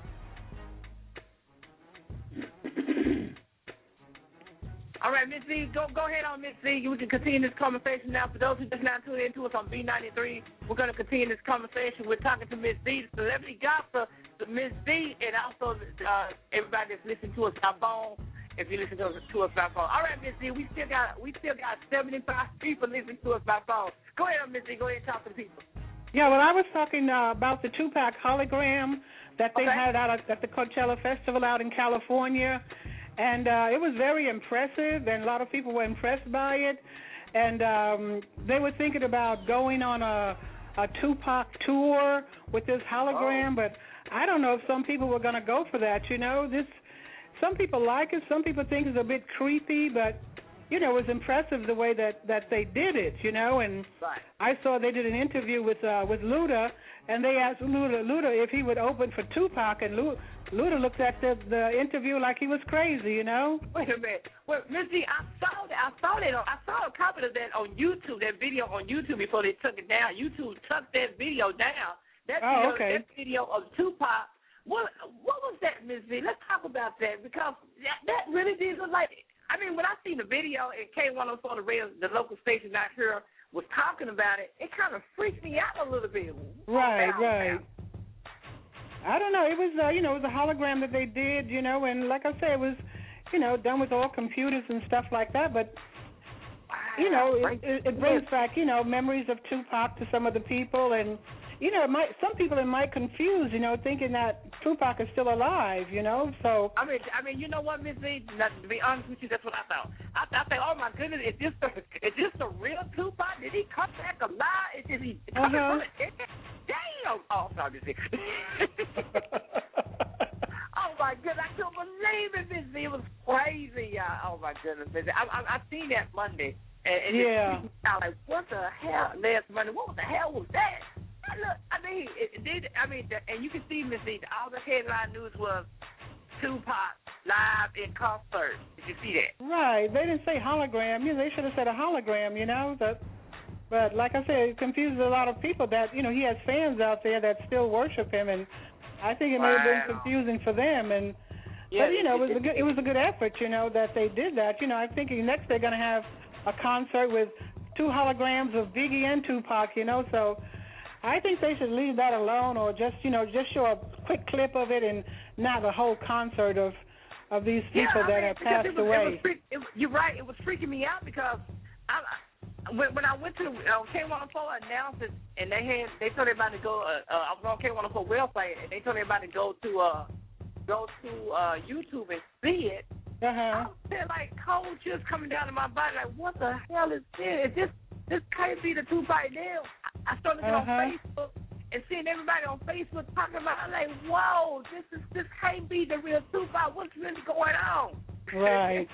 All right, Miss Z, go go ahead on, Miss Z. We can continue this conversation now. For those who just now tuned in to us on B ninety-three, we're going to continue this conversation. We're talking to Miss Z, the celebrity gossip, Miss Z, and also uh, everybody that's listening to us by phone. If you listen to us, to us by phone. All right, Miss Z, we still got we still got seventy-five people listening to us by phone. Go ahead, Miss Z. Go ahead and talk to people. Yeah, well, I was talking uh, about the two-pack hologram that they okay. had out at the Coachella Festival out in California. And uh, it was very impressive, and a lot of people were impressed by it. And um, they were thinking about going on a, a Tupac tour with this hologram, oh. but I don't know if some people were going to go for that, you know. This, some people like it, some people think it's a bit creepy, but, you know, it was impressive the way that, that they did it, you know. And right. I saw they did an interview with uh, with Luda, and they asked Luda, Luda if he would open for Tupac, and Luda, Luda looked at the, the interview like he was crazy, you know. Wait a minute. Well, Miss G, I saw that. I saw that. On, I saw a copy of that on YouTube. That video on YouTube before they took it down. YouTube took that video down. That oh, video, okay. That video of Tupac what what was that, Miss V? Let's talk about that because that, that really did look like. I mean, when I seen the video and K one oh four, the radio, the local station out here was talking about it, it kind of freaked me out a little bit. Right, right. I don't know. It was, uh, you know, it was a hologram that they did, you know, and like I said, it was, you know, done with all computers and stuff like that. But, you know, it, it, it brings back, you know, memories of Tupac to some of the people, and you know, it might, some people it might confuse, you know, thinking that Tupac is still alive, you know. So I mean, I mean, you know what, Miss V? To be honest with you, that's what I thought. I thought, oh my goodness, is this the, is this the real Tupac? Did he come back alive? Is he coming uh-huh. from it? Damn! Oh, sorry, Miss V. Oh my goodness, I couldn't believe it, Miss V. It was crazy. Uh, oh my goodness, Miss V. I, I, I seen that Monday, and, and yeah, it, I was like, what the hell? Last Monday, what the hell was that? I, look, I mean, it, it did. I mean, the, and you can see, Miss V, all the headline news was Tupac live in concert. Did you see that? Right. They didn't say hologram. You know, they should have said a hologram. You know, but but like I said, it confuses a lot of people that you know he has fans out there that still worship him, and I think it may wow. have been confusing for them. And yeah, but you know, it, it was a good it was a good effort. You know that they did that. You know, I'm thinking next they're going to have a concert with two holograms of Biggie and Tupac. You know, so. I think they should leave that alone, or just you know just show a quick clip of it and not the whole concert of of these people yeah, that I mean, have passed it was, away. It was freak, it, you're right. It was freaking me out because I, when, when I went to uh, K one oh four announced it, and they had they told everybody to go. Uh, uh, I was on K one oh four website, and they told everybody to go to uh, go to uh, YouTube and see it. Uh-huh. I was there like cold chills coming down to my body. Like, what the hell is this? Is this this can't be the Tupac now. I started looking uh-huh. on Facebook and seeing everybody on Facebook talking about it. I'm like, whoa, this is this can't be the real Tupac. What's really going on? Right.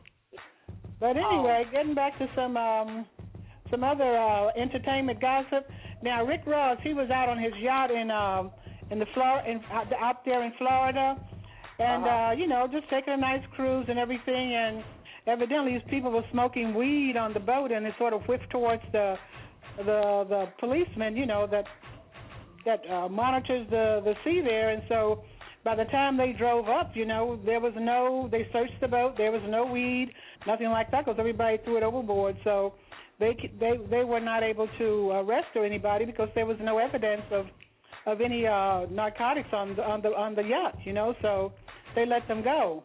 But anyway, oh. getting back to some um, some other uh, entertainment gossip. Now, Rick Ross, he was out on his yacht in um, in the Flor- in, out there in Florida, and uh-huh. uh, you know, just taking a nice cruise and everything. And evidently, these people were smoking weed on the boat, and it sort of whiffed towards the the the policeman, you know, that that uh, monitors the the sea there. And so by the time they drove up, you know, there was no, they searched the boat, there was no weed, nothing like that, because everybody threw it overboard. So they they they were not able to arrest or anybody because there was no evidence of of any uh, narcotics on the on the on the yacht, you know. So they let them go.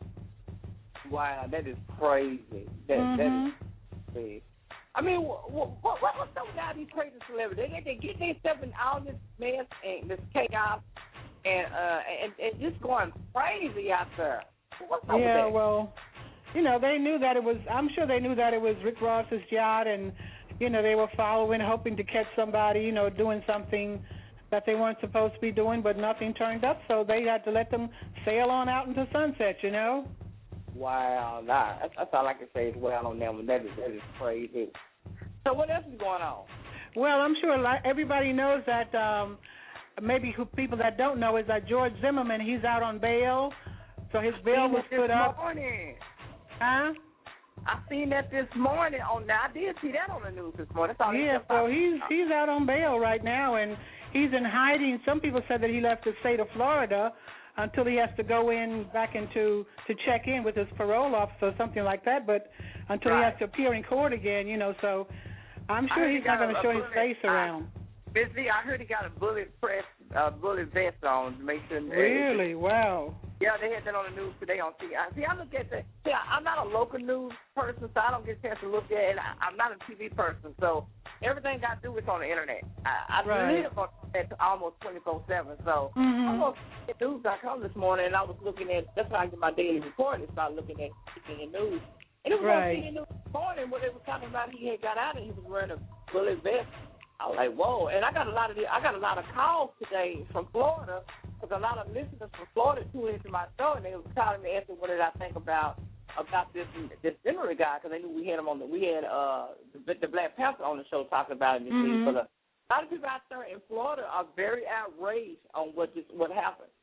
Wow, that is crazy. That mm-hmm. that is crazy. I mean, what what what what's up with all these crazy celebrities? They they get themselves in all this mess and this chaos, and uh and, and just going crazy out there. What's up yeah, with that? well, you know, they knew that it was. I'm sure they knew that it was Rick Ross's yacht, and you know, they were following, hoping to catch somebody, you know, doing something that they weren't supposed to be doing, but nothing turned up, so they had to let them sail on out into sunset, you know. Wow, nah, that's, that's all I can say is well on them. That is that is crazy. So what else is going on? Well, I'm sure like everybody knows that. Um, maybe who people that don't know is that George Zimmerman, he's out on bail, so his bail was put up. Morning. Huh? I seen that this morning. On now, I did see that on the news this morning. That's all yeah, so he's he's out on bail right now, and he's in hiding. Some people said that he left the state of Florida until he has to go in back into to check in with his parole officer or something like that, but until right. he has to appear in court again, you know, so I'm sure he's not going to show his face around. Miss V, I heard he got a bullet press, uh, bullet vest on to make sure. Really? Wow. Yeah, they had that on the news today on T V. See, I look at that. See, I'm not a local news person, so I don't get a chance to look at it. I, I'm not a T V person, so everything I do is on the internet. I, I right. live on the internet almost twenty-four seven, so mm-hmm. I was at news dot com this morning, and I was looking at, that's how I get my daily report, is start looking at the news. And it was right. on C N N News this morning where they were talking about he had got out and he was wearing a bullet vest. I was like, whoa! And I got a lot of the, I got a lot of calls today from Florida because a lot of listeners from Florida tuned into my show and they were calling me asking what did I think about about this this Zimmerman guy because they knew we had him on the we had uh the, the Black Panther on the show talking about it. Mm-hmm. But a lot of people out there in Florida are very outraged on what just what happened.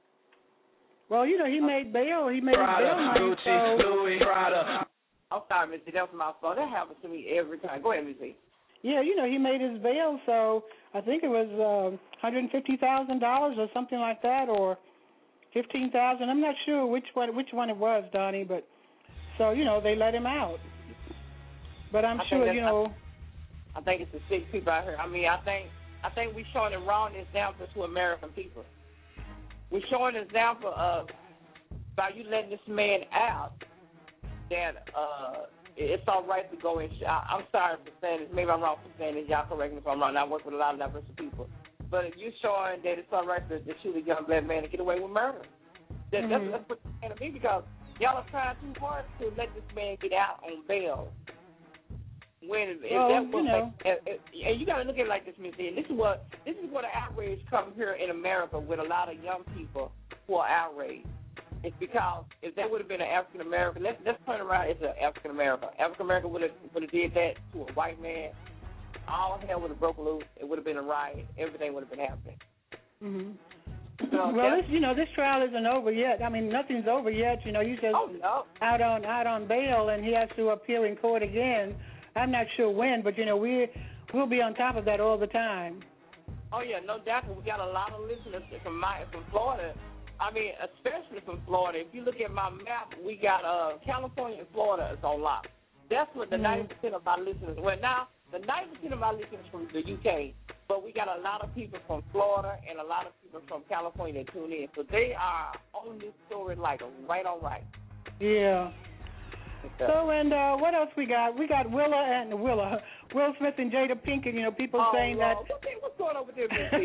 Well, you know, he made bail. He made Prada, bail money. Gucci, So. Louis, Prada. I'm sorry, Missy. That was my fault. That happens to me every time. Go ahead, Missy. Yeah, you know, he made his bail, so I think it was uh, one hundred fifty thousand dollars or something like that, or fifteen thousand dollars. I'm not sure which one which one it was, Donnie, but so, you know, they let him out. But I'm I sure, you know. I, I think it's the sick people out here. I mean, I think I think we're showing a wrong example to American people. We're showing an example of, by you letting this man out, that uh, it's all right to go in. I'm sorry for saying this. Maybe I'm wrong for saying this. Y'all correct me if I'm wrong. I work with a lot of diverse people. But if you're showing that it's all right to, to shoot a young black man and get away with murder, that, mm-hmm. that's, that's what it's saying to me, because y'all are trying too hard to let this man get out on bail. When if well, that was you know. like, and, and you got to look at it like this, Miz E. This is what this is what the outrage comes here in America with a lot of young people who are outraged. It's because if that would have been an African American, let's let's turn around. It's an African American. African American would have would have did that to a white man. All hell would have broken loose. It would have been a riot. Everything would have been happening. Mm-hmm. So, well, this, you know, this trial isn't over yet. I mean, nothing's over yet. You know, he's just oh, no. out on out on bail, and he has to appear in court again. I'm not sure when, but you know, we we'll be on top of that all the time. Oh yeah, no doubt. We got a lot of listeners from my from Florida. I mean, especially from Florida. If you look at my map, we got uh, California and Florida is on lock. That's what the ninety mm-hmm. percent of our listeners. Well, now the ninety percent of our listeners from the U K, but we got a lot of people from Florida and a lot of people from California that tune in. So they are on this story like right on right. Yeah. So, and uh, what else we got? We got Willa and Willa, Will Smith and Jada Pinkett, you know, people oh, saying Lord. that. Okay, what's going on with them,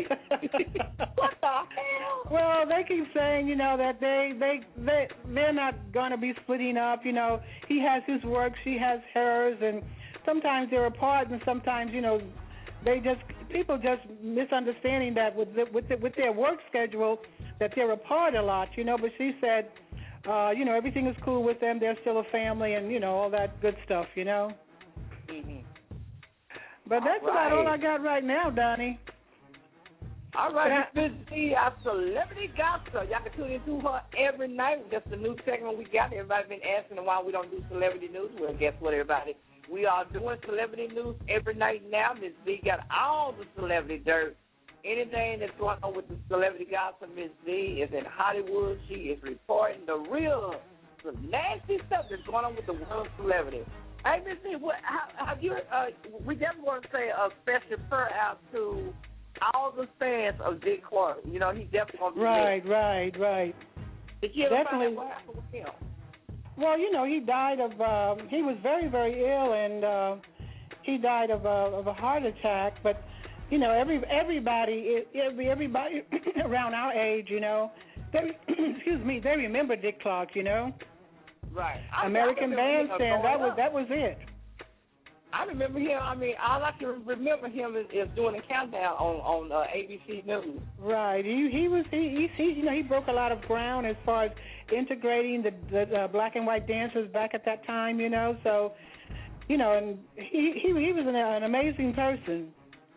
what the hell? Well, they keep saying, you know, that they, they, they, they're not going to be splitting up. You know, he has his work, she has hers, and sometimes they're apart, and sometimes, you know, they just, people just misunderstanding that with, the, with, the, with their work schedule, that they're apart a lot, you know, but she said, Uh, you know, everything is cool with them. They're still a family and, you know, all that good stuff, you know. Mm-hmm. But that's all right. about all I got right now, Donnie. All right, Miss B, our celebrity gossip. Y'all can tune into her every night. That's the new segment we got. Everybody's been asking why we don't do celebrity news. Well, guess what, everybody? We are doing celebrity news every night now. Miss B got all the celebrity dirt. Anything that's going on with the celebrity gossip, Miss Z is in Hollywood. She is reporting the real, the nasty stuff that's going on with the world of celebrity. Hey, Miss Z, what, how, have you, uh, we definitely want to say a special prayer out to all the fans of Dick Clark. You know, he's definitely going to be Right, there. right, right. Did you ever definitely. find out what happened with him? Well, you know, he died of, um, he was very, very ill, and uh, he died of a, of a heart attack, but you know, every everybody, every everybody around our age, you know, they, excuse me, they remember Dick Clark, you know. Right. I, American I Bandstand. That was up. that was it. I remember him. I mean, all I can remember him is, is doing a countdown on on uh, A B C News. Right. He he was he, he he you know he broke a lot of ground as far as integrating the the uh, black and white dancers back at that time, you know. So, you know, and he he he was an, an amazing person.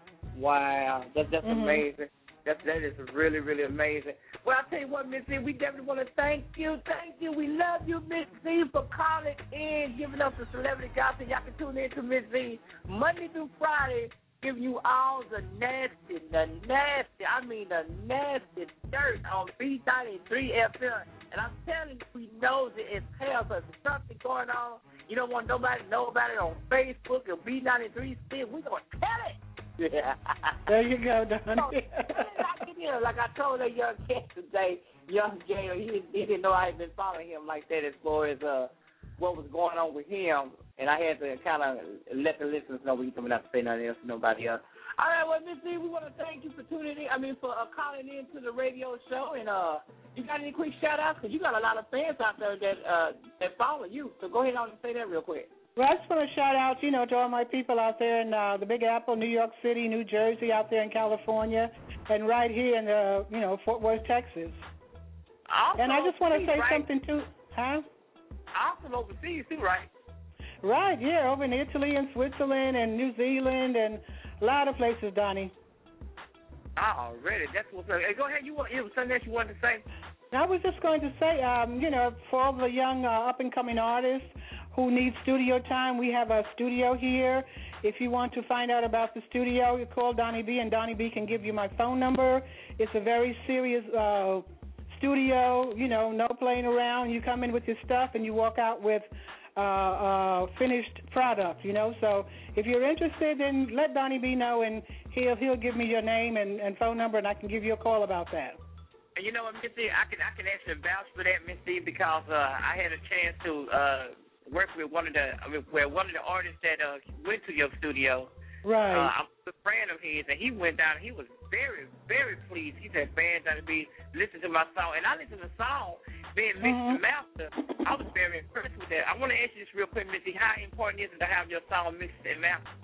Wow, that's that's mm-hmm. amazing. That that is really really amazing. Well, I tell you what, Miss Z, we definitely want to thank you, thank you. We love you, Miss Z, for calling in, giving us the celebrity gossip. Y'all can tune in to Miss Z Monday through Friday, giving you all the nasty, the nasty, I mean the nasty dirt on B ninety-three F M. And I'm telling you, we know that it's hell, because there's something going on. You don't want nobody to know about it on Facebook or B ninety-three still. We're going to tell it. Yeah. There you go, Donnie. So, like I told that young cat today, young Gail, he, he didn't know I had been following him like that as far as uh, what was going on with him, and I had to kind of let the listeners know we coming out to say nothing else to nobody else. All right, well, Miss Z, we want to thank you for tuning in, I mean, for uh, calling in to the radio show, and uh, you got any quick shout-outs? Because you got a lot of fans out there that, uh, that follow you, so go ahead on and say that real quick. Well, I just want to shout out, you know, to all my people out there in uh, the Big Apple, New York City, New Jersey, out there in California, and right here in the, you know, Fort Worth, Texas. Also, and I just want to say right? something too, huh? Also overseas too, right? Right, yeah, over in Italy and Switzerland and New Zealand and a lot of places, Donnie. Already, that's what's up. Hey, go ahead. You want? You have something else you wanted to say? I was just going to say, um, you know, for all the young uh, up and coming artists who need studio time, we have a studio here. If you want to find out about the studio, you call Donnie B, and Donnie B can give you my phone number. It's a very serious uh, studio, you know, no playing around. You come in with your stuff, and you walk out with uh, uh, finished product, you know. So if you're interested, then let Donnie B know, and he'll he'll give me your name and, and phone number, and I can give you a call about that. And you know what, Miss D, I can I can actually vouch for that, Miss D, because uh, I had a chance to uh, work with one of the I mean, where one of the artists that uh, went to your studio. Right. Uh, I'm a friend of his, and he went down. And he was very, very pleased. He said, "Man, Donnie B, listen to my song," and I listened to the song being mixed Mm-hmm. and mastered. I was very impressed with that. I want to ask you this real quick, Miss D. How important is it to have your song mixed and mastered?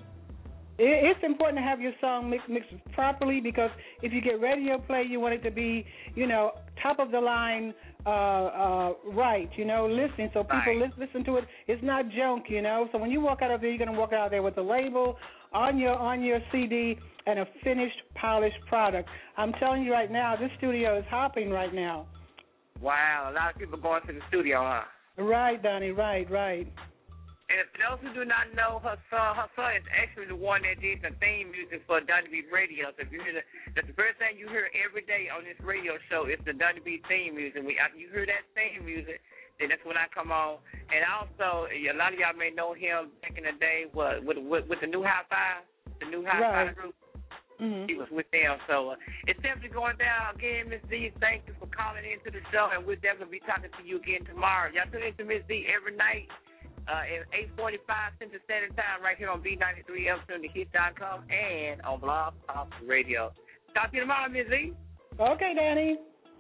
It's important to have your song mixed, mixed properly, because if you get radio play, you want it to be, you know, top of the line, uh, uh, right, you know, listening. So people right. listen, listen to it. It's not junk, you know. So when you walk out of there, you're going to walk out there with a label on your on your C D and a finished, polished product. I'm telling you right now, this studio is hopping right now. Wow, a lot of people going to the studio, huh? Right, Donnie, right, right. And for those who do not know, her son, her son is actually the one that did the theme music for Donnie B Radio. So if you hear the, that's the first thing you hear every day on this radio show is the Donnie B theme music. We, after you hear that theme music, then that's when I come on. And also, a lot of y'all may know him back in the day with with, with, with the New High Five, the New High Right. Five group. Mm-hmm. He was with them. So uh, it's definitely going down. Again, Miss D, thank you for calling into the show, and we'll definitely be talking to you again tomorrow. Y'all tune into Miss D every night. Uh, at eight forty-five Central Standard Time right here on B ninety-three F M, the hit dot com, and on Blog Talk Radio. Talk to you tomorrow, Miss Z. Okay, Danny.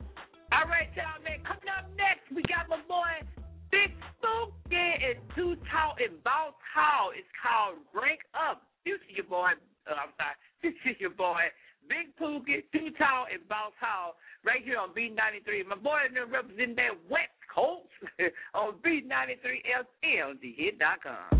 All right, y'all, man. Coming up next, we got my boy Big Spooky and Too Tall and Boss Tall. It's called Break Up. Future your boy, uh, I'm sorry, future your boy, Big Pookie, Too Tall and Boss Tall, right here on B ninety-three. My boy is representing that West Coast on B ninety-three F M, the hit dot com.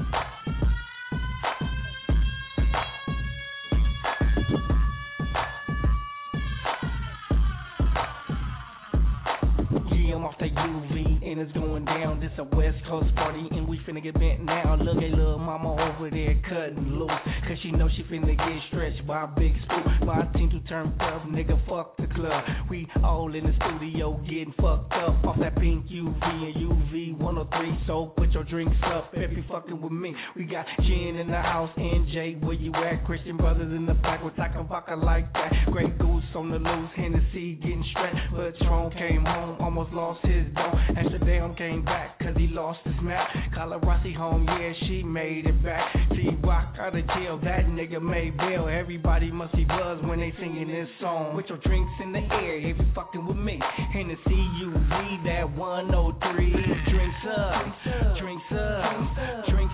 Yeah, I'm off that U V and it's going down. This a West Coast party and we finna get bent now. Look at little mama over there cutting loose, cause she know she finna get stretched by a big spook. My team to turn up, nigga, fuck the club. We all in the studio getting fucked up off that pink U V and U V one oh three. So put your drinks up if you fucking with me. We got Jen in the house, N J, where you at? Christian brothers in the back, we're talking vodka like that. Great Goose on the loose, Hennessy getting stretched. But Tron came home, almost lost his dough. Amsterdam came back, cause he lost his map. Colorasi home, yeah, she made it back. T-Rock out of jail, that nigga made bail. Everybody must be buzzed when they singing this song. Put your drinks in the air if you fucking with me. Hennessy, U V, that one oh three. Drinks up, drinks up, drinks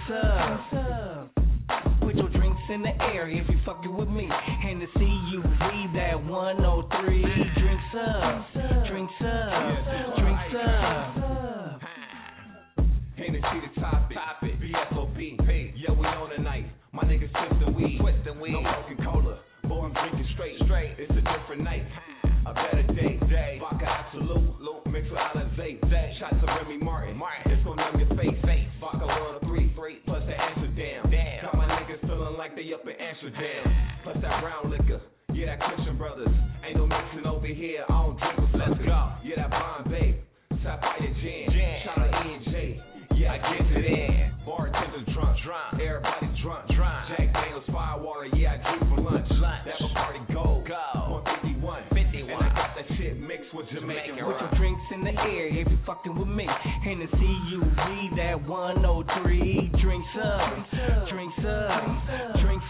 up. Put your drinks in the air if you fucking with me. Hennessy, U V, that one oh three. Drinks up, drinks up, drinks up. Hennessy the topic, topic. B S O B. Yeah, we on tonight. My niggas twistin' weed, twistin' weed. No Coca-Cola, boy, I'm drinking straight, straight. It's a different night, a better day. day. Vodka Absolute, Luke, mixed with Alizé. Shots of Remy Martin, Martin. It's gon' numb your face, face. Vodka one oh three, three. Plus the Amsterdam. Damn. Got my niggas feeling like they up in Amsterdam. Plus that brown liquor, yeah, that Christian Brothers. Ain't no mixing over here, I don't drink with Let's go. Yeah, that Bombay, Sapphire Jam. Shout out E and J. Yeah, I get it in. Bartender drunk, drunk. Everybody drunk, drunk. Jack Daniels, Firewater, yeah, I drink for lunch. lunch. That Bacardi Gold, go. one fifty-one, fifty-one. And I got that shit mixed with Jamaican. Put your drinks in the air if you fucking with me. Hennessy, U V, that one oh three. Drinks up, drinks up, drinks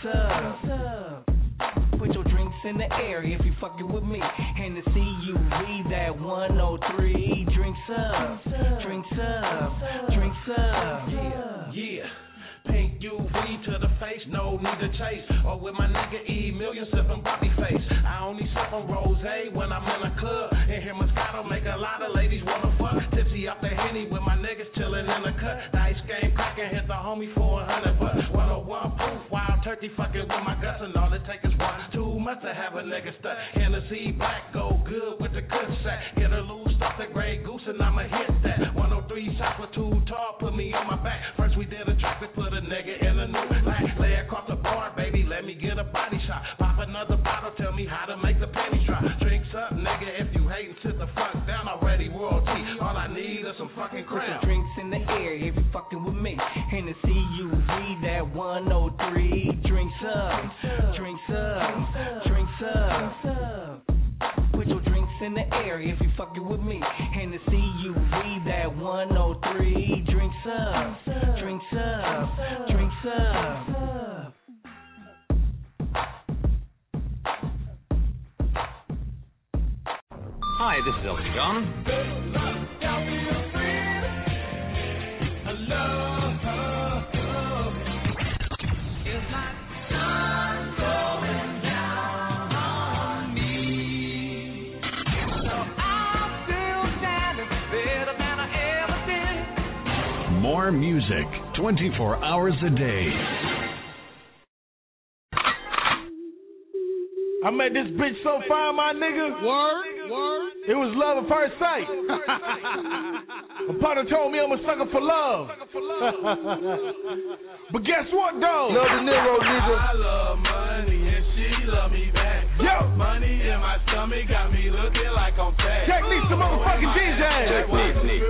up. Put your drinks in the air if you fucking with me. Hennessy, U V, that one oh three. Drinks up, drinks up, drinks up. Yeah, yeah. Pink U V to the face, no need to chase. Or with my nigga E Million sipping Bobby face. I only sip on rose when I'm in a club. And here Moscato make a lot of ladies wanna fuck. Tipsy off the Henny with my niggas chillin' in the cut. Dice game crackin', hit the homie for a hundred bucks. one oh one proof, wild turkey fucking with my guts. And all it take is one, two months to have a nigga stuck. Hennessy black, go good with the good sack. Get a loose, stop the Grey Goose and I'ma hit that. one oh three shots with two tall, put me on my back. First we did a track to put a nigga in a new line. Lay across the bar, baby, let me get a body shot. Pop another bottle, tell me how to make the pennies drop. Drinks up, nigga, if you hatin', sit the fuck down. Already royalty, all I need is some fucking crown. Put drinks in the air if you fucking with me. Hennessy, U V, that one oh three. Drinks up, drinks up, drinks up. Put your drinks in the air if you fucking with me. Hennessy, U V, that one oh three. Drinks up, drinks up, drinks up. Hi, this is Elton John. More music, twenty-four hours a day. I met this bitch so fine, my nigga. Word, word. It was love at first sight. My partner told me I'm a sucker for love. But guess what, though? Love De Niro, nigga. I love money and she love me back. Yo, money in my stomach got me looking like I'm fat. Technique, some motherfucking D J. Technique.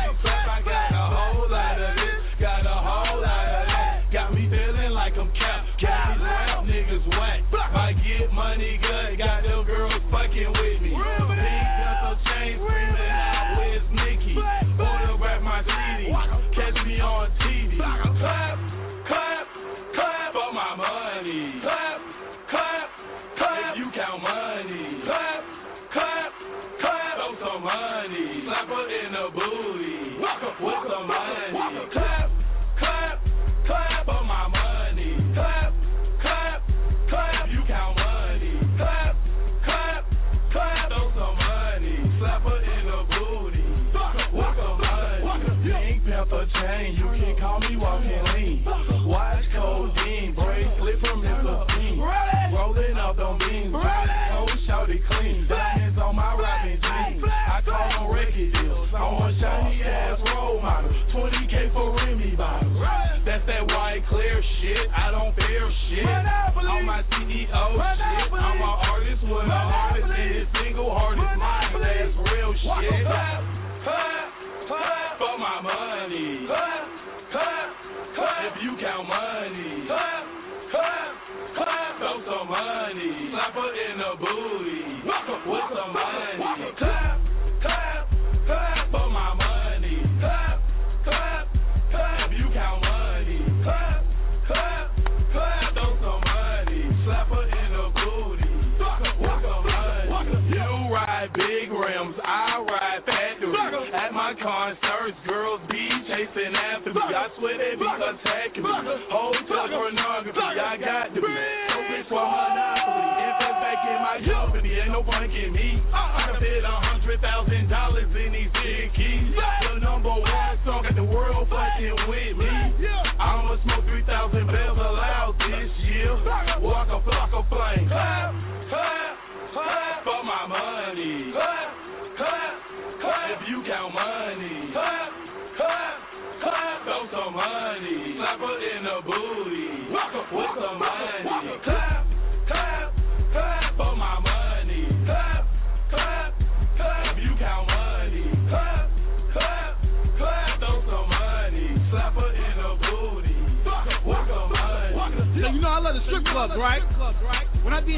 I got a whole lot of this, got a whole lot of that. Got me feeling like I'm capped. Got these rap niggas whack. I get money good, got them girls fucking with me. Big pencil chain screaming out, where's Nikki? Photograph my C D, catch me on T V. Clap, clap, clap for my money. Clap, clap, clap if you count money. Clap, clap, clap, throw some money. Slap her in the booty with some money. Clap, clap, clap for my money. Clap, clap, clap if you count money. Clap, clap, clap, throw some money. Slap her in the booty with some money. Pink pepper chain, you can call me walking lean. Watch codeine, bracelet from Mister Bean. Rolling up them beans, oh shawty clean. Diamonds on my Robin jeans. I call them record deals. I want shiny ass role model. twenty K for Remy bottles. That's that white clear shit. I don't fear shit. On my C E O shit. I'm an artist with an artist in his single hardest mind. That's real shit. Clap, clap, clap for my money. Clap, clap, clap if you count money. Clap, clap, clap, throw some money. Slap her in the booty with some money. Clap, clap, clap for my money. Clap, clap, clap if you count money. Clap, clap, clap, throw some money. Slap her in the booty with some money. You ride big rims, I ride fat dudes. At my concerts, girls be chasing after me. I swear they be attacking me. Hotel pornography, I got to be so bitch for monopoly. Invest back in my company, ain't no fun get me. I paid a hundred thousand dollars in these big keys. The number one song got the world fucking with me. I'ma smoke three thousand bells aloud this year. Walk a flock of flame. Clap, clap, clap for my money. Clap, clap, clap if you count money. Clap, clap, clap, throw some money. Slap her in the booty with some money. Clap, clap, clap for my money. Clap, clap, clap if you count money. Clap, clap, clap, throw some money. Slap her in the booty with some money. So you know I love the strip clubs, right? When I be in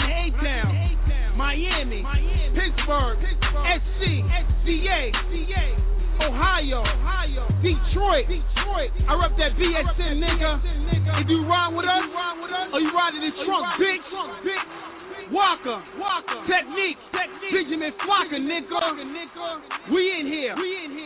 A-Town, Miami, Pittsburgh, S C, D A, Ohio, Detroit, I rep that B S N, nigga. If you ride with us, or you ride in the trunk, bitch. Walker, Technique, Benjamin Flocker, nigga. We in here.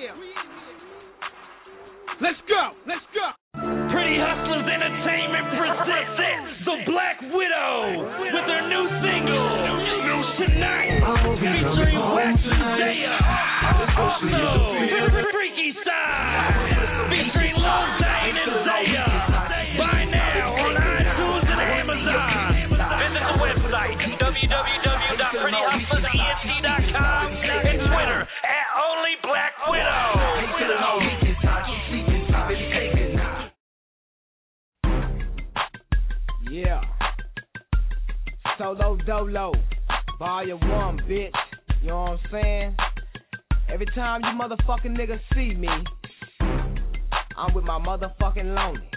Let's go, let's go. Pretty Hustlers Entertainment presents The Black Widow with their new single, Tonight, featuring Wax and Zaya. Also, Freaky Side, featuring Lil Zane and Zaya. Buy now on iTunes and Amazon. Visit the website, w w w dot pretty hustlers ent dot com, and Twitter, at Only Black Widow. Yeah. Solo Dolo, Volume one, bitch. You know what I'm saying? Every time you motherfucking niggas see me, I'm with my motherfucking lonely.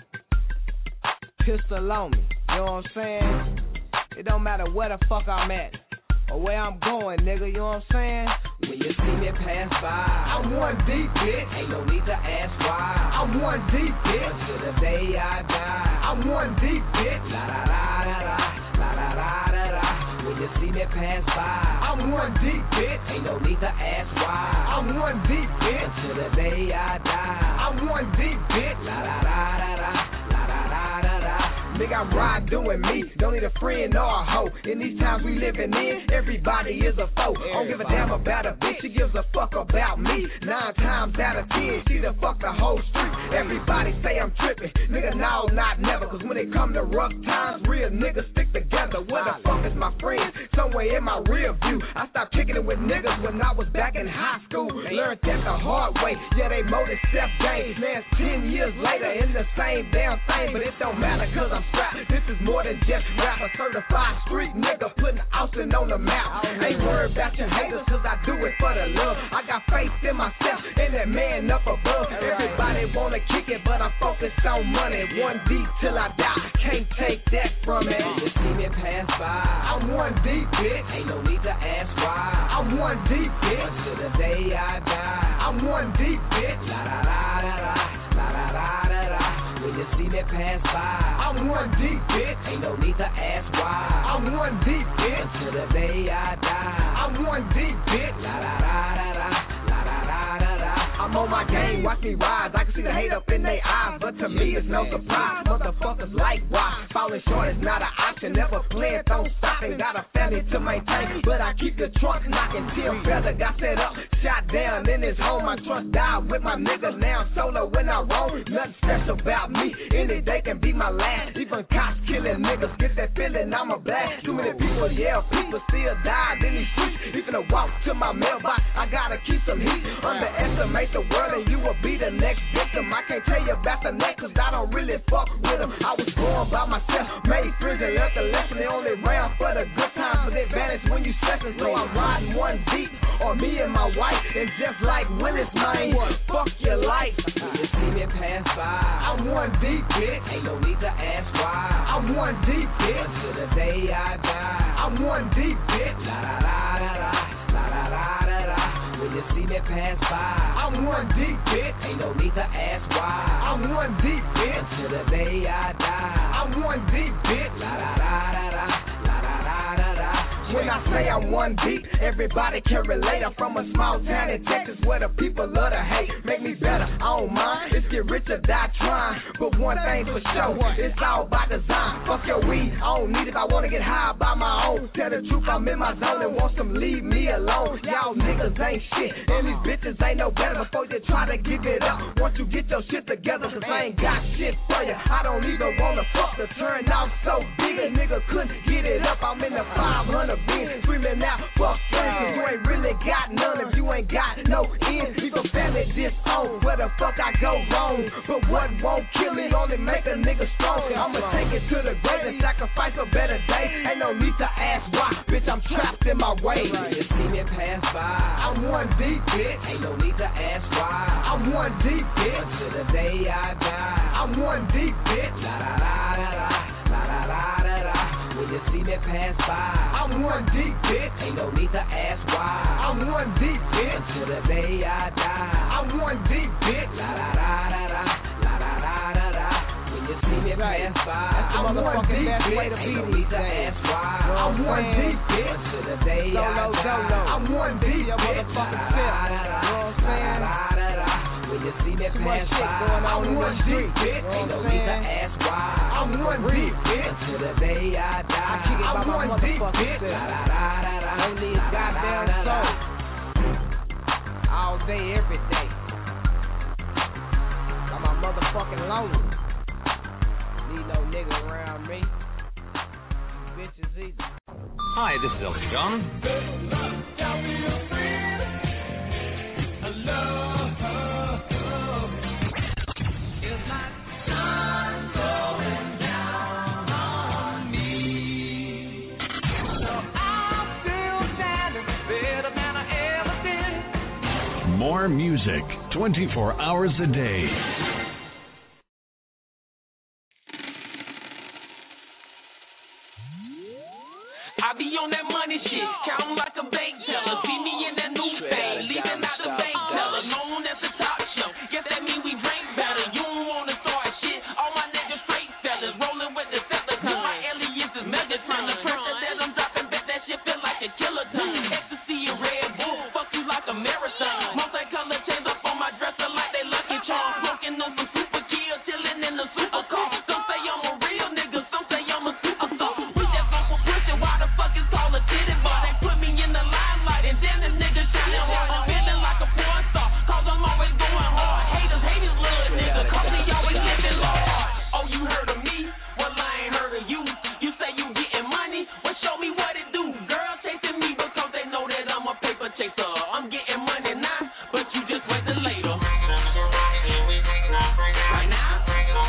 Pistol on me, you know what I'm saying? It don't matter where the fuck I'm at or where I'm going, nigga, you know what I'm saying? When you see me pass by, I'm one deep, bitch. Ain't no need to ask why. I'm one deep, bitch. Until the day I die. I'm one deep, bitch. La da da da da, la da da da da. When you see me pass by, I'm one deep, bitch. Ain't no need to ask why. I'm one deep, bitch. Until the day I die. I'm one deep, bitch. La da da da da, la da da da da. Nigga, I'm ride doing me. Don't need a friend or a hoe. In these times we living in, everybody is a foe. I don't give a damn about a bitch. She gives a fuck about me. Nine times out of ten, she the fuck the whole street. Everybody say I'm tripping. Nigga, no, not never. Cause when it come to rough times, real niggas stick together. Where the fuck is my friend? Somewhere in my rear view. I stopped kicking it with niggas when I was back in high school. Learned that the hard way. Yeah, they mold it step games. Man, it's ten years later in the same damn thing. But it don't matter cause I'm strapped. This is more than just rap. A certified street nigga putting Austin on the map. Ain't worried about your haters cause I do it for the love. I got faith in myself and that man up above. Everybody wanna kick it but I'm focused on money. One deep till I die. Can't take that from me. You see me pass by. I'm one deep, bitch. Ain't no need to ask why. I'm one deep, bitch. Until the day I die. I'm one deep, bitch. La da da da da. La da da da da. When you see me pass by, I'm one deep, bitch. Ain't no need to ask why. I'm one deep, bitch. Until the day I die. I'm one deep, bitch. La da da da da. La da da da da. I'm on my game, watch me rise. I can see the hate up in their eyes, but to me it's no surprise. Motherfuckers like why? Falling short is not an option. Never playing, don't stop. Ain't got a family to maintain, but I keep the trunk knocking till brother got set up, shot down in his home. My trust died with my nigga now solo when I roll. Nothing special about me. Any day can be my last. Even cops killing niggas get that feeling I'm a blast. Too many people yell, people still died in these streets. Even to walk to my mailbox, I gotta keep some heat. Underestimate the world and you will be the next victim. I can't tell you about the next cause I don't really fuck with them. I was born by myself, made friends and learned the lesson. They only round for the good times, but they vanish when you stressing. So I'm riding one deep on me and my wife. And just like when it's mine, fuck your life. You see me pass by, I'm one deep, bitch. Ain't no need to ask why. I'm one deep, bitch. Until the day I die. I'm one deep, bitch. La da da da da. La da da da da. When you see me pass by, I'm one deep, bitch. Ain't no need to ask why. I'm one deep, bitch. Until the day I die. I'm one deep, bitch. La da da da da. La da da da da. When I say I'm one deep, everybody can relate. I'm from a small town in Texas where the people love to hate. Make me better, I don't mind. It's get rich or die trying. But one thing for sure, it's all by design. Fuck your weed, I don't need it if I wanna get high by my own. Tell the truth, I'm in my zone and want some leave me alone. Y'all niggas ain't shit, and these bitches ain't no better. Before you try to give it up, once you get your shit together, cause I ain't got shit for you. I don't even wanna fuck to turn out so big. A nigga couldn't get it up, I'm in the five hundred bin, screaming out, fuck friends, cause you ain't really got none if you ain't got no ends. Even family disowned, where the fuck I go wrong? But what won't kill me, only make a nigga strong. I'ma take it to the grave and sacrifice a better day. Ain't no need to ask why, bitch, I'm trapped in my way. You see me pass by, I'm one deep, bitch. Ain't no need to ask why. I'm one deep, bitch. Until the day I die. I'm one deep, bitch. La da da da da. La da da da da. When you see me pass by, I'm one deep, bitch. Ain't no need to ask why. I'm one deep, bitch. Until the day I die. I'm one deep, bitch. La da da da da. La da da da da. When you see me pass by, I'm one deep, bitch. Ain't no need to ask why. I'm one deep, bitch. Until the day I die. I'm one deep, bitch. La da da da da. When you see me pass by, I'm one deep, bitch. Ain't no need to ask why. I'm one deep, bitch. Until the day I die. I'm one deep, bitch. Only a goddamn soul. All day, every day. I'm my motherfucking lonely. Need no nigga around me. Bitches either. Hi, this is Elton John. Is my sun going down on twenty-four hours a day. I be on that money shit, counting like a bank teller. See me in that new thing, leaving out the bank teller. Known as the top shelf, guess that mean we drink better. You don't wanna start shit, all my niggas straight fellas, rolling with the Celadon. My alias is Megatron, the pressure that I'm dropping, bet that shit feel like a kiloton. Ecstasy and Red Bull, fuck you like a marathon. Multicolor chains up on my dresser like they Lucky Charms. Smoking on some super kill, chilling in the super car. Some say I'm a real nigga, some say I'm a superstar. We just go for pushing, why the fuck is called a titty bar? They put me in the limelight and then the nigga shining hard. I'm feeling like a porn star, cause I'm always going hard. Haters, haters, little nigga, cause me always living large. Oh, you heard of me? Well, I ain't heard of you. You say you getting money? Well, show me what it do. Girls chasing me because they know that I'm a paper chaser. I'm getting money now, but you just wait till later. Right now,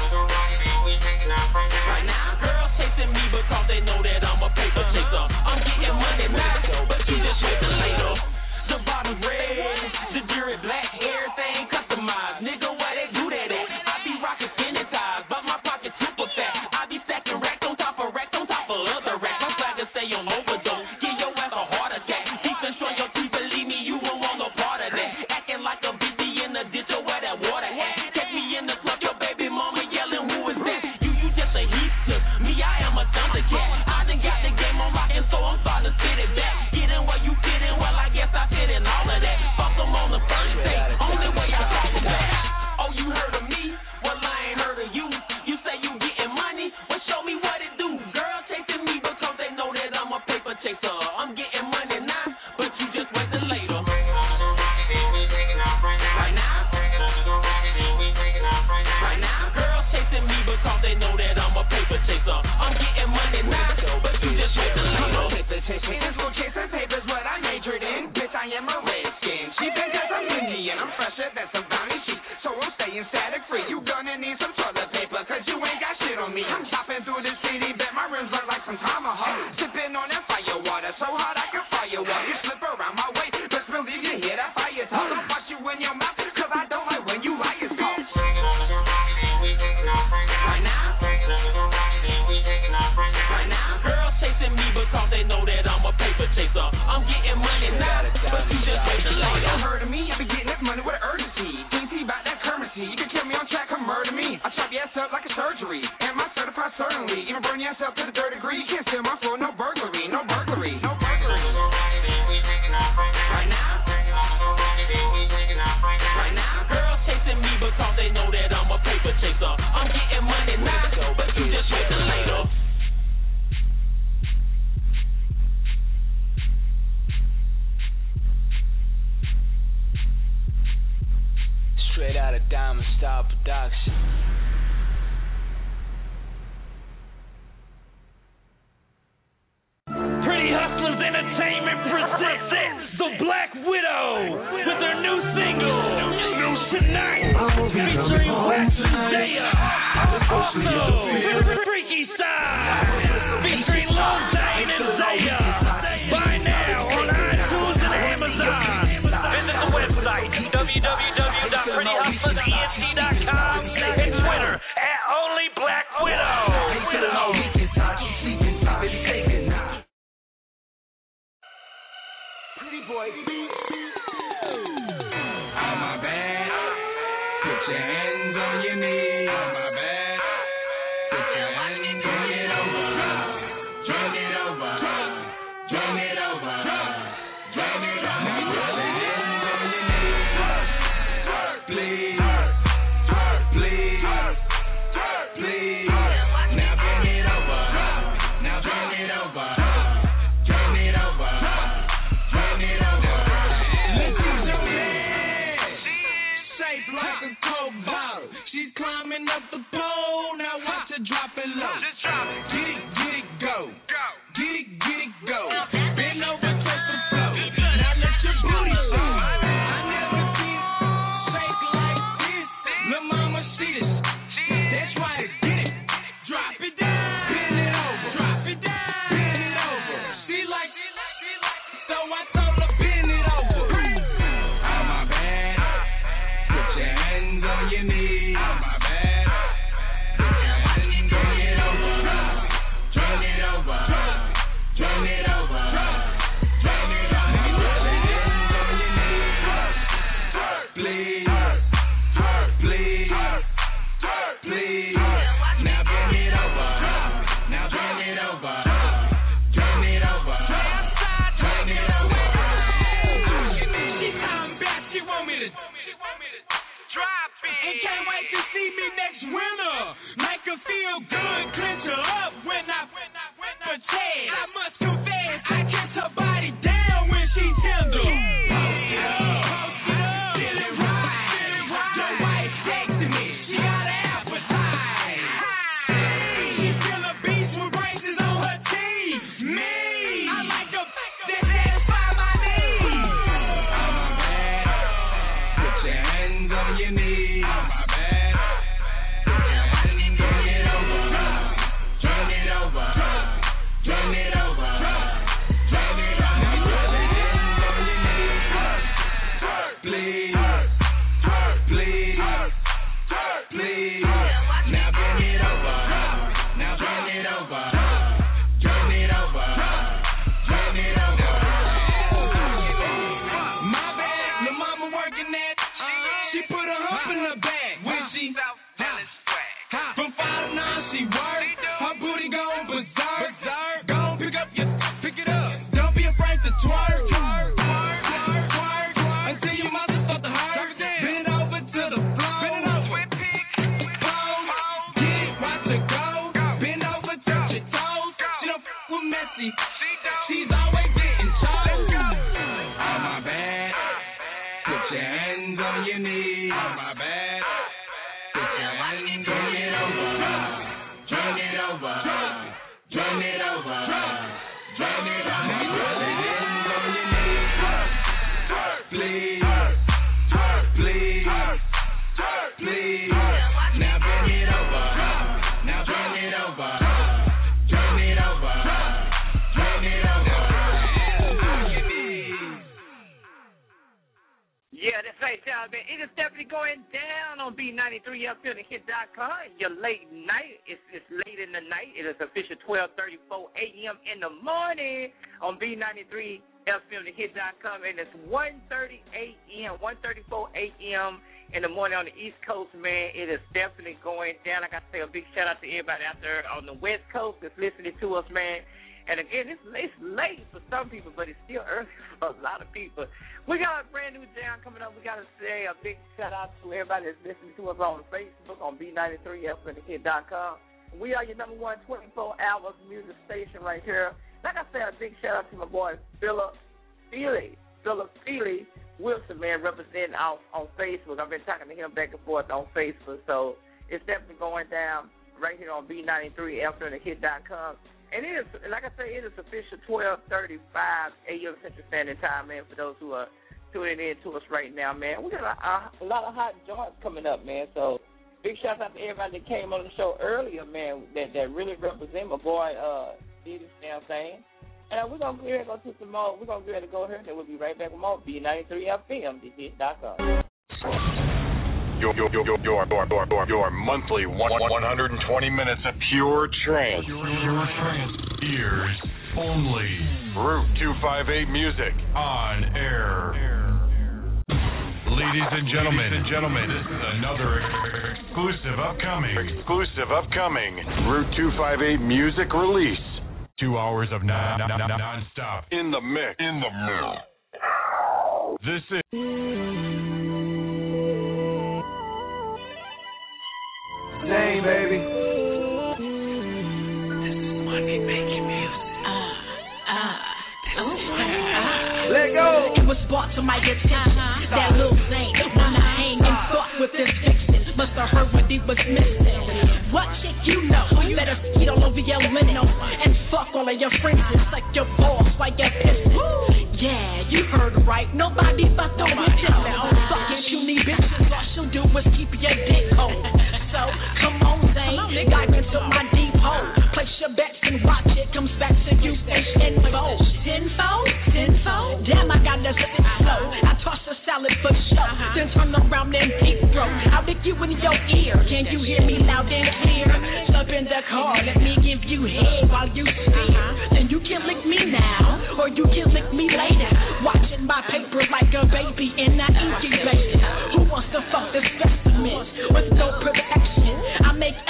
right now, girls chasing me because they know that I'm a paper chaser. I'm getting money now, but you just wait till later. The bottom red, the jury black, everything customized. Nigga, where they do that at? I be rocking skinny ties, but my pocket super fat. I be stacking racks on top of racks on top of other racks. I'm glad to stay on overdose. Give your ass a heart attack. Deep and show your teeth, believe me, you won't want no part of that. Acting like a B B in the ditch or where that water hat. Catch me in the club, your baby mama yelling, who is that? You, you just a heaster. Me, I am a thundercat. I done got the game on rockin', so I'm starting to spit it back. Get in where you fit in, well, I guess I fit in all of that. Fuck them on the first date, only way I talk back. Oh, you heard of me? Well, I ain't heard of you. You say you getting money? Well, show me what it do. Girls chasing me because they know that I'm a paper chaser. I'm getting money now, but you just wait till later. Right now, right now, girls chasing me because they know that I'm a paper chaser. I'm getting money now, but you just wait till later. Paper chaser, in school chasing papers, what I majored in. Bitch, I am a redskin. She thinks that I'm Indian. I'm fresher than some bounty sheep, so I'm staying static free. You gonna need some toilet paper, cause you ain't got shit on me. I'm chopping through the city, bet my rims look like some tomahawk. Sipping on that fire water, so hot I can fire walk. You slip around my way, best believe you hear that fire talk. I'll bust you in your mouth, cause I don't like when you lie as talk. Right now, right now, girls chasing me because they know that I'm a paper chaser. I'm getting money now, but you just wait till later. You heard of me, I be getting this money with urgency. D T about that currency, you can kill me on track, come murder me. I chop your ass up like a surgery, and my certified certainly. Even burn your ass up to the third degree, you can't steal my floor, no burglary, no burglary, no burglary. Right now, right now, girls chasing me because they know that I'm a paper chaser. I'm getting money now, but you just wait till later. Straight out of Diamond Star Production. Pretty Hustlers Entertainment presents The Black Widow with their new single, Tonight, featuring Wax and Zaya. Also, Freaky Side, featuring Lil Zane and Zaya. Buy now on iTunes and Amazon. Visit the website, w w w dot pretty hustlers e n t dot com. please. Now bend it over. Now bend it over. Bend it over. Bend it over. She come back, she want me to drop it. And can't wait to see me next winter. Make her feel good, clench her up when I for Chad. I must confess, I catch her body down when she tender. Post it up, post it up, feel it right. Your wife texting me, she got an appetite. She feel a beast with braces on her teeth. Me, I like a that satisfy my needs. I'm a bad. Put your hands on your knees. I'm a bad. Put your hands on it over. Turn it over. Turn it over. Turn it over. Now put your hands on your knees. Please. Please. Please. Now bend it over. Now turn it over. Turn it over. Turn it over. My bad, the mama working at. She put her hump in her back when she from five to nine she work. Her booty going berserk. Go on, pick up your, pick it up. Don't be afraid to twerk. Twerk, twerk, twerk, twerk, twerk. Until your mother start to hurt. Bend over to the floor. Bend it over. Pose, get it, watch her go. Bend over, touch your toes. She don't f with messy. She's always getting chose. Oh my bad. Put your hands on your knees. Oh my bad. Put your hands on it over. Turn it over. Turn it over. Turn it over. Now put your hands on your knees. Please. Please. Please. Now bend it over. Now turn it over. Turn it over. Turn it over. Yeah, that's right, y'all, man. It is definitely going down on B ninety-three F M the hit dot com. Your late night. It's, it's late in the night. It is official twelve thirty-four a.m. in the morning on B ninety-three F M the hit dot com. And it's one thirty a.m., one thirty-four a.m. in the morning on the East Coast, man. It is definitely going down. Like I say, a big shout-out to everybody out there on the West Coast that's listening to us, man. And again, it's, it's late for some people, but it's still early for a lot of people. We got a brand new jam coming up. We got to say a big shout out to everybody that's listening to us on Facebook on B ninety-three F M the hit dot com. We are your number one twenty-four hours music station right here. Like I said, a big shout out to my boy Philip Feely, Philip Feely Wilson, man, representing on, on Facebook. I've been talking to him back and forth on Facebook, so it's definitely going down right here on B ninety-three F M the hit dot com. And it is, like I say, it is official twelve thirty-five a.m. Central Standard Time, man, for those who are tuning in to us right now, man. We got a, a, a lot of hot joints coming up, man. So big shout out to everybody that came on the show earlier, man, that, that really represent my boy, uh, Steve, you know what I'm saying? And we're going to go ahead and go to some more. We're going to go ahead and go here, and then we'll be right back with more B ninety-three F M, the hit dot com. Your, your, your, your, your, your, your, your monthly one, one hundred twenty minutes of pure trance. Pure, pure trance. Ears only. Route two fifty-eight music on air. Ladies and gentlemen, Ladies and gentlemen, this is another exclusive upcoming, exclusive upcoming Route two fifty-eight music release. Two hours of non, non, non, non-stop in the mix. In the mix. This is. Name, baby. Money making music. Ah, ah, oh. Let go. It was brought to my attention. Uh-huh. That little thing wanna hang and thought with this fiction. Must have heard what he was missing. What chick you know? Let her feet all over your linen and fuck all of your friends and suck your balls like your piston. Yeah, you heard right. Nobody but the original. Fucking puny bitches. All she'll do is keep your dick cold. So, come on, Zane, dive into my deep hole. Place your bets and watch it comes back to you, face info. Tenfold, tenfold, damn, I got that shit slow. I toss a salad for show, then turn around and deep throat. I'll lick you in your ear, can you hear me loud and clear? Jump in the car, let me give you head while you steer. Then you can lick me now, or you can lick me later. Watching my paper like a baby in that incubator. Who wants to fuck this specimen with no protection? I make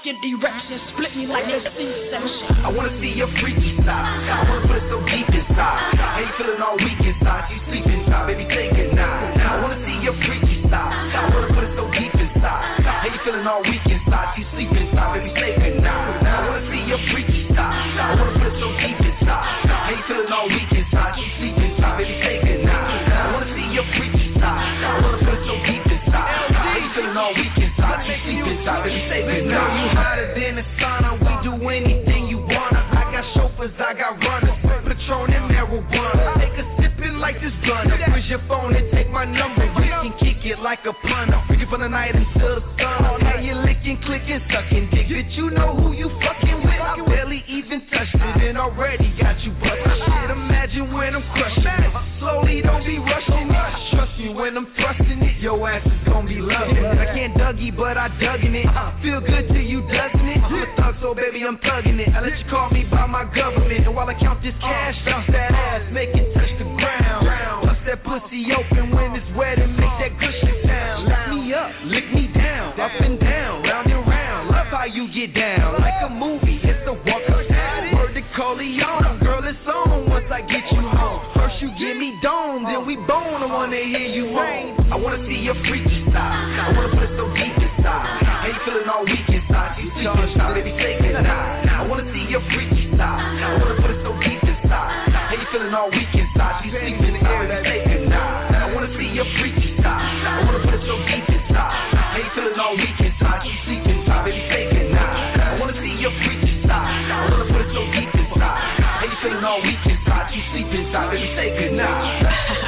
your direction, split me like a C-section. I wanna see your freaky side. I wanna put it so deep inside. I ain't feeling all weak inside. You sleep inside, baby, take a night. I wanna see your freaky side. I wanna put it so deep inside. I ain't feeling all weak inside. You sleep inside, baby, take a night. I wanna see your freaky side. I wanna put it so deep inside. I ain't feeling all weak inside. You sleep inside, baby, take a night. I wanna see your freaky side. I wanna put it so deep inside. I ain't feeling all weak inside. You sleep inside, baby, take a night. Girl, you hotter than the sauna. We do anything you wanna. I got chauffeurs, I got runners. Patron and marijuana. Take a sippin' like this gunner. Push your phone and take my number. You can kick it like a punter. Freaking from the night until the sun. Now you licking, clicking, sucking dick. Bitch, you know who you fucking with. I barely even touched it and already got you busted. Shit, imagine when I'm crushing it. Slowly, don't be rushing it. Trust me when I'm thrusting it. Your ass is gonna be loving it. I can't Dougie, but I dug in it. Feel good to you, doesn't it? I'm a thug, so baby, I'm thugging it. I let you call me by my government. And while I count this cash, bounce that ass, make it touch the ground. Bust that pussy open when it's wet and make that cushion sound. Lick me up, lick me down, up and down, round and round. Love how you get down, like a movie. It's the walk of down. Word to Corleone, girl, it's on once I get you home. First you give me dome, then we bone. I wanna hear you moan. I wanna see your freaky side. I wanna put it so deep inside. I ain't feeling all weak inside. You sleep inside, baby, take a night. I wanna see your freaky side. I wanna put it so deep inside. I ain't feeling all weak inside. You sleep inside, baby, take a night. I wanna see your freaky side. I wanna put it so deep inside. I ain't feeling all weak inside. You sleep inside, baby, take a night. I wanna see your freaky side. I wanna put it so deep inside. I ain't feeling all weak inside. You sleep inside, baby, take a night.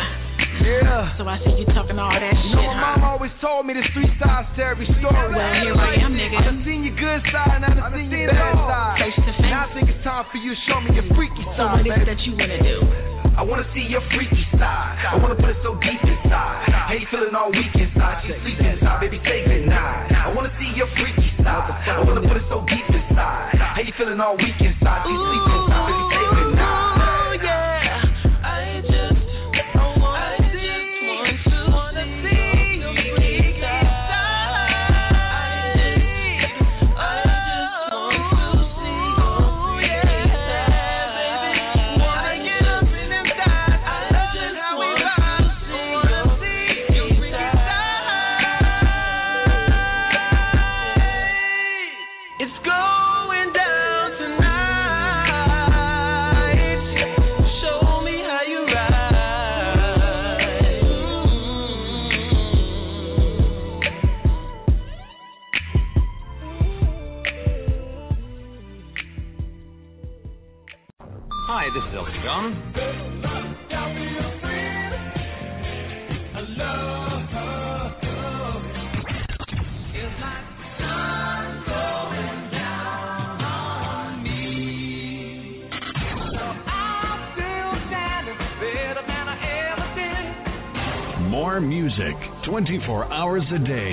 Yeah. So I see you talking all that shit. You know, my mom always told me there's three sides to every story. Well, here I am, nigga. I done seen your good side and I done seen your bad side. Face to face. Now I think it's time for you to show me your freaky so side, what is baby. it that you wanna do? I wanna see your freaky side. I wanna put it so deep inside. I ain't feeling all weak inside. You sleep inside, baby, take a night. I wanna see your freaky side. I wanna put it so deep inside. I ain't feeling all weak inside. You sleep inside, baby, take a night. Hi, this is Elton John. More music, twenty-four hours a day.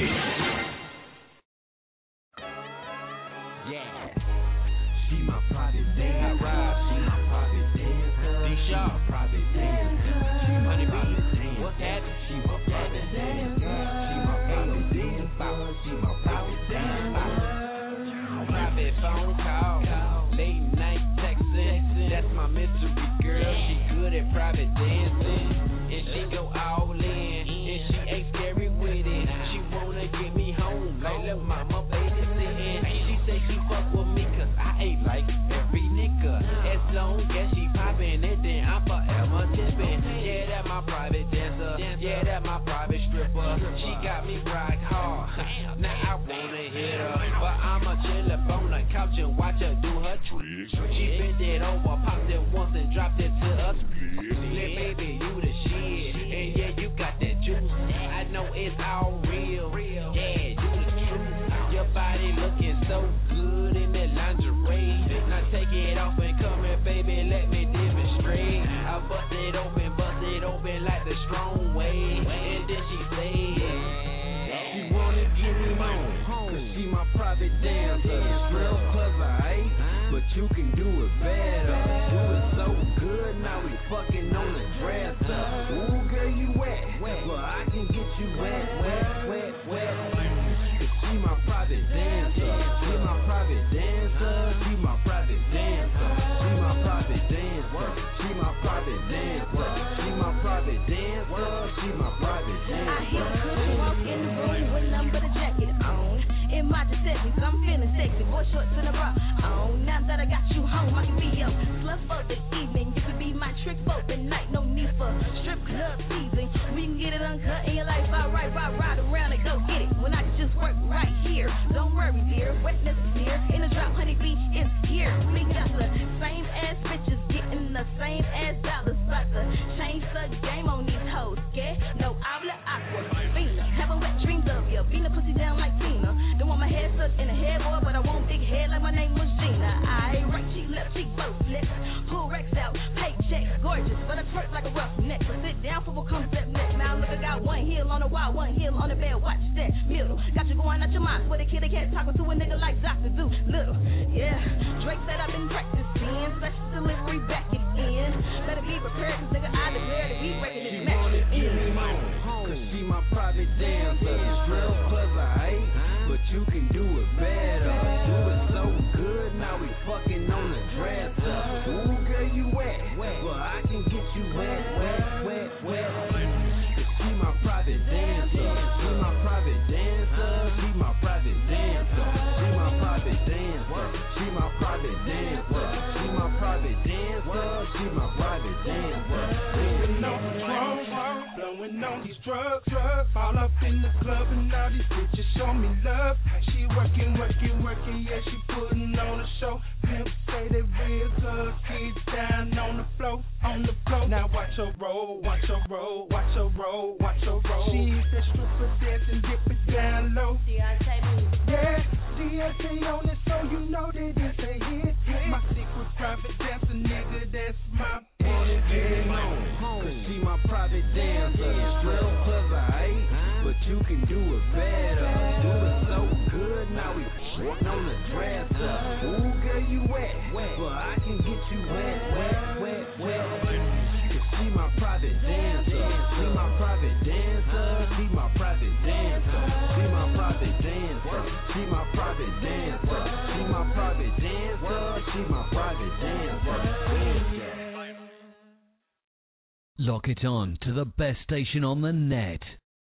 Yeah. She my private dancer. She my private dancer. She my private dancer. She my private dancer. What's happening? She my private dancer. She my private dancer. She my private dancer. Private phone call, late night texting. That's my mystery girl. She good at private dancing, and she go all in, and she ain't scary with it. She wanna get me home like little mama babysitting. She say she fuck with me 'cause I ain't like every nigga. As long as she poppin' it, then I'm forever tipping. Yeah, that my private dancer. Yeah, that my private stripper. She got me rock hard. Now I wanna hit her, but I'ma chill up on the couch and watch her do her tricks. She bent it over, popped it once and dropped it to us. Let baby, you the shit, and yeah, you got that juice. I know it's all real. Yeah, you the truth. Your body looking so good in that lingerie. Now take it off and come here, baby, let me demonstrate. I bust it open, bust it open like the strong way. And then she said, she wanna give me home, 'cause she my private dancer. Real clever, eh? But you can do it better. Do it so good, now we fucking on the dresser. Ooh, girl, you wet. Well, I can get you wet, wet, wet, wet. 'Cause she my private dancer. She my private dancer. She my private dancer. She my private dancer. She my private dancer. I hear the cushion walk in the room with nothing but a jacket on. In my Giuseppe, I'm feeling sexy. Boy shorts in a bra on. Now that I got you home, I can be your slut for the evening. You can be my trick for the night. No need for strip club season. We can get it uncut in your life. All right, ride, ride around and go get it. When I can just work right here. Don't worry, dear. Wetness is here. In the drop, honeybee is here. We got the same ass bitches getting the same ass dollars. About to change the game on these hoes. Yeah, no habla aqua. Vina, having wet dreams of you. Vina pussy down like Tina. Don't want my head stuck in a headboard, but I want big head like my name was Gina. I right cheek, left cheek, both lips. Pull Rex out, paychecks, gorgeous, but I twerk like a roughneck. So sit down for what comes up next. Now look, I got one heel on the wall, one heel on the bed. Watch that middle. Got you going out your mind. With a kitty cat talking to a nigga like Doctor Do. Little, yeah. Drake said I've been practicing. Special delivery back again. Better be prepared, cause nigga, I declare that we breaking this match. Give me home, cause she my private dancer. Real cause I hate, but you can do it better. Do it so good, now we fucking on the dresser. Ooh, girl, you wet, well, I can get you wet, wet, wet, wet. Cause she my private dancer. She my private dancer. She my private dancer. She my private dancer. She my private dancer. She my private dancer. She my private dancer. Blowing on the drugs, blowing on these drugs, drugs. All up in the club and all these bitches show me love. She working, working, working, yeah, she putting on a show. Pimp say they real good, kids down on the floor, on the floor. Now watch her roll, watch her roll, watch her roll, watch her roll. She's that stripper dance and dip it down low. Yeah, D S A on it, so you know that it's a hit. My secret private dancer, nigga, that's my wanna get home, cause she my private dancer. Real cause I hate, but you can do it better. Do it so good, now we on the dresser. Ooh, girl, you wet, but I can get you wet, wet, wet, wet. Cause she my private dancer. She my private dancer. She my private dancer. She my private dancer. She my private dancer. She my private dancer. She my private dancer. Lock it on to the best station on the net.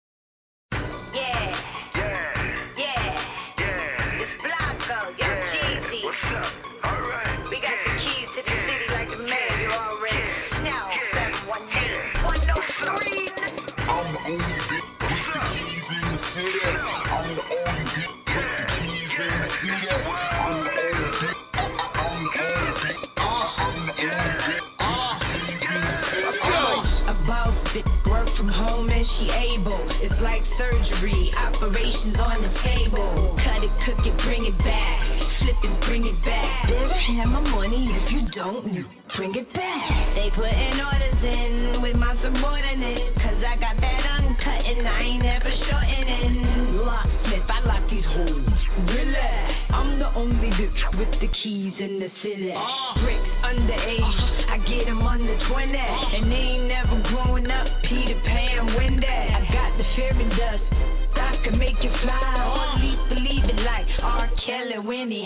It's like surgery, operations on the table. Cut it, cook it, bring it back. Flip it, bring it back. Bitch, have my money if you don't, bring it back. They putting orders in with my subordinates. Cause I got that uncut and I ain't ever shortening. Locksmith, I lock these holes. Relax, I'm the only bitch with the keys in the city. Bricks underage, I get them under twenty. And they ain't never growing up, Peter Pan, Wendy. I got the fairy dust, I can make you fly. Only believe it like R. Kelly when he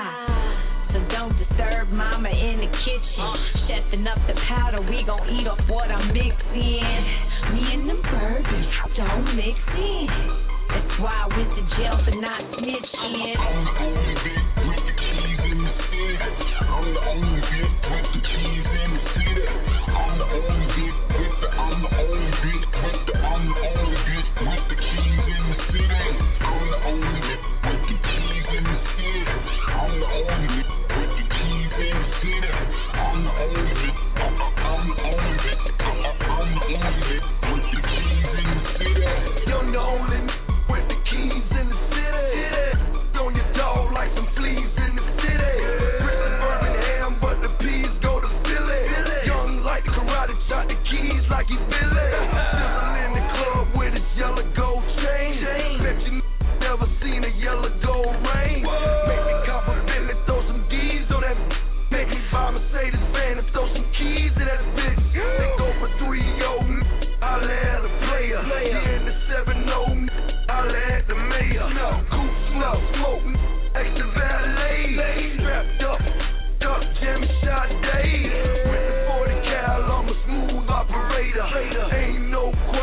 high. So don't disturb mama in the kitchen. Chefing up the powder, we gon' eat off what I'm mixing. Me and the burgers don't mix in. That's why I went to jail for not snitching. I'm the only bitch with the keys in the city. I'm the only bitch with the keys in the city. I'm the only bitch with the, I'm the only bitch with the, I'm the only bitch with the keys in the city. I'm the only bitch with the keys in the city. I'm the only bitch with the keys in the city. I'm the only bitch, I'm the only bitch, I'm the only bitch with the keys in the city. You're the only with the keys in the city. On your dog like some fleas in the city. Bricks Birmingham, but the peas go to Philly. Young like the karate, shot the keys like he's Billy. Sizzle in the club with his yellow gold chain. Bet you never seen a yellow gold rain. Make me confidently throw some D's on that. Make me buy Mercedes van and throw some keys in that bitch. They go for three oh, I'll let a player. In the seven oh, I'll let the mayor. Cool smoke, smoke, extra valet. Strapped up, duck, Jimmy Sade. With the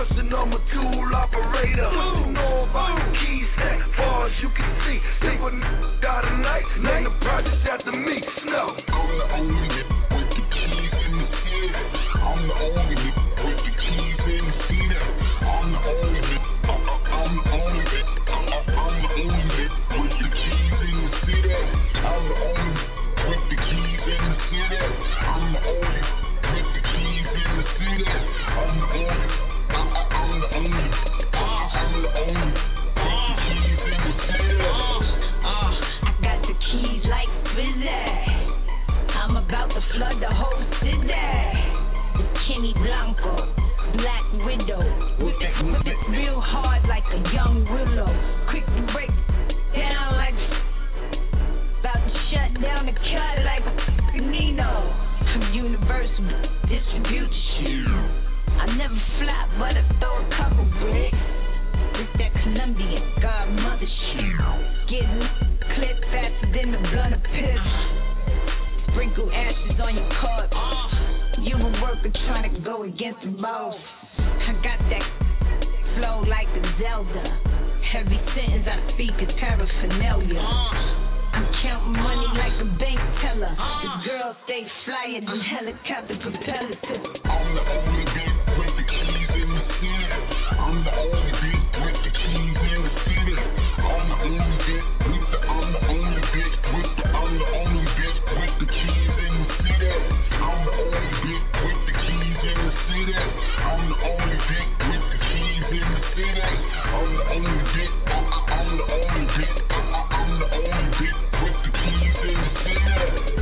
and I'm a tool operator. You know about the keys set, far as you can see. They would die tonight, name the projects after me. Snow. I'm the only nigga with the keys in the city. I'm the only nigga with the keys in the city. I'm the only nigga. I'm the only nigga. I'm the only nigga with the keys in the city. I'm the only with the keys in the city. I'm the only with the keys in the city. I'm the only. I'm the only. I'm the only with the keys in the city. Uh, I got the keys like Bizzy. I'm about to flood the whole city. The Kenny Blanco, Black Widow. Whip it, whip it real hard like a young willow. Quick to break down like. About to shut down the cut like a Nino. I'm universal distribution. I never flop, but I throw a couple bricks. With that Colombian godmother shit. Getting clip faster than the blunt of pips. Sprinkle ashes on your cards. You a worker trying to go against the boss. I got that flow like a Zelda. Every sentence I speak is paraphernalia. I'm counting money like a bank teller. The girls stay flyer than helicopter propellers. I'm the only bitch with the keys in the city. I'm the only bitch with the keys in the city. I'm the only bitch with the. I'm the only bitch with the. I'm the only bitch with the keys in the city. I'm the only bitch with the keys in the city. I'm the only bitch with the keys in the city. I'm the only bitch. I'm the only bitch. I'm the only bitch with the keys in the city.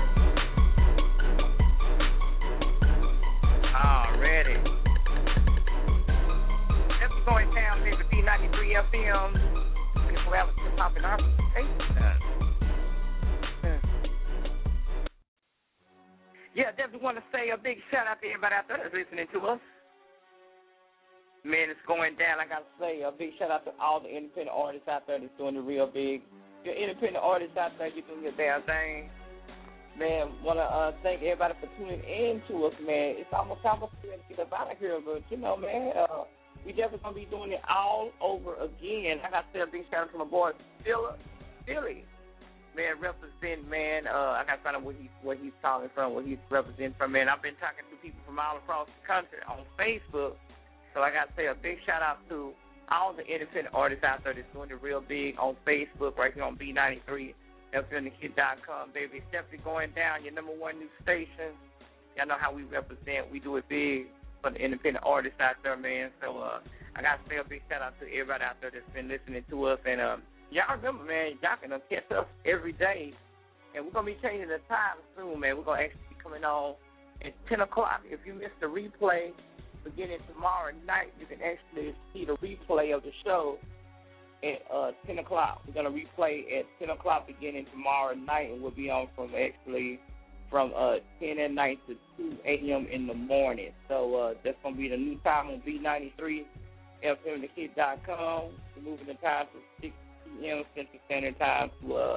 Already. This is going down here with B ninety-three F M. People have a pop in our station. Yeah, definitely want to say a big shout out to everybody out there that's listening to us. Man, it's going down. I got to say a big shout out to all the independent artists out there that's doing the real big. You're independent artists out there, you're doing your damn thing. Man, want to uh, thank everybody for tuning in to us, man. It's almost time for us to get up out of here, but, you know, man, uh, we definitely going to be doing it all over again. I got to say a big shout out to my boy, Philip, Philly. Man, represent, man, uh, I got to find out where he's, where he's talking from, where he's representing from, man. I've been talking to people from all across the country on Facebook, so I got to say a big shout out to all the independent artists out there that's doing it real big on Facebook, right here on B ninety-three F M the kid dot com, baby. It's definitely going down, your number one new station. Y'all know how we represent. We do it big for the independent artists out there, man. So uh, I got to say a big shout out to everybody out there that's been listening to us. And um, y'all remember, man, y'all can catch us every day. And we're going to be changing the time soon, man. We're going to actually be coming on at ten o'clock. If you missed the replay, beginning tomorrow night, you can actually see the replay of the show at uh, ten o'clock. We're going to replay at ten o'clock beginning tomorrow night, and we'll be on from actually from uh, ten at night to two a.m. in the morning. So uh, that's going to be the new time on B ninety-three F M the kid dot com. We're moving the time from six p.m. Central Standard Time to uh,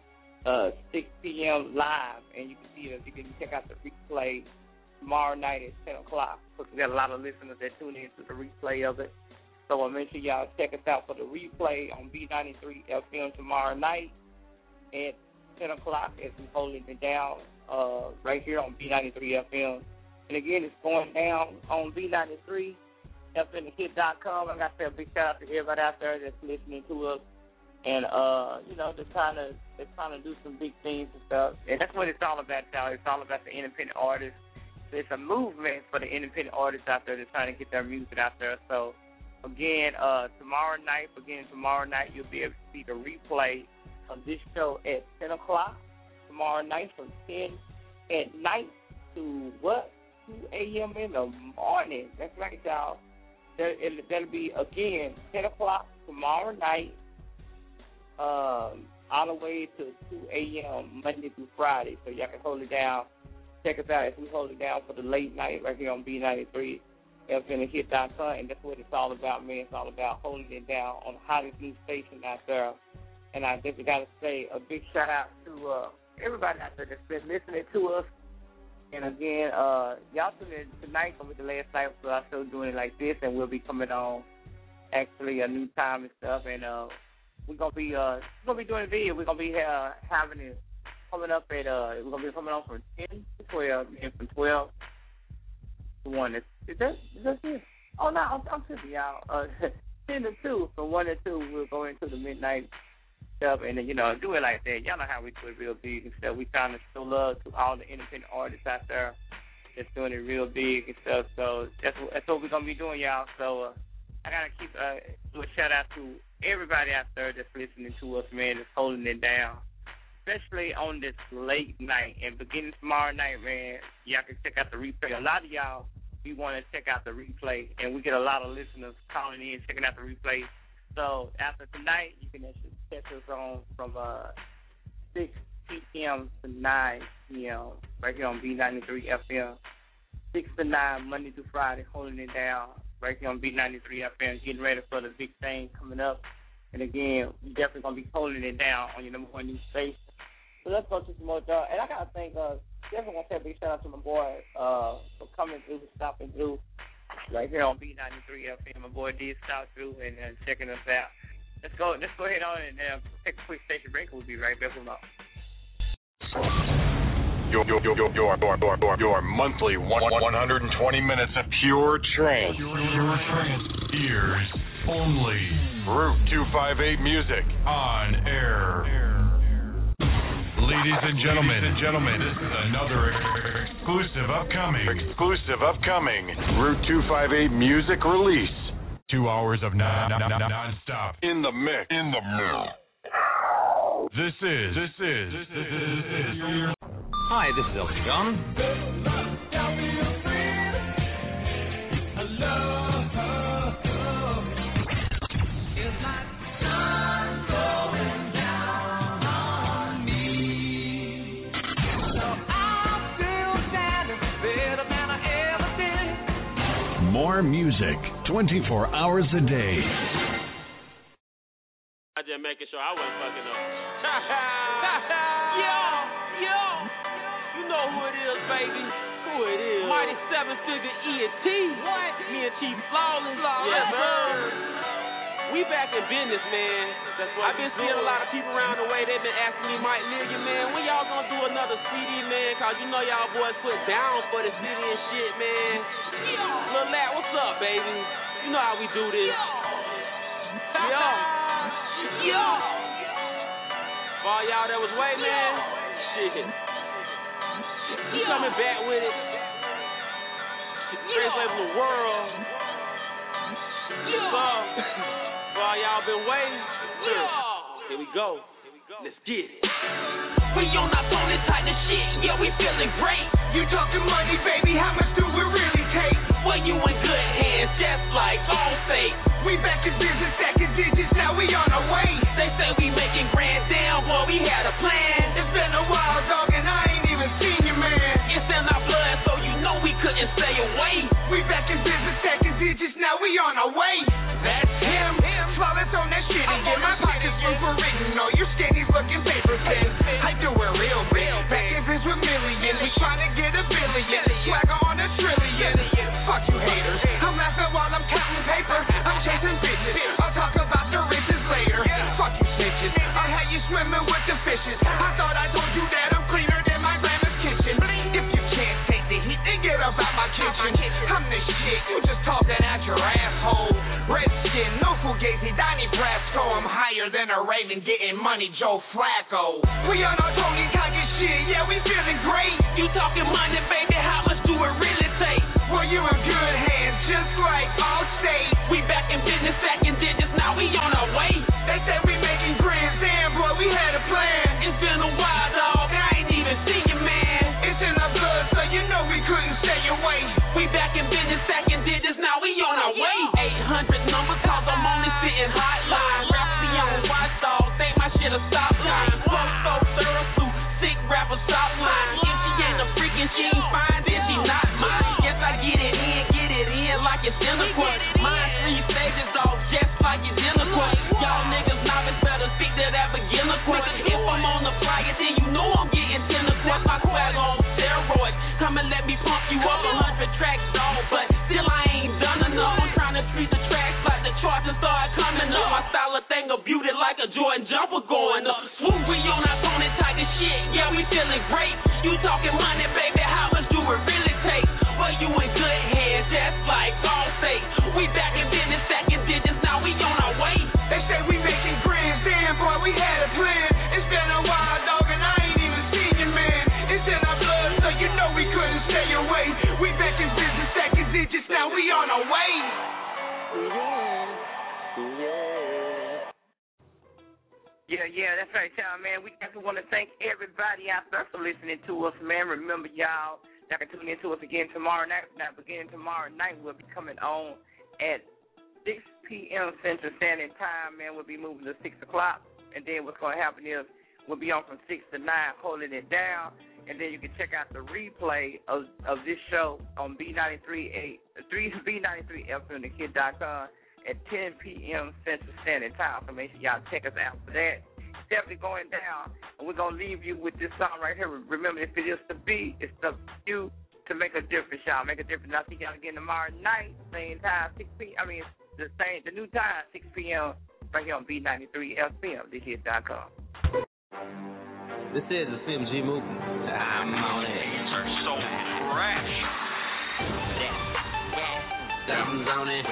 uh, six p.m. live, and you can see us. You can check out the replay tomorrow night at ten o'clock, because we got a lot of listeners that tune in to the replay of it. So I'll make sure y'all check us out for the replay on B ninety-three F M tomorrow night at ten o'clock as we holding it down uh, right here on B ninety-three F M. And again, it's going down on B ninety-three F M the kid dot com. I got to say a big shout out to everybody out there that's listening to us. And, uh, you know, they're trying to, they're trying to do some big things and stuff. And that's what it's all about, y'all. It's all about the independent artists. It's a movement for the independent artists out there that's trying to get their music out there. So, again, uh, tomorrow night, beginning tomorrow night, you'll be able to see the replay of this show at ten o'clock tomorrow night, from ten at night to what? two a.m. in the morning. That's right, y'all. There, it, that'll be, again, ten o'clock tomorrow night, um, all the way to two a.m. Monday through Friday. So y'all can hold it down. Check us out as we hold it down for the late night right here on B ninety-three F M the kid dot com. And that's what it's all about, man. It's all about holding it down on the hottest new station out there. And I definitely got to say a big shout out to uh, everybody out there that's been listening to us. And again, uh, y'all tune in tonight with the last night, so I'm still doing it like this, and we'll be coming on actually a new time and stuff. And uh, we're gonna be uh, we're gonna be doing a video. We're gonna be uh, having it coming up at uh, we're gonna be coming on from ten to twelve, and from twelve to one. Is, is that is that it? Oh no, I'm, I'm tripping, y'all. Uh, ten to two, from one to two, we'll go into the midnight stuff, and then, you know, do it like that. Y'all know how we do it real big and stuff. We trying to show love to all the independent artists out there that's doing it real big and stuff. So that's what, that's what we're gonna be doing, y'all. So uh, I gotta keep uh, do a shout out to everybody out there that's listening to us, man, that's holding it down, especially on this late night and beginning tomorrow night, man. Y'all can check out the replay. A lot of y'all, we want to check out the replay, and we get a lot of listeners calling in, checking out the replay. So after tonight, you can actually catch us on from uh, six p.m. to nine p.m. right here on B ninety-three F M. six to nine, Monday through Friday, holding it down right here on B ninety-three F M, getting ready for the big thing coming up. And again, we definitely going to be holding it down on your number one news station. So let's go to some more job. And I got to thank, uh, definitely want to say a big shout out to my boy uh, for coming through, stopping through right here on B ninety-three F M. My boy did stop through and uh, checking us out. Let's go Let's go ahead on and uh, take a quick station break. We'll be right back. Hold on. Your, your, your, your, your, your, your, your monthly one, one hundred twenty minutes of pure trance. Pure trance. Ears only. Route two fifty-eight Music on air. Ladies and gentlemen, Ladies and gentlemen, this is another exclusive upcoming, exclusive upcoming Route two fifty-eight Music release. Two hours of non, non, non, non-stop in the mix. In the mix. This is, this is, this is, this is your... Hi, this is Elton John. More music, twenty-four hours a day. I just making sure I wasn't fucking up. Yo, yo, you know who it is, baby. Who it is? Mighty Seven Figure E and T. What? Me and Chief Flawless. Yes, sir. We back in business, man. That's what I've been seeing a lot of people around the way. They've been asking me, Mike Lillian, man, when y'all gonna do another C D, man? Cause you know y'all boys put down for the city and shit, man. Lil Lat, what's up, baby? You know how we do this. Yo. Yo. For all y'all that was waiting, man, shit. We coming back with it. Greatest label in the world. So, for all y'all been waiting, here we go. Let's get it. We on our phone type of shit, yeah, we feeling great. You talking money, baby, how much do we really take? Well, you in good hands, just like Allstate. We back in business, stacking digits, now we on our way. They say we making grand down, boy, we had a plan. It's been a while, dog, and I ain't even seen you, man. It's in our blood, so you know we couldn't stay away. We back in business, stacking digits, now we on our way. That's him, flawless on that shit, and get my pockets super written. All you skinnies looking paper thin. I do it real big, back in biz with millions. We tryna get a billion, swagger on a trillion. Fuck you haters, I'm laughing while I'm counting paper. I'm chasing bitches, I'll talk about the riches later. Fuck you snitches, I had you swimming with the fishes. I thought I told you that I'm cleaner than my grandma's kitchen. If you can't take the heat, then get up out my kitchen. I'm the shit, you just talking out your asshole. Redskin, no fugazi, Donnie Brasco. I'm higher than a raven, getting money, Joe Flacco. We on our Tony Cocker shit, yeah, we feeling great. You talking money, baby, how much do it really take? Well, you in good hands, just like Allstate. We back in business, stacking digits, now we on our way. They said we making grand, damn, boy, we had a plan. It's been a while, dog, I ain't even seen you, man. It's in our blood, so you know we couldn't stay away. We back in business, stacking digits, now we on our way. eight hundred numbers, cause I'm only sitting hotline. Rhapsody on watch, dog, think my shit a stop line. Flow so thorough, suit, sick rapper, stop line. If she ain't a freaking, she ain't fine, then she not mine. Yes, I get it in, get it in like it's in a court. Mine three stages off, just like it's in a court. Y'all niggas novice feeling great. You talking money, baby, how much do it really take? Well, you in good hands, just like Allstate. We back in business, stacking digits, now we on our way. They say we making grand, damn boy, we had a plan. It's been a while, dog, and I ain't even seen you, man. It's in our blood, so you know we couldn't stay away. We back in business, stacking digits, now we on our way. Yeah, yeah, that's right, y'all, man. We definitely want to thank everybody out there for listening to us, man. Remember, y'all, y'all can tune in to us again tomorrow night. Now, beginning tomorrow night, we'll be coming on at six p.m. Central Standard Time, man. We'll be moving to six o'clock. And then what's going to happen is we'll be on from six to nine, holding it down. And then you can check out the replay of of this show on B ninety-three B ninety-three F M the kid dot com at ten p.m. Central Standard Time. So make sure y'all check us out for that. It's definitely going down. And we're going to leave you with this song right here. Remember, if it is to be, it's up to you to make a difference, y'all. Make a difference. I'll see y'all again tomorrow night, same time, six p.m. I mean, it's the same, the new time, six p.m. right here on B ninety-three F M the kid dot com. This is a C M G movie. I'm on it. Turn so fresh. Diamonds on it.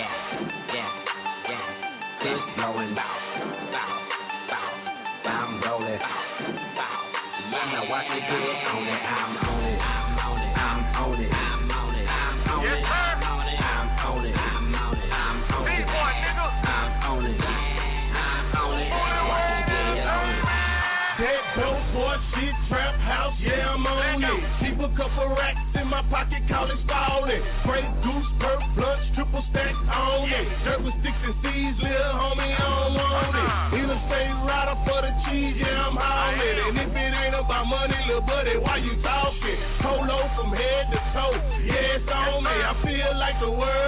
It's blowing. Bow, bow, bow. I'm rolling. Bow, bow. I'm not watching good on it. I'm on it. I'm on it. I'm on it. I'm on it. I'm on it. Yes, sir. I'm on it. I'm on it. I'm on it. I'm on it. B-boy, nigga. I'm on it. I'm on it. Watching good on it. That dope boy shit, trap house, yeah, I'm on it. Keep a couple racks in my pocket, call it spalding. Spray goose, perp, blunts, triple stack on it. Dirt with sticks and seeds, little homie, I don't want it. Interstate rider for the cheese, yeah, I'm hauling. And if it ain't about money, little buddy, why you talking? Polo from head to toe, yeah, it's on me. I feel like the world